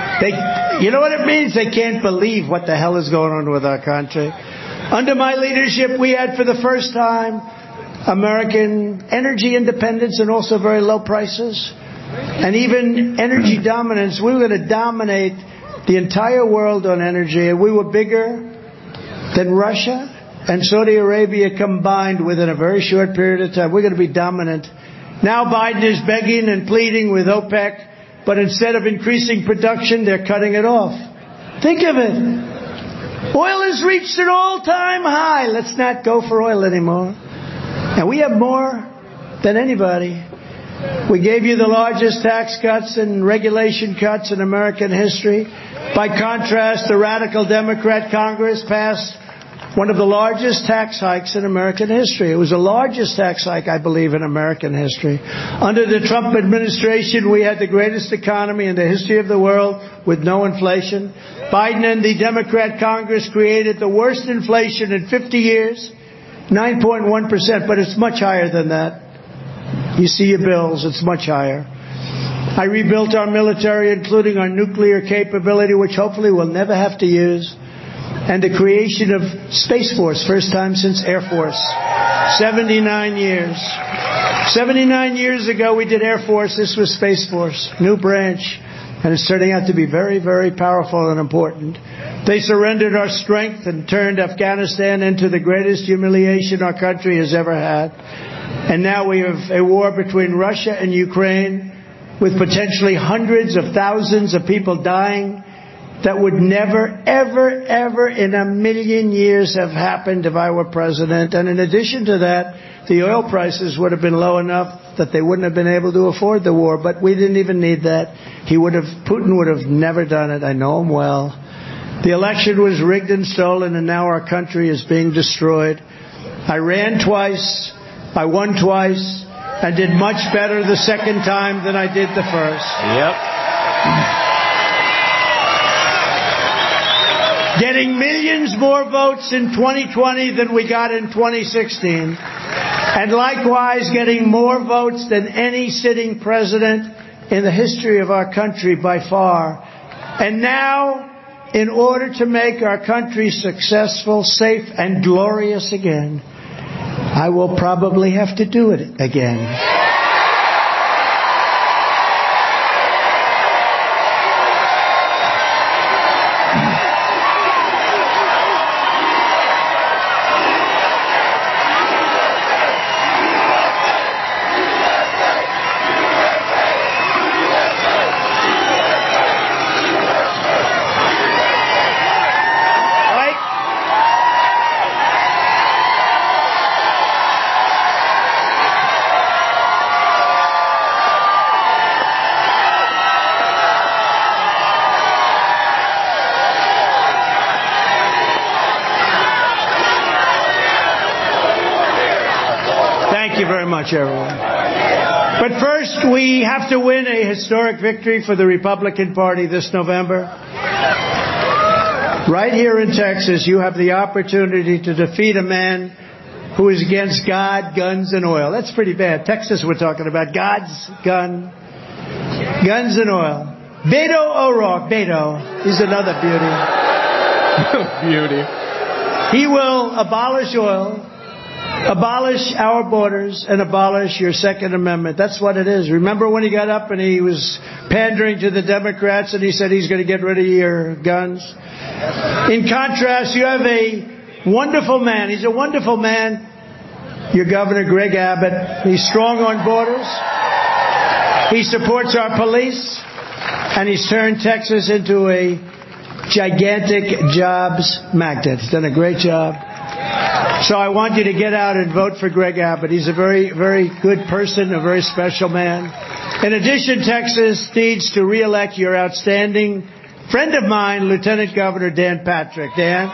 You know what it means? They can't believe what the hell is going on with our country. Under my leadership, we had for the first time American energy independence and also very low prices. And even energy dominance. We were going to dominate the entire world on energy. And we were bigger than Russia and Saudi Arabia combined within a very short period of time. We're going to be dominant. Now Biden is begging and pleading with OPEC, but instead of increasing production, they're cutting it off. Think of it. Oil has reached an all-time high. Let's not go for oil anymore. And we have more than anybody. We gave you the largest tax cuts and regulation cuts in American history. By contrast, the radical Democrat Congress passed one of the largest tax hikes in American history. It was the largest tax hike, I believe, in American history. Under the Trump administration, we had the greatest economy in the history of the world with no inflation. Biden and the Democrat Congress created the worst inflation in 50 years, 9.1%, but it's much higher than that. You see your bills, it's much higher. I rebuilt our military, including our nuclear capability, which hopefully we'll never have to use. and the creation of Space Force, first time since Air Force. 79 years. 79 years ago we did Air Force, this was Space Force, new branch, and it's turning out to be very, very powerful and important. They surrendered our strength and turned Afghanistan into the greatest humiliation our country has ever had. And now we have a war between Russia and Ukraine with potentially hundreds of thousands of people dying that would never, ever, ever in a million years have happened if I were president. And in addition to that, the oil prices would have been low enough that they wouldn't have been able to afford the war. But we didn't even need that. Putin would have never done it. I know him well. The election was rigged and stolen, and now our country is being destroyed. I ran twice. I won twice. And did much better the second time than I did the first. Yep. Getting millions more votes in 2020 than we got in 2016. And likewise getting more votes than any sitting president in the history of our country by far. And now, in order to make our country successful, safe, and glorious again, I will probably have to do it again. Everyone. But first, we have to win a historic victory for the Republican Party this November. Right here in Texas, you have the opportunity to defeat a man who is against God, guns, and oil. That's pretty bad. Texas, we're talking about guns and oil. Beto O'Rourke. Beto. He's another beauty. Beauty. He will abolish oil, abolish our borders, and abolish your Second Amendment. That's what it is. Remember when he got up and he was pandering to the Democrats and he said he's going to get rid of your guns? In contrast, you have a wonderful man. He's a wonderful man. Your Governor, Greg Abbott. He's strong on borders. He supports our police. And he's turned Texas into a gigantic jobs magnet. He's done a great job. So I want you to get out and vote for Greg Abbott. He's a very, very good person, a very special man. In addition, Texas needs to re-elect your outstanding friend of mine, Lieutenant Governor Dan Patrick. Dan?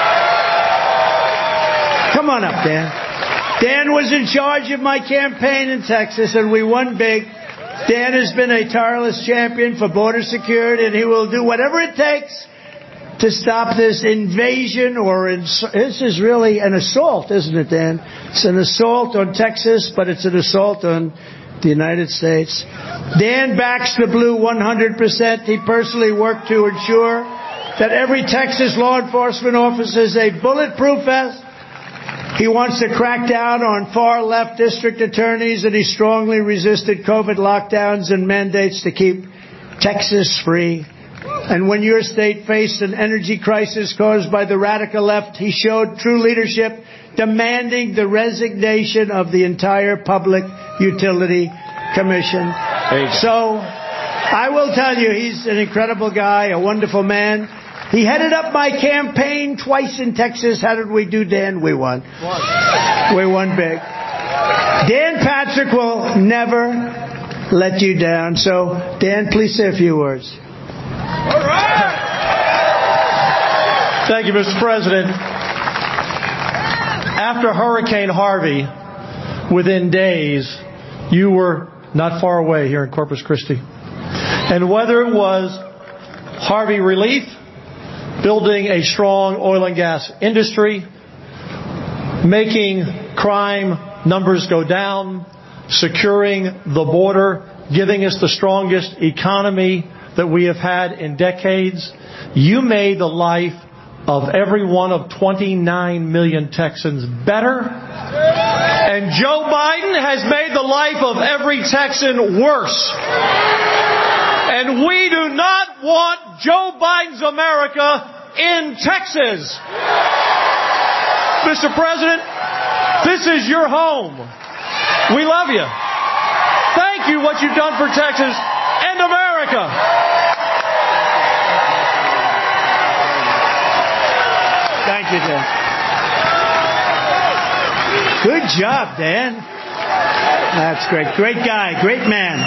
Come on up, Dan. Dan was in charge of my campaign in Texas, and we won big. Dan has been a tireless champion for border security, and he will do whatever it takes to stop this invasion this is really an assault, isn't it, Dan? It's an assault on Texas, but it's an assault on the United States. Dan backs the blue 100%. He personally worked to ensure that every Texas law enforcement officer is a bulletproof vest. He wants to crack down on far-left district attorneys, and he strongly resisted COVID lockdowns and mandates to keep Texas free. And when your state faced an energy crisis caused by the radical left, he showed true leadership, demanding the resignation of the entire Public Utility Commission. So I will tell you, he's an incredible guy, a wonderful man. He headed up my campaign twice in Texas. How did we do, Dan? We won. We won big. Dan Patrick will never let you down. So, Dan, please say a few words. All right. Thank you, Mr. President. After Hurricane Harvey, within days, you were not far away here in Corpus Christi. And whether it was Harvey relief, building a strong oil and gas industry, making crime numbers go down, securing the border, giving us the strongest economy that we have had in decades, you made the life of every one of 29 million Texans better. And Joe Biden has made the life of every Texan worse. And we do not want Joe Biden's America in Texas. Mr. President, this is your home. We love you. Thank you what you've done for Texas and America. Thank you, Dan. Good job, Dan. That's great. Great guy. Great man.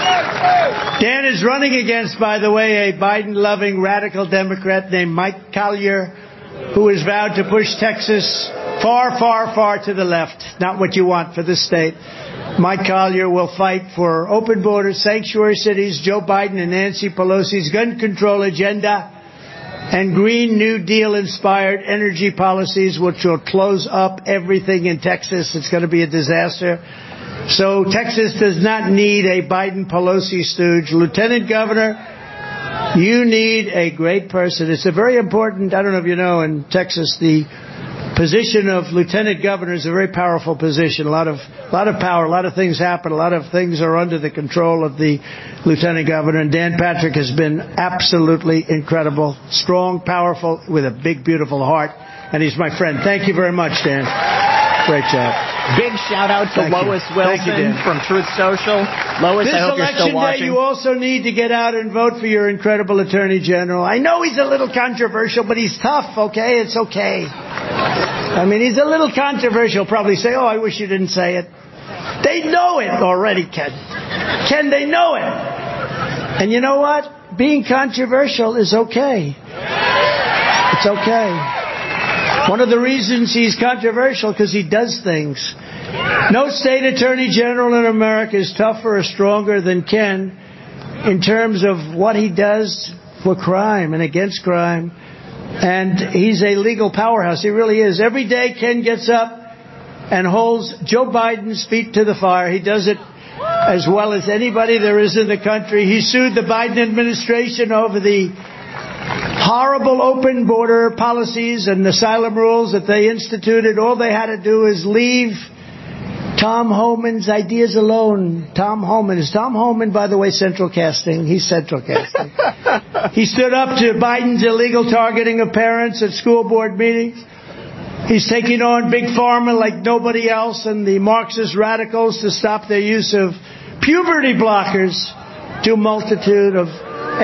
Dan is running against, by the way, a Biden-loving radical Democrat named Mike Collier, who has vowed to push Texas far, far, far to the left. Not what you want for this state. Mike Collier will fight for open borders, sanctuary cities, Joe Biden and Nancy Pelosi's gun control agenda, and Green New Deal-inspired energy policies, which will close up everything in Texas. It's going to be a disaster. So Texas does not need a Biden-Pelosi stooge. Lieutenant Governor, you need a great person. It's a very important, I don't know if you know, in Texas, the position of lieutenant governor is a very powerful position. A lot of power, a lot of things happen, a lot of things are under the control of the lieutenant governor. And Dan Patrick has been absolutely incredible, strong, powerful, with a big, beautiful heart. And he's my friend. Thank you very much, Dan. Great job. Big shout out to Lois Wilson from Truth Social. Lois, I hope you're still watching. This election day, you also need to get out and vote for your incredible Attorney General. I know he's a little controversial, but he's tough, okay? It's okay. I mean, he's a little controversial. Probably say, oh, I wish you didn't say it. They know it already, Ken. Ken, they know it. And you know what? Being controversial is okay. It's okay. One of the reasons he's controversial because he does things. No state attorney general in America is tougher or stronger than Ken in terms of what he does for crime and against crime. And he's a legal powerhouse. He really is. Every day Ken gets up and holds Joe Biden's feet to the fire. He does it as well as anybody there is in the country. He sued the Biden administration over the horrible open border policies and asylum rules that they instituted. All they had to do is leave Tom Homan's ideas alone. Tom Homan. Is Tom Homan, by the way, central casting? He's central casting. He stood up to Biden's illegal targeting of parents at school board meetings. He's taking on Big Pharma like nobody else and the Marxist radicals to stop their use of puberty blockers to a multitude of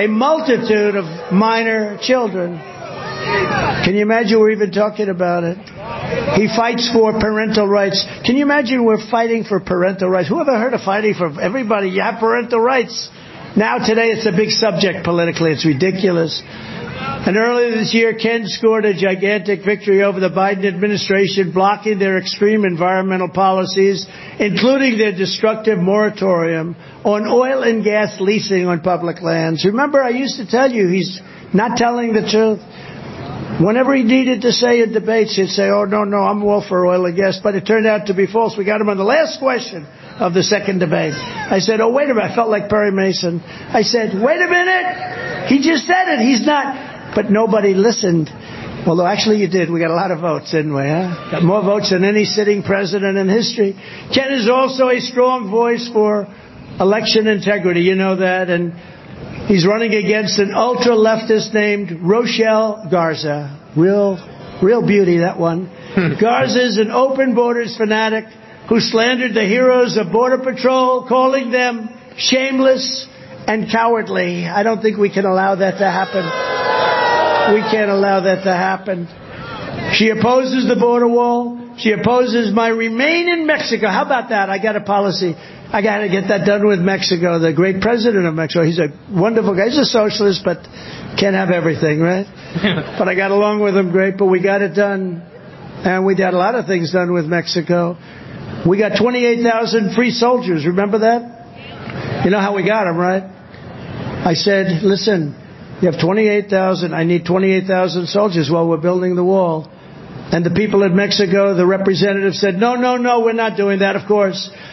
minor children. Can you imagine we're even talking about it? He fights for parental rights. Can you imagine we're fighting for parental rights? Who ever heard of fighting for everybody? You have parental rights. Now, today, it's a big subject politically. It's ridiculous. And earlier this year, Ken scored a gigantic victory over the Biden administration, blocking their extreme environmental policies, including their destructive moratorium on oil and gas leasing on public lands. Remember, I used to tell you he's not telling the truth. Whenever he needed to say in debates, he'd say, oh, no, I'm all for oil and gas. But it turned out to be false. We got him on the last question of the second debate. I said, oh, wait a minute. I felt like Perry Mason. I said, wait a minute. He just said it. He's not. But nobody listened. Although actually you did. We got a lot of votes, didn't we? Huh? Got more votes than any sitting president in history. Ken is also a strong voice for election integrity. You know that. And he's running against an ultra-leftist named Rochelle Garza. Real beauty, that one. Garza is an open borders fanatic who slandered the heroes of Border Patrol, calling them shameless and cowardly. I don't think we can allow that to happen. We can't allow that to happen. She opposes the border wall. She opposes my remain in Mexico. How about that? I got a policy. I got to get that done with Mexico. The great president of Mexico. He's a wonderful guy. He's a socialist, but can't have everything, right? But I got along with him great, but we got it done. And we got a lot of things done with Mexico. We got 28,000 free soldiers. Remember that? You know how we got them, right? I said, listen, you have 28,000. I need 28,000 soldiers while we're building the wall. And the people in Mexico, the representative said, no, we're not doing that, of course.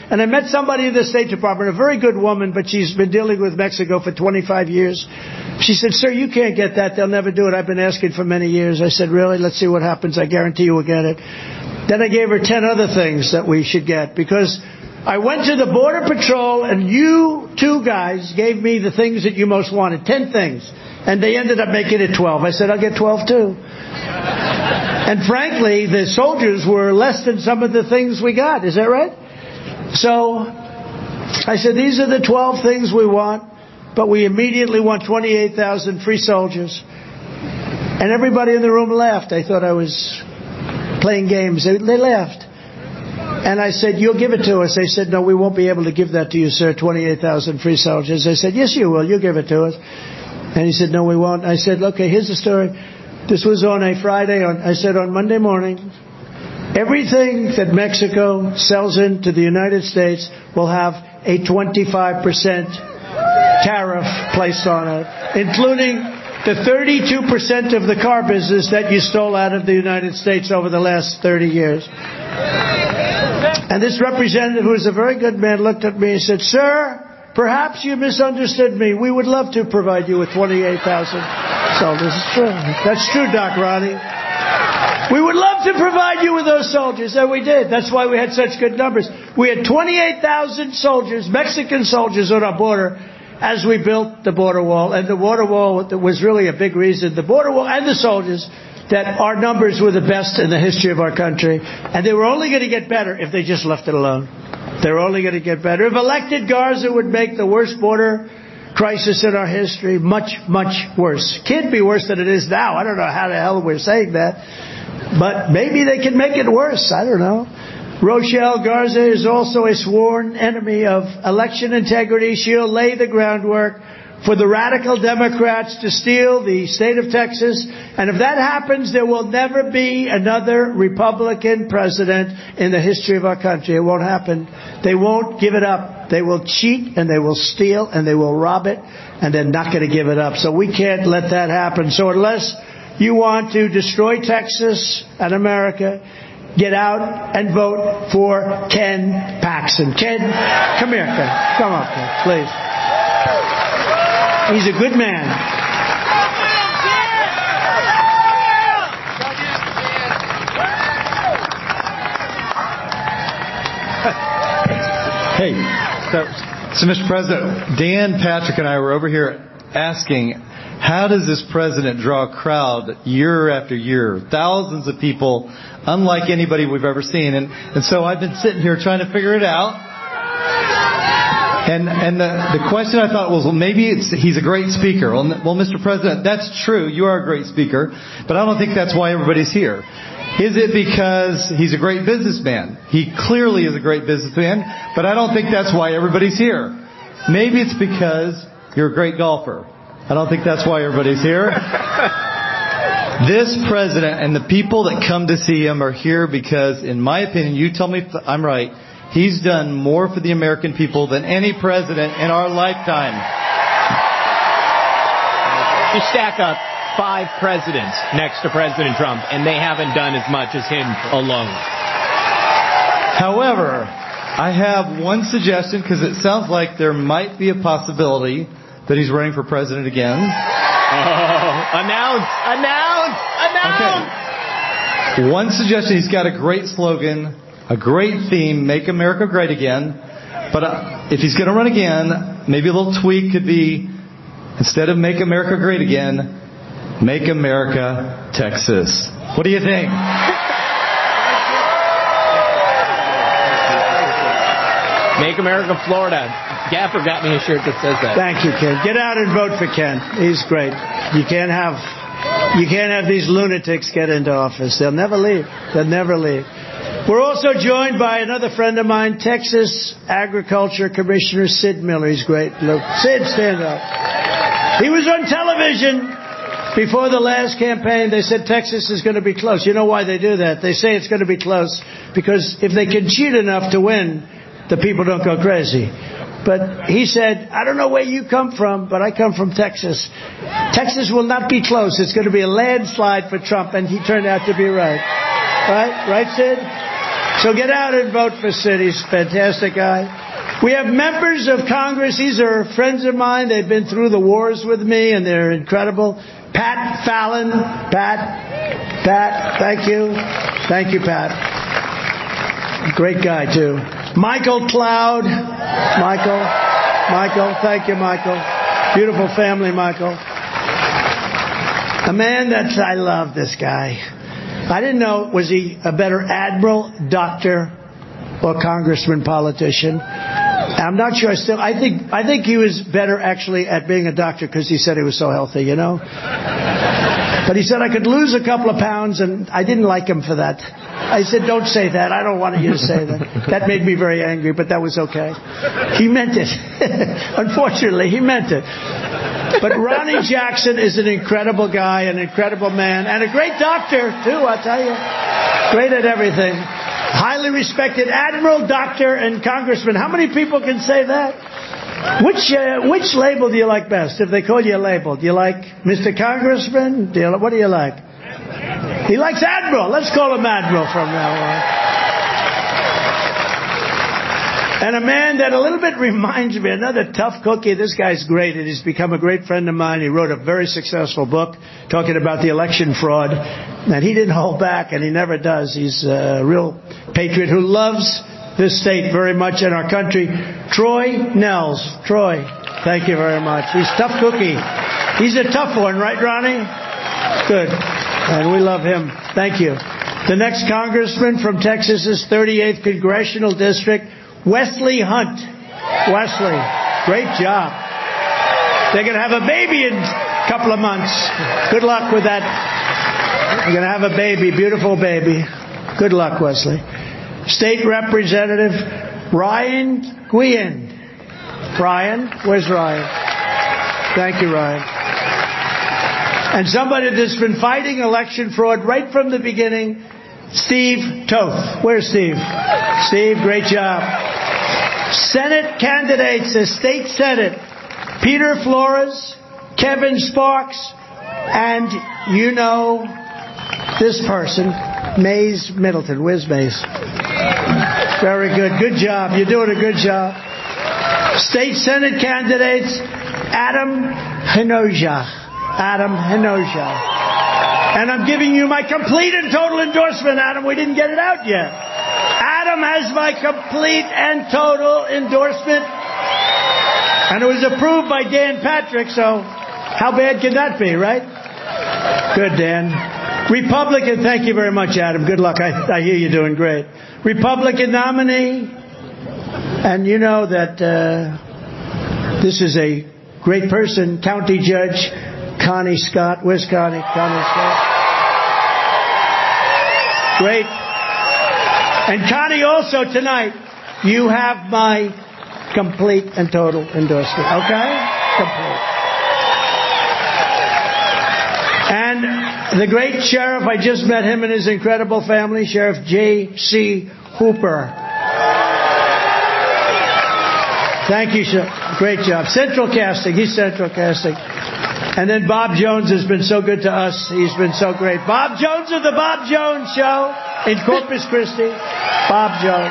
And I met somebody in the State Department, a very good woman, but she's been dealing with Mexico for 25 years. She said, sir, you can't get that. They'll never do it. I've been asking for many years. I said, really? Let's see what happens. I guarantee you we'll get it. Then I gave her 10 other things that we should get, because I went to the Border Patrol, and you two guys gave me the things that you most wanted, 10 things. And they ended up making it 12. I said, I'll get 12 too. And frankly, the soldiers were less than some of the things we got. Is that right? So I said, these are the 12 things we want, but we immediately want 28,000 free soldiers. And everybody in the room laughed. I thought I was playing games. They laughed. And I said, you'll give it to us. They said, no, we won't be able to give that to you, sir, 28,000 free soldiers. I said, yes, you will. You'll give it to us. And he said, no, we won't. I said, okay, here's the story. This was on a Friday. I said, on Monday morning, everything that Mexico sells into the United States will have a 25% tariff placed on it, including the 32% of the car business that you stole out of the United States over the last 30 years. And this representative, who was a very good man, looked at me and said, sir, perhaps you misunderstood me. We would love to provide you with 28,000 soldiers. It's true. That's true, Doc Ronnie. We would love to provide you with those soldiers, and we did. That's why we had such good numbers. We had 28,000 soldiers, Mexican soldiers, on our border as we built the border wall. And the border wall was really a big reason. The border wall and the soldiers, that our numbers were the best in the history of our country. And they were only going to get better if they just left it alone. They're only going to get better. If elected, Garza would make the worst border crisis in our history much, much worse. Can't be worse than it is now. I don't know how the hell we're saying that. But maybe they can make it worse. I don't know. Rochelle Garza is also a sworn enemy of election integrity. She'll lay the groundwork for the radical Democrats to steal the state of Texas. And if that happens, there will never be another Republican president in the history of our country. It won't happen. They won't give it up. They will cheat, and they will steal, and they will rob it, and they're not going to give it up. So we can't let that happen. So unless you want to destroy Texas and America, get out and vote for Ken Paxton. Ken, come here, Ken. Come up, Ken, please. He's a good man. Hey, so Mr. President, Dan, Patrick, and I were over here asking, how does this president draw a crowd year after year? Thousands of people, unlike anybody we've ever seen. And so I've been sitting here trying to figure it out. And the question I thought was, well, maybe he's a great speaker. Well, Mr. President, that's true. You are a great speaker. But I don't think that's why everybody's here. Is it because he's a great businessman? He clearly is a great businessman. But I don't think that's why everybody's here. Maybe it's because you're a great golfer. I don't think that's why everybody's here. This president and the people that come to see him are here because, in my opinion, you tell me if I'm right, he's done more for the American people than any president in our lifetime. You stack up 5 presidents next to President Trump, and they haven't done as much as him alone. However, I have one suggestion, because it sounds like there might be a possibility that he's running for president again. Announce! Okay. One suggestion, he's got a great slogan, a great theme, Make America Great Again. But if he's going to run again, maybe a little tweak could be, instead of Make America Great Again, Make America Texas. What do you think? Make America Florida. Gaffer got me a shirt that says that. Thank you, Ken. Get out and vote for Ken. He's great. You can't have these lunatics get into office. They'll never leave. We're also joined by another friend of mine, Texas Agriculture Commissioner Sid Miller. He's great. Look, Sid, stand up. He was on television before the last campaign. They said Texas is going to be close. You know why they do that? They say it's going to be close because if they can cheat enough to win, the people don't go crazy. But he said, I don't know where you come from, but I come from Texas. Texas will not be close. It's going to be a landslide for Trump, and he turned out to be right. Right, Sid? So get out and vote for Sid. He's a fantastic guy. We have members of Congress. These are friends of mine. They've been through the wars with me, and they're incredible. Pat Fallon. Pat, thank you. Thank you, Pat. Great guy, too. Michael Cloud. Michael, thank you, Michael. Beautiful family, Michael. A man that I love, this guy. I didn't know, was he a better admiral, doctor, or congressman, politician? I'm not sure. I think he was better actually at being a doctor because he said he was so healthy, you know. But he said I could lose a couple of pounds, and I didn't like him for that. I said, don't say that. I don't want you to say that. That made me very angry, but that was okay. He meant it. Unfortunately, he meant it. But Ronnie Jackson is an incredible guy, an incredible man, and a great doctor, too, I'll tell you. Great at everything. Highly respected admiral, doctor, and congressman. How many people can say that? Which label do you like best? If they call you a label, do you like Mr. Congressman? What do you like? He likes admiral. Let's call him admiral from now on. And a man that a little bit reminds me, another tough cookie. This guy's great, and he's become a great friend of mine. He wrote a very successful book talking about the election fraud, and he didn't hold back, and he never does. He's a real patriot who loves this state very much and our country. Troy Nehls. Troy, thank you very much. He's a tough cookie. He's a tough one, right, Ronnie? Good. And we love him. Thank you. The next congressman from Texas's 38th Congressional District, Wesley Hunt. Wesley, great job. They're going to have a baby in a couple of months. Good luck with that. They're going to have a baby, beautiful baby. Good luck, Wesley. State Representative Ryan Guillen. Ryan, where's Ryan? Thank you, Ryan. And somebody that's been fighting election fraud right from the beginning, Steve Toth. Where's Steve? Steve, great job. Senate candidates, the state Senate, Peter Flores, Kevin Sparks, and you know this person, Mays Middleton. Where's Mays? Very good. Good job. You're doing a good job. State Senate candidates, Adam Hinojosa. Adam Hinojosa. And I'm giving you my complete and total endorsement, Adam. We didn't get it out yet. Adam has my complete and total endorsement. And it was approved by Dan Patrick, so how bad can that be, right? Good, Dan. Republican, thank you very much, Adam. Good luck. I hear you're doing great. Republican nominee. And you know that this is a great person, County Judge Connie Scott. Where's Connie? Connie Scott. Great. And Connie, also tonight, you have my complete and total endorsement. Okay? Complete. And the great sheriff, I just met him and his incredible family, Sheriff J.C. Hooper. Thank you, sir. Great job. Central Casting. He's Central Casting. And then Bob Jones has been so good to us. He's been so great. Bob Jones of the Bob Jones Show in Corpus Christi. Bob Jones.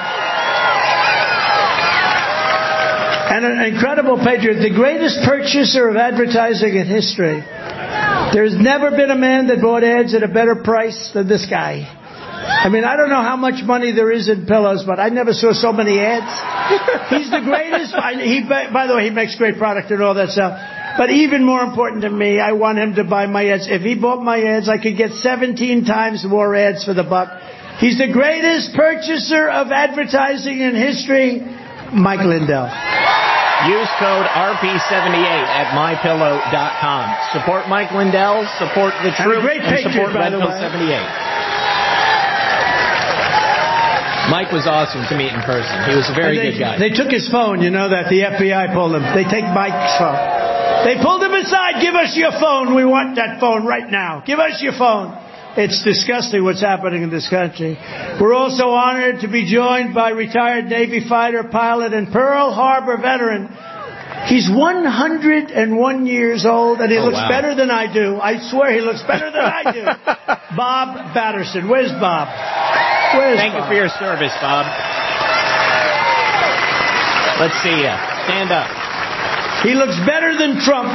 And an incredible patriot. The greatest purchaser of advertising in history. There's never been a man that bought ads at a better price than this guy. I mean, I don't know how much money there is in pillows, but I never saw so many ads. He's the greatest. By the way, he makes great product and all that stuff. But even more important to me, I want him to buy my ads. If he bought my ads, I could get 17 times more ads for the buck. He's the greatest purchaser of advertising in history, Mike Lindell. Use code RP78 at MyPillow.com. Support Mike Lindell, support the truth, and support Red Pill 78. Mike was awesome to meet in person. He was a very good guy. They took his phone, you know that. The FBI pulled him. They take Mike's phone. They pulled him aside. Give us your phone. We want that phone right now. Give us your phone. It's disgusting what's happening in this country. We're also honored to be joined by retired Navy fighter pilot and Pearl Harbor veteran. He's 101 years old, and he looks better than I do. I swear he looks better than I do. Bob Batterson. Where's Bob? Thank you for your service, Bob. Let's see you. Stand up. He looks better than Trump.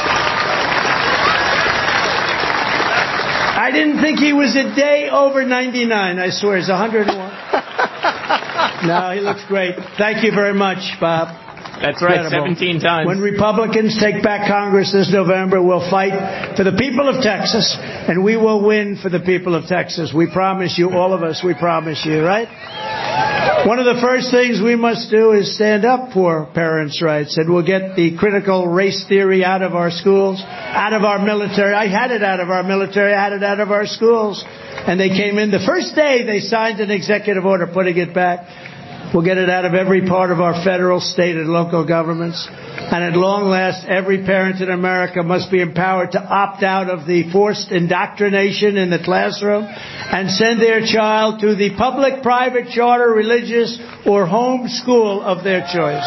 I didn't think he was a day over 99. I swear, he's 101. No, he looks great. Thank you very much, Bob. That's right, incredible. 17 times. When Republicans take back Congress this November, we'll fight for the people of Texas, and we will win for the people of Texas. We promise you, all of us, we promise you, right? One of the first things we must do is stand up for parents' rights, and we'll get the critical race theory out of our schools, out of our military. I had it out of our military. I had it out of our schools. And they came in. The first day, they signed an executive order putting it back. We'll get it out of every part of our federal, state, and local governments. And at long last, every parent in America must be empowered to opt out of the forced indoctrination in the classroom and send their child to the public, private, charter, religious, or home school of their choice.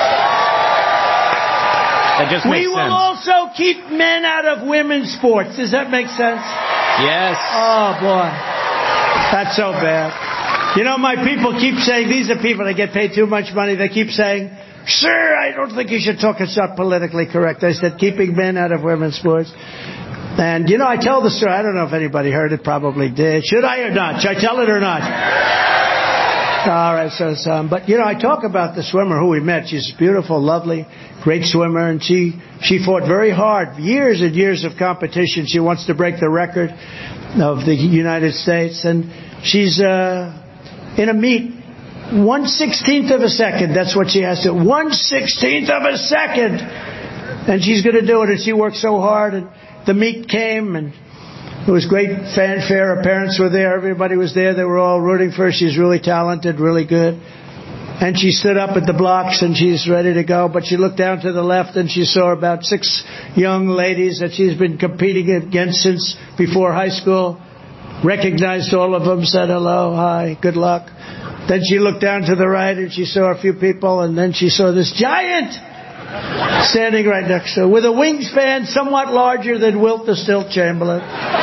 That just makes sense. We will also keep men out of women's sports. Does that make sense? Yes. Oh, boy. That's so bad. You know, my people keep saying, these are people that get paid too much money. They keep saying, sir, I don't think you should talk. It's not politically correct. I said, keeping men out of women's sports. And, you know, I tell the story. I don't know if anybody heard it. Probably did. Should I or not? Should I tell it or not? All right. But, you know, I talk about the swimmer who we met. She's beautiful, lovely, great swimmer. And she fought very hard. Years and years of competition. She wants to break the record of the United States. And she's in a meet, 1/16th of a second. That's what she has to. 1/16th of a second. And she's going to do it. And she worked so hard. And the meet came, and it was great fanfare. Her parents were there. Everybody was there. They were all rooting for her. She's really talented, really good. And she stood up at the blocks, and she's ready to go. But she looked down to the left, and she saw about 6 young ladies that she's been competing against since before high school. Recognized all of them, said hello, hi, good luck. Then she looked down to the right, and she saw a few people, and then she saw this giant standing right next to her with a wingspan somewhat larger than Wilt the Stilt Chamberlain.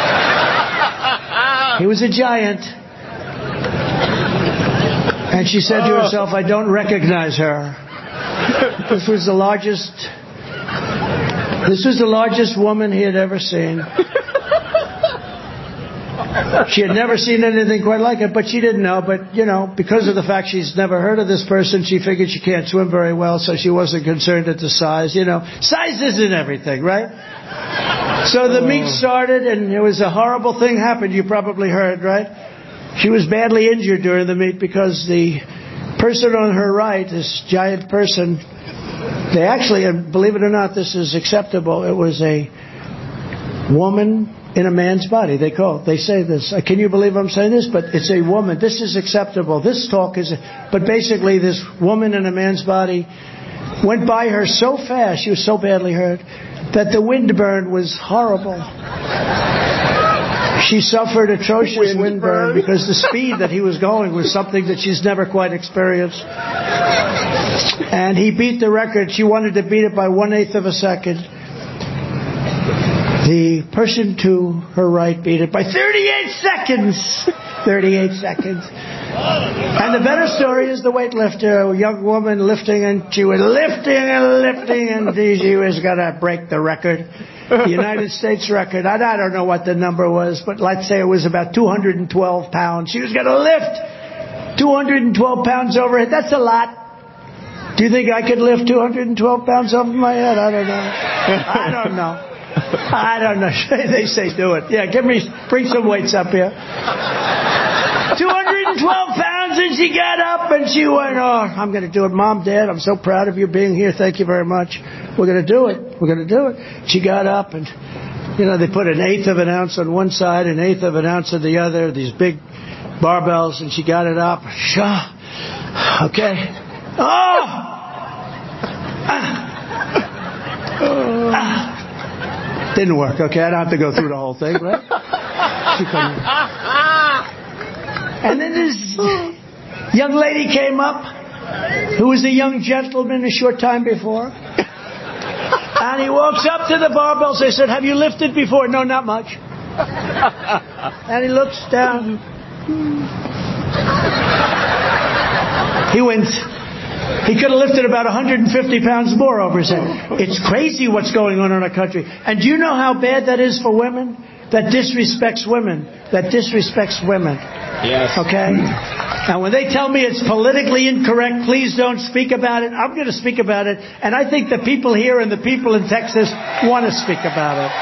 He was a giant. And she said to herself, I don't recognize her. This was the largest woman he had ever seen. She had never seen anything quite like it, but she didn't know. But, you know, because of the fact she's never heard of this person, she figured she can't swim very well, so she wasn't concerned at the size. You know, size isn't everything, right? So the meet started, and it was a horrible thing happened. You probably heard, right? She was badly injured during the meet because the person on her right, this giant person, they actually, and believe it or not, this is acceptable, it was a woman in a man's body. They say this. Can you believe I'm saying this? But it's a woman. This is acceptable. This talk is... But basically, this woman in a man's body went by her so fast, she was so badly hurt, that the windburn was horrible. She suffered atrocious windburn because the speed that he was going was something that she's never quite experienced. And he beat the record. She wanted to beat it by 1/8 of a second. The person to her right beat it by 38 seconds. 38 seconds. And the better story is the weightlifter, a young woman lifting, and she was lifting, and she was going to break the record. The United States record. I don't know what the number was, but let's say it was about 212 pounds. She was going to lift 212 pounds over it. That's a lot. Do you think I could lift 212 pounds over my head? I don't know. I don't know. They say do it. Yeah, bring some weights up here. 212 pounds, and she got up, and she went, I'm going to do it. Mom, Dad, I'm so proud of you being here. Thank you very much. We're going to do it. We're going to do it. She got up, and, you know, they put 1/8 of an ounce on one side, 1/8 of an ounce on the other, these big barbells, and she got it up. Okay. Didn't work, okay? I don't have to go through the whole thing, right? She couldn't. And then this young lady came up, who was a young gentleman a short time before. And he walks up to the barbells. They said, have you lifted before? No, not much. And he looks down. He could have lifted about 150 pounds more over his head. It's crazy what's going on in our country. And do you know how bad that is for women? That disrespects women. Yes. Okay? And when they tell me it's politically incorrect, please don't speak about it, I'm going to speak about it. And I think the people here and the people in Texas want to speak about it.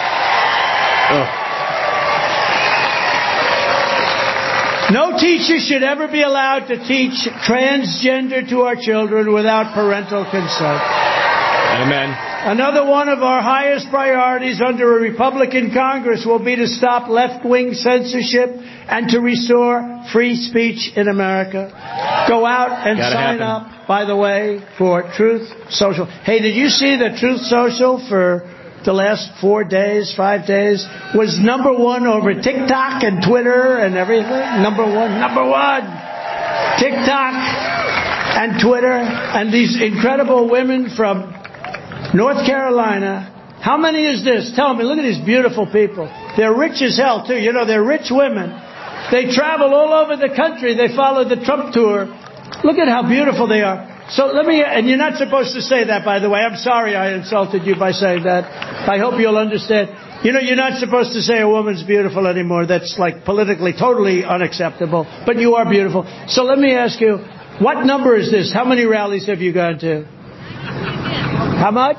No teacher should ever be allowed to teach transgender to our children without parental consent. Amen. Another one of our highest priorities under a Republican Congress will be to stop left-wing censorship and to restore free speech in America. Go out and sign up, by the way, for Truth Social. Hey, did you see that Truth Social for the last 5 days, was number one over TikTok and Twitter and everything? Number one. TikTok and Twitter and these incredible women from North Carolina. How many is this? Tell me, look at these beautiful people. They're rich as hell, too. You know, they're rich women. They travel all over the country. They follow the Trump tour. Look at how beautiful they are. So and you're not supposed to say that, by the way. I'm sorry I insulted you by saying that. I hope you'll understand. You know, you're not supposed to say a woman's beautiful anymore. That's like politically totally unacceptable. But you are beautiful. So let me ask you, what number is this? How many rallies have you gone to? How much?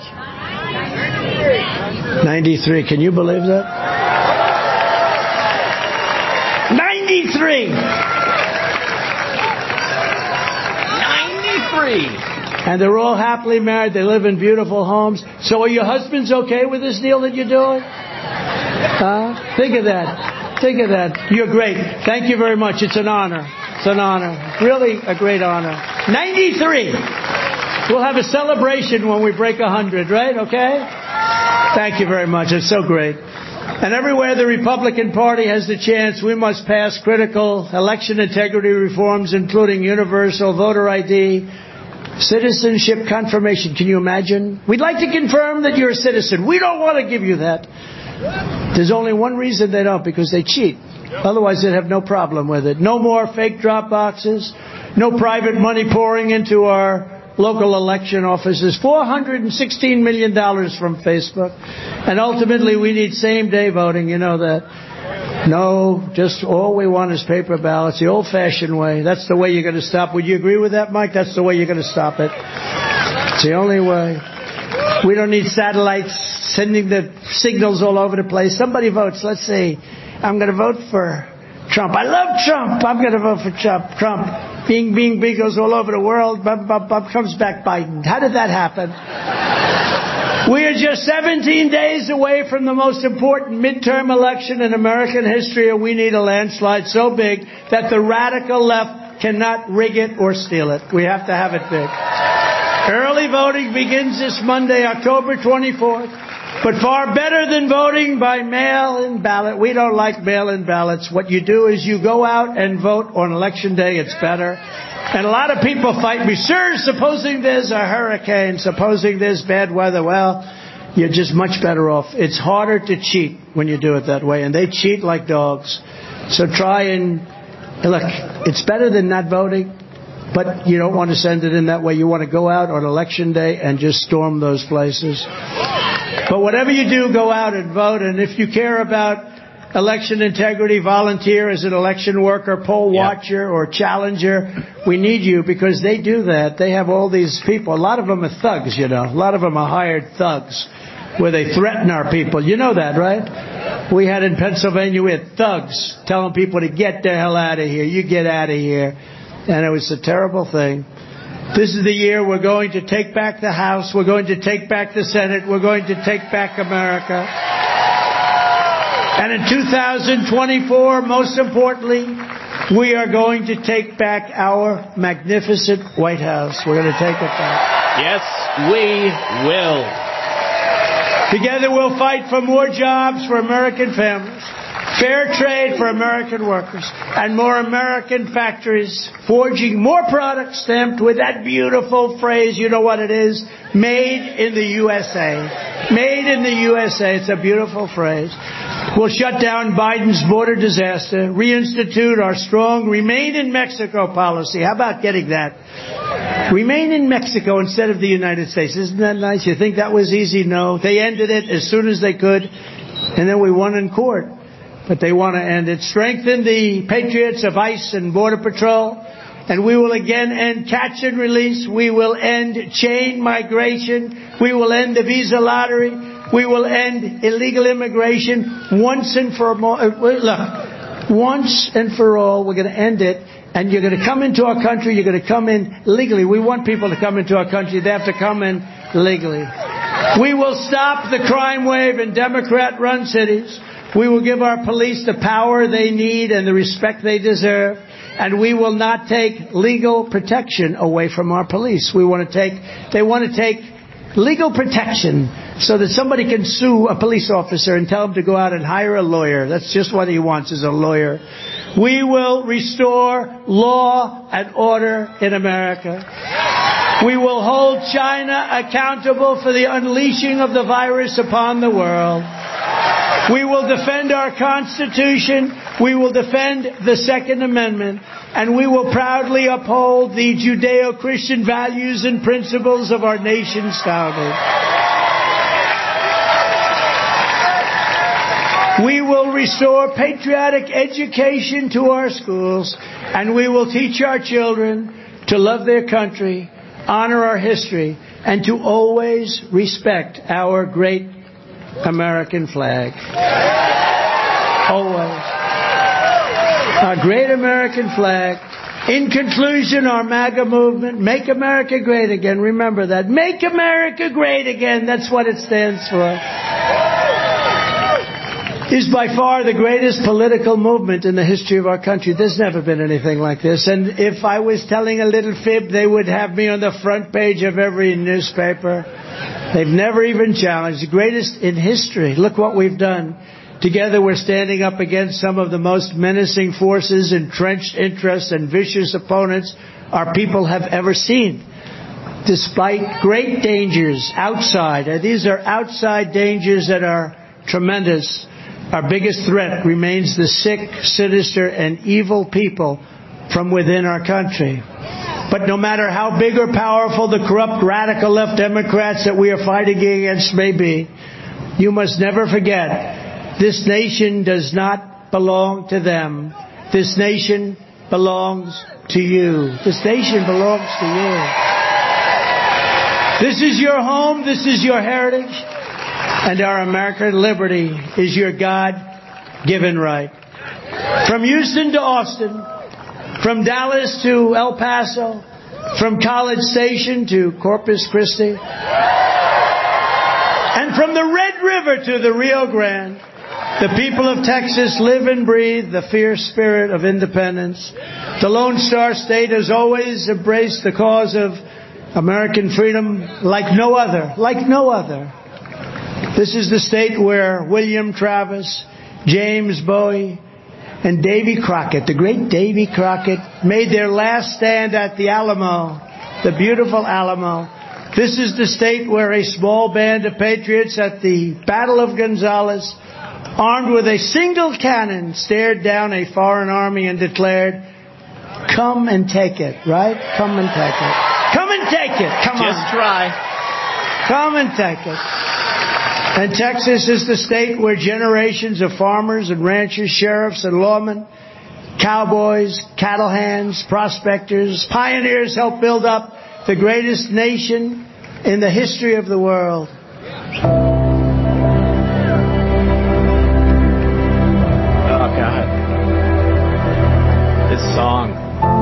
93. Can you believe that? 93. And they're all happily married. They live in beautiful homes. So are your husbands okay with this deal that you're doing? Think of that. You're great. Thank you very much. It's an honor. Really a great honor. 93. We'll have a celebration when we break 100, right? Okay? Thank you very much. It's so great. And everywhere the Republican Party has the chance, we must pass critical election integrity reforms, including universal voter ID, citizenship confirmation. Can you imagine? We'd like to confirm that you're a citizen. We don't want to give you that. There's only one reason they don't, because they cheat. Otherwise, they'd have no problem with it. No more fake drop boxes. No private money pouring into our local election offices. $416 million from Facebook. And ultimately, we need same-day voting. You know that. No, just all we want is paper ballots, the old-fashioned way. That's the way you're going to stop. Would you agree with that, Mike? That's the way you're going to stop it. It's the only way. We don't need satellites sending the signals all over the place. Somebody votes. Let's see. I'm going to vote for Trump. I love Trump. I'm going to vote for Trump. Bing, bing, bing goes all over the world. Bum, bum, bum, comes back Biden. How did that happen? We are just 17 days away from the most important midterm election in American history, and we need a landslide so big that the radical left cannot rig it or steal it. We have to have it big. Early voting begins this Monday, October 24th. But far better than voting by mail-in ballot. We don't like mail-in ballots. What you do is you go out and vote on Election Day. It's better. And a lot of people fight me. Sir, supposing there's a hurricane, supposing there's bad weather, well, you're just much better off. It's harder to cheat when you do it that way. And they cheat like dogs. So try and... Look, it's better than not voting. But you don't want to send it in that way. You want to go out on Election Day and just storm those places. But whatever you do, go out and vote. And if you care about election integrity, volunteer as an election worker, poll watcher, or challenger. We need you because they do that. They have all these people. A lot of them are thugs, you know. A lot of them are hired thugs where they threaten our people. You know that, right? We had in Pennsylvania, we had thugs telling people to get the hell out of here. You get out of here. And it was a terrible thing. This is the year we're going to take back the House. We're going to take back the Senate. We're going to take back America. And in 2024, most importantly, we are going to take back our magnificent White House. We're going to take it back. Yes, we will. Together we'll fight for more jobs for American families, fair trade for American workers, and more American factories forging more products stamped with that beautiful phrase, you know what it is? Made in the USA. Made in the USA. It's a beautiful phrase. We'll shut down Biden's border disaster, reinstitute our strong Remain in Mexico policy. How about getting that? Remain in Mexico instead of the United States. Isn't that nice? You think that was easy? No. They ended it as soon as they could, and then we won in court. But they want to end it. Strengthen the patriots of ICE and Border Patrol, and we will again end catch and release. We will end chain migration. We will end the visa lottery. We will end illegal immigration once and for all. Look, once and for all, we're going to end it. And you're going to come into our country. You're going to come in legally. We want people to come into our country. They have to come in legally. We will stop the crime wave in Democrat-run cities. We will give our police the power they need and the respect they deserve. And we will not take legal protection away from our police. They want to take legal protection so that somebody can sue a police officer and tell him to go out and hire a lawyer. That's just what he wants, is a lawyer. We will restore law and order in America. We will hold China accountable for the unleashing of the virus upon the world. We will defend our Constitution. We will defend the Second Amendment. And we will proudly uphold the Judeo-Christian values and principles of our nation's founding. We will restore patriotic education to our schools, and we will teach our children to love their country, honor our history, and to always respect our great American flag. Always. Our great American flag. In conclusion, our MAGA movement, Make America Great Again. Remember that. Make America Great Again. That's what it stands for. Is by far the greatest political movement in the history of our country. There's never been anything like this. And if I was telling a little fib, they would have me on the front page of every newspaper. They've never even challenged. The greatest in history. Look what we've done. Together we're standing up against some of the most menacing forces, entrenched interests, and vicious opponents our people have ever seen. Despite great dangers outside, and these are outside dangers that are tremendous, our biggest threat remains the sick, sinister, and evil people from within our country. But no matter how big or powerful the corrupt radical left Democrats that we are fighting against may be, you must never forget, this nation does not belong to them. This nation belongs to you. This nation belongs to you. This is your home. This is your heritage. And our American liberty is your God-given right. From Houston to Austin, from Dallas to El Paso, from College Station to Corpus Christi, and from the Red River to the Rio Grande, the people of Texas live and breathe the fierce spirit of independence. The Lone Star State has always embraced the cause of American freedom like no other. Like no other. This is the state where William Travis, James Bowie, and Davy Crockett, the great Davy Crockett, made their last stand at the Alamo, the beautiful Alamo. This is the state where a small band of patriots at the Battle of Gonzales, armed with a single cannon, stared down a foreign army and declared, "Come and take it," right? Come and take it. Come and take it. Come on. Just try. Come and take it. And Texas is the state where generations of farmers and ranchers, sheriffs and lawmen, cowboys, cattle hands, prospectors, pioneers helped build up the greatest nation in the history of the world. Oh, God. This song.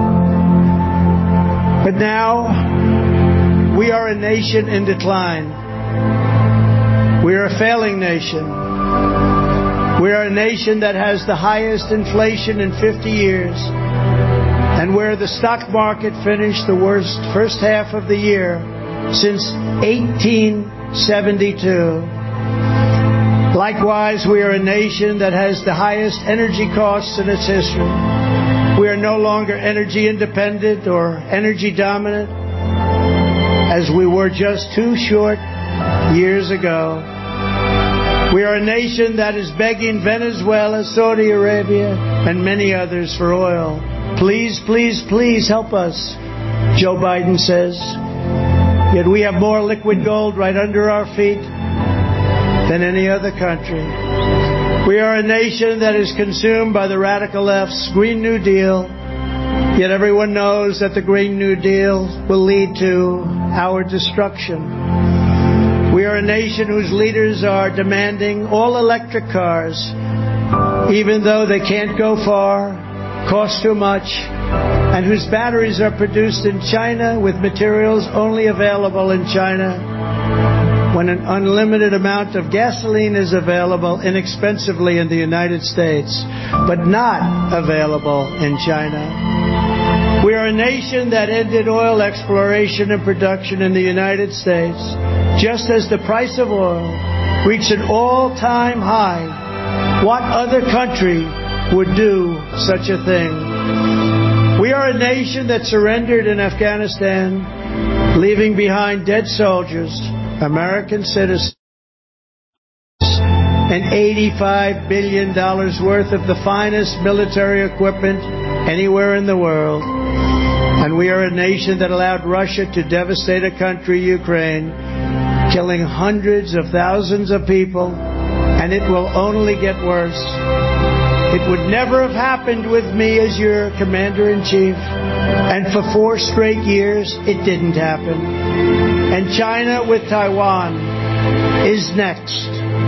But now, we are a nation in decline. We are a failing nation. We are a nation that has the highest inflation in 50 years, and where the stock market finished the worst first half of the year since 1872. Likewise, we are a nation that has the highest energy costs in its history. We are no longer energy independent or energy dominant, as we were just 2 short years ago. We are a nation that is begging Venezuela, Saudi Arabia, and many others for oil. Please, please, please help us, Joe Biden says. Yet we have more liquid gold right under our feet than any other country. We are a nation that is consumed by the radical left's Green New Deal, yet everyone knows that the Green New Deal will lead to our destruction. We are a nation whose leaders are demanding all electric cars, even though they can't go far, cost too much, and whose batteries are produced in China with materials only available in China, when an unlimited amount of gasoline is available inexpensively in the United States, but not available in China. We are a nation that ended oil exploration and production in the United States, just as the price of oil reached an all-time high. What other country would do such a thing? We are a nation that surrendered in Afghanistan, leaving behind dead soldiers, American citizens, and $85 billion worth of the finest military equipment anywhere in the world. And we are a nation that allowed Russia to devastate a country, Ukraine, killing hundreds of thousands of people, and it will only get worse. It would never have happened with me as your commander-in-chief, and for 4 straight years, it didn't happen. And China with Taiwan is next.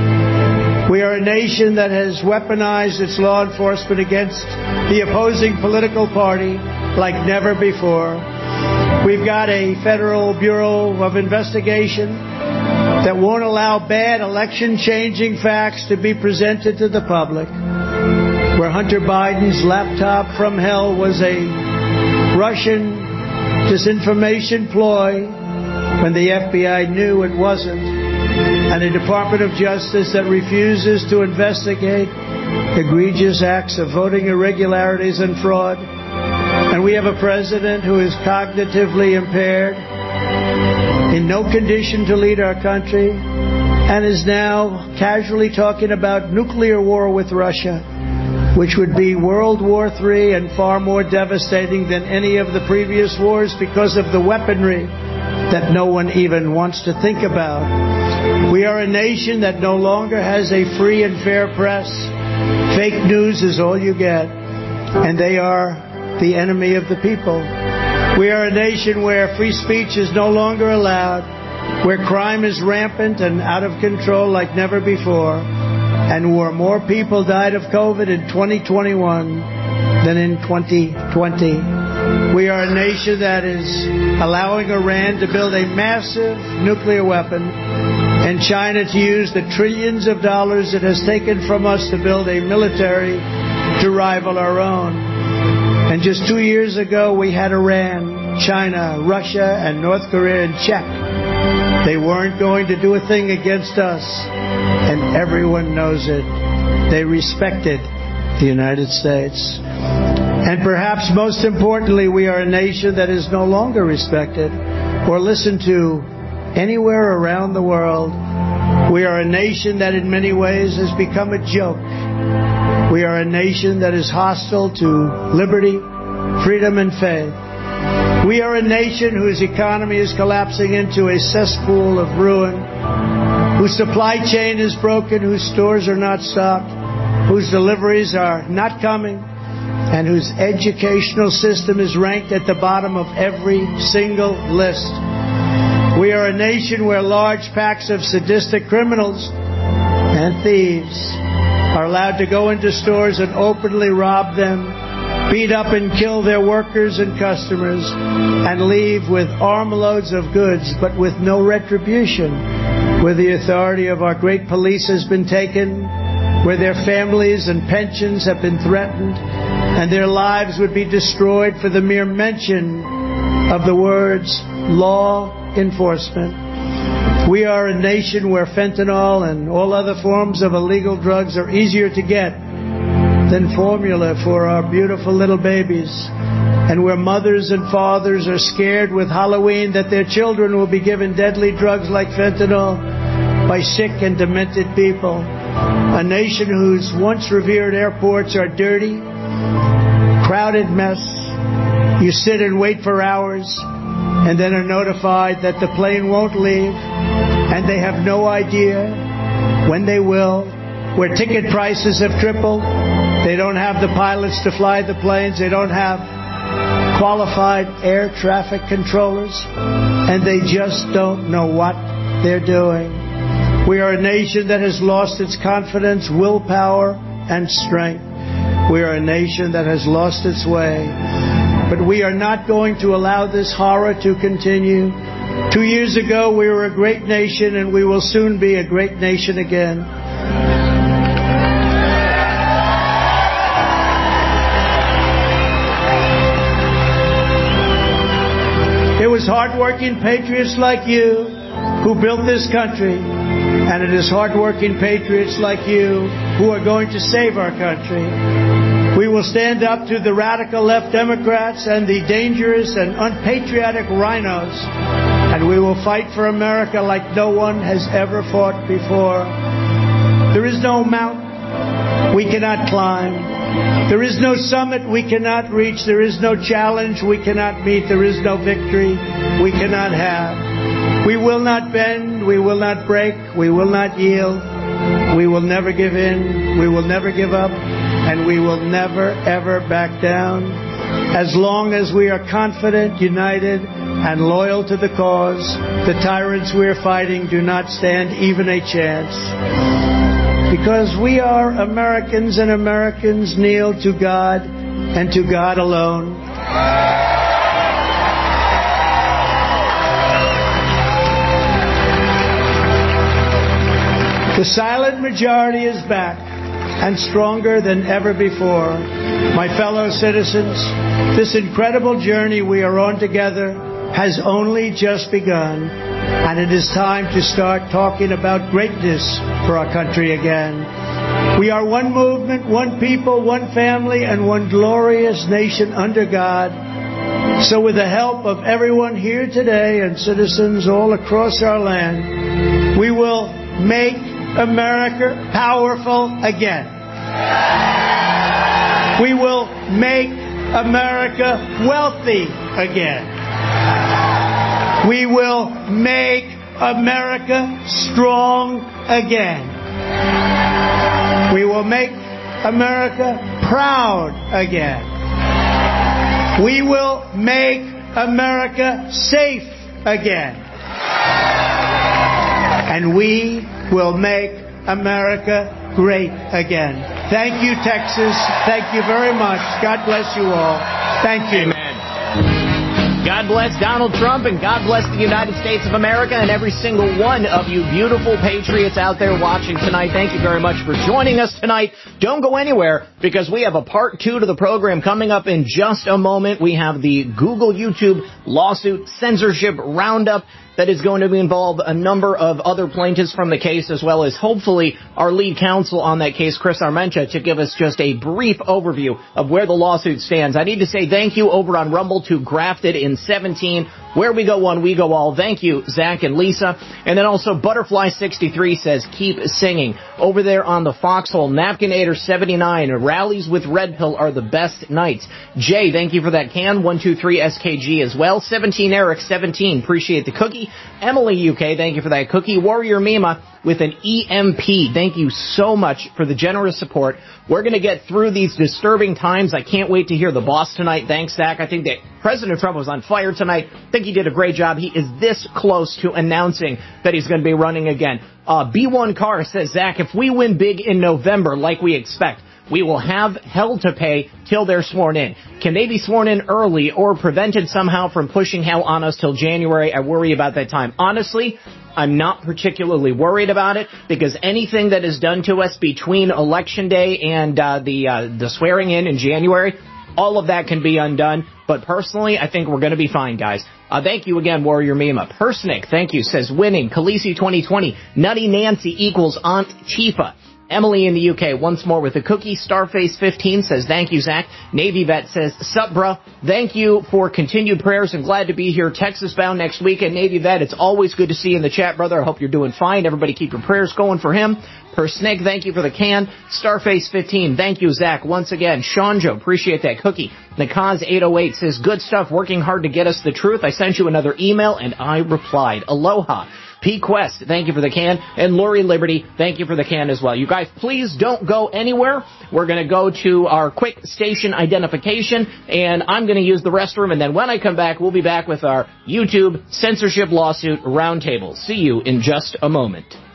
We are a nation that has weaponized its law enforcement against the opposing political party like never before. We've got a Federal Bureau of Investigation that won't allow bad election-changing facts to be presented to the public. Where Hunter Biden's laptop from hell was a Russian disinformation ploy when the FBI knew it wasn't, and a Department of Justice that refuses to investigate egregious acts of voting irregularities and fraud, and we have a president who is cognitively impaired, in no condition to lead our country, and is now casually talking about nuclear war with Russia, which would be World War III and far more devastating than any of the previous wars because of the weaponry that no one even wants to think about. We are a nation that no longer has a free and fair press. Fake news is all you get, and they are the enemy of the people. We are a nation where free speech is no longer allowed, where crime is rampant and out of control like never before, and where more people died of COVID in 2021 than in 2020. We are a nation that is allowing Iran to build a massive nuclear weapon and China to use the trillions of dollars it has taken from us to build a military to rival our own. And just 2 years ago, we had Iran, China, Russia, and North Korea in check. They weren't going to do a thing against us, and everyone knows it. They respected the United States. And perhaps most importantly, we are a nation that is no longer respected or listened to anywhere around the world. We are a nation that in many ways has become a joke. We are a nation that is hostile to liberty, freedom, and faith. We are a nation whose economy is collapsing into a cesspool of ruin, whose supply chain is broken, whose stores are not stocked, whose deliveries are not coming, and whose educational system is ranked at the bottom of every single list. We are a nation where large packs of sadistic criminals and thieves are allowed to go into stores and openly rob them, beat up and kill their workers and customers, and leave with armloads of goods, but with no retribution, where the authority of our great police has been taken, where their families and pensions have been threatened, and their lives would be destroyed for the mere mention of the words law enforcement. We are a nation where fentanyl and all other forms of illegal drugs are easier to get than formula for our beautiful little babies, and where mothers and fathers are scared with Halloween that their children will be given deadly drugs like fentanyl by sick and demented people. A nation whose once revered airports are dirty, crowded mess. You sit and wait for hours and then are notified that the plane won't leave, and they have no idea when they will, where ticket prices have tripled. They don't have the pilots to fly the planes. They don't have qualified air traffic controllers, and they just don't know what they're doing. We are a nation that has lost its confidence, willpower, and strength. We are a nation that has lost its way. But we are not going to allow this horror to continue. 2 years ago, we were a great nation, and we will soon be a great nation again. It was hard-working patriots like you who built this country, and it is hard-working patriots like you who are going to save our country. We will stand up to the radical left Democrats and the dangerous and unpatriotic rhinos, and we will fight for America like no one has ever fought before. There is no mountain we cannot climb. There is no summit we cannot reach. There is no challenge we cannot meet. There is no victory we cannot have. We will not bend. We will not break. We will not yield. We will never give in. We will never give up. And we will never, ever back down. As long as we are confident, united, and loyal to the cause, the tyrants we are fighting do not stand even a chance. Because we are Americans, and Americans kneel to God and to God alone. The silent majority is back and stronger than ever before. My fellow citizens, this incredible journey we are on together has only just begun, and it is time to start talking about greatness for our country again. We are one movement, one people, one family, and one glorious nation under God. So with the help of everyone here today and citizens all across our land, we will make America powerful again. We will make America wealthy again. We will make America strong again. We will make America proud again. We will make America safe again. And we will make America great again. Thank you, Texas. Thank you very much. God bless you all. Thank you. Amen. God bless Donald Trump, and God bless the United States of America and every single one of you beautiful patriots out there watching tonight. Thank you very much for joining us tonight. Don't go anywhere, because we have a part 2 to the program coming up in just a moment. We have the Google YouTube lawsuit censorship roundup that is going to involve a number of other plaintiffs from the case, as well as hopefully our lead counsel on that case, Chris Armentia, to give us just a brief overview of where the lawsuit stands. I need to say thank you over on Rumble to Grafted in 17. Where we go one, we go all. Thank you, Zach and Lisa. And then also Butterfly63 says, keep singing. Over there on the Foxhole, Napkinator 79, rallies with Red Pill are the best nights. Jay, thank you for that can. 123 SKG as well. 17 Eric 17, appreciate the cookie. Emily UK, thank you for that cookie. Warrior Mima with an EMP. Thank you so much for the generous support. We're going to get through these disturbing times. I can't wait to hear the boss tonight. Thanks, Zach. I think that President Trump was on fire tonight. I think he did a great job. He is this close to announcing that he's going to be running again. B1 Carr says, Zach, if we win big in November like we expect, we will have hell to pay till they're sworn in. Can they be sworn in early or prevented somehow from pushing hell on us till January? I worry about that time. Honestly, I'm not particularly worried about it, because anything that is done to us between Election Day and the swearing in January, all of that can be undone. But personally, I think we're going to be fine, guys. Thank you again, Warrior Mima. Persnick, thank you, says winning. Khaleesi 2020, Nutty Nancy equals Aunt Tifa. Emily in the UK, once more with a cookie. Starface15 says, thank you, Zach. Navy Vet says, sup, bruh. Thank you for continued prayers and glad to be here. Texas bound next weekend. Navy Vet, it's always good to see you in the chat, brother. I hope you're doing fine. Everybody keep your prayers going for him. Persnig, thank you for the can. Starface15, thank you, Zach. Once again, Seanjo, appreciate that cookie. Nakaz808 says, good stuff, working hard to get us the truth. I sent you another email, and I replied. Aloha. P. Quest, thank you for the can. And Lori Liberty, thank you for the can as well. You guys, please don't go anywhere. We're going to go to our quick station identification, and I'm going to use the restroom. And then when I come back, we'll be back with our YouTube censorship lawsuit roundtable. See you in just a moment.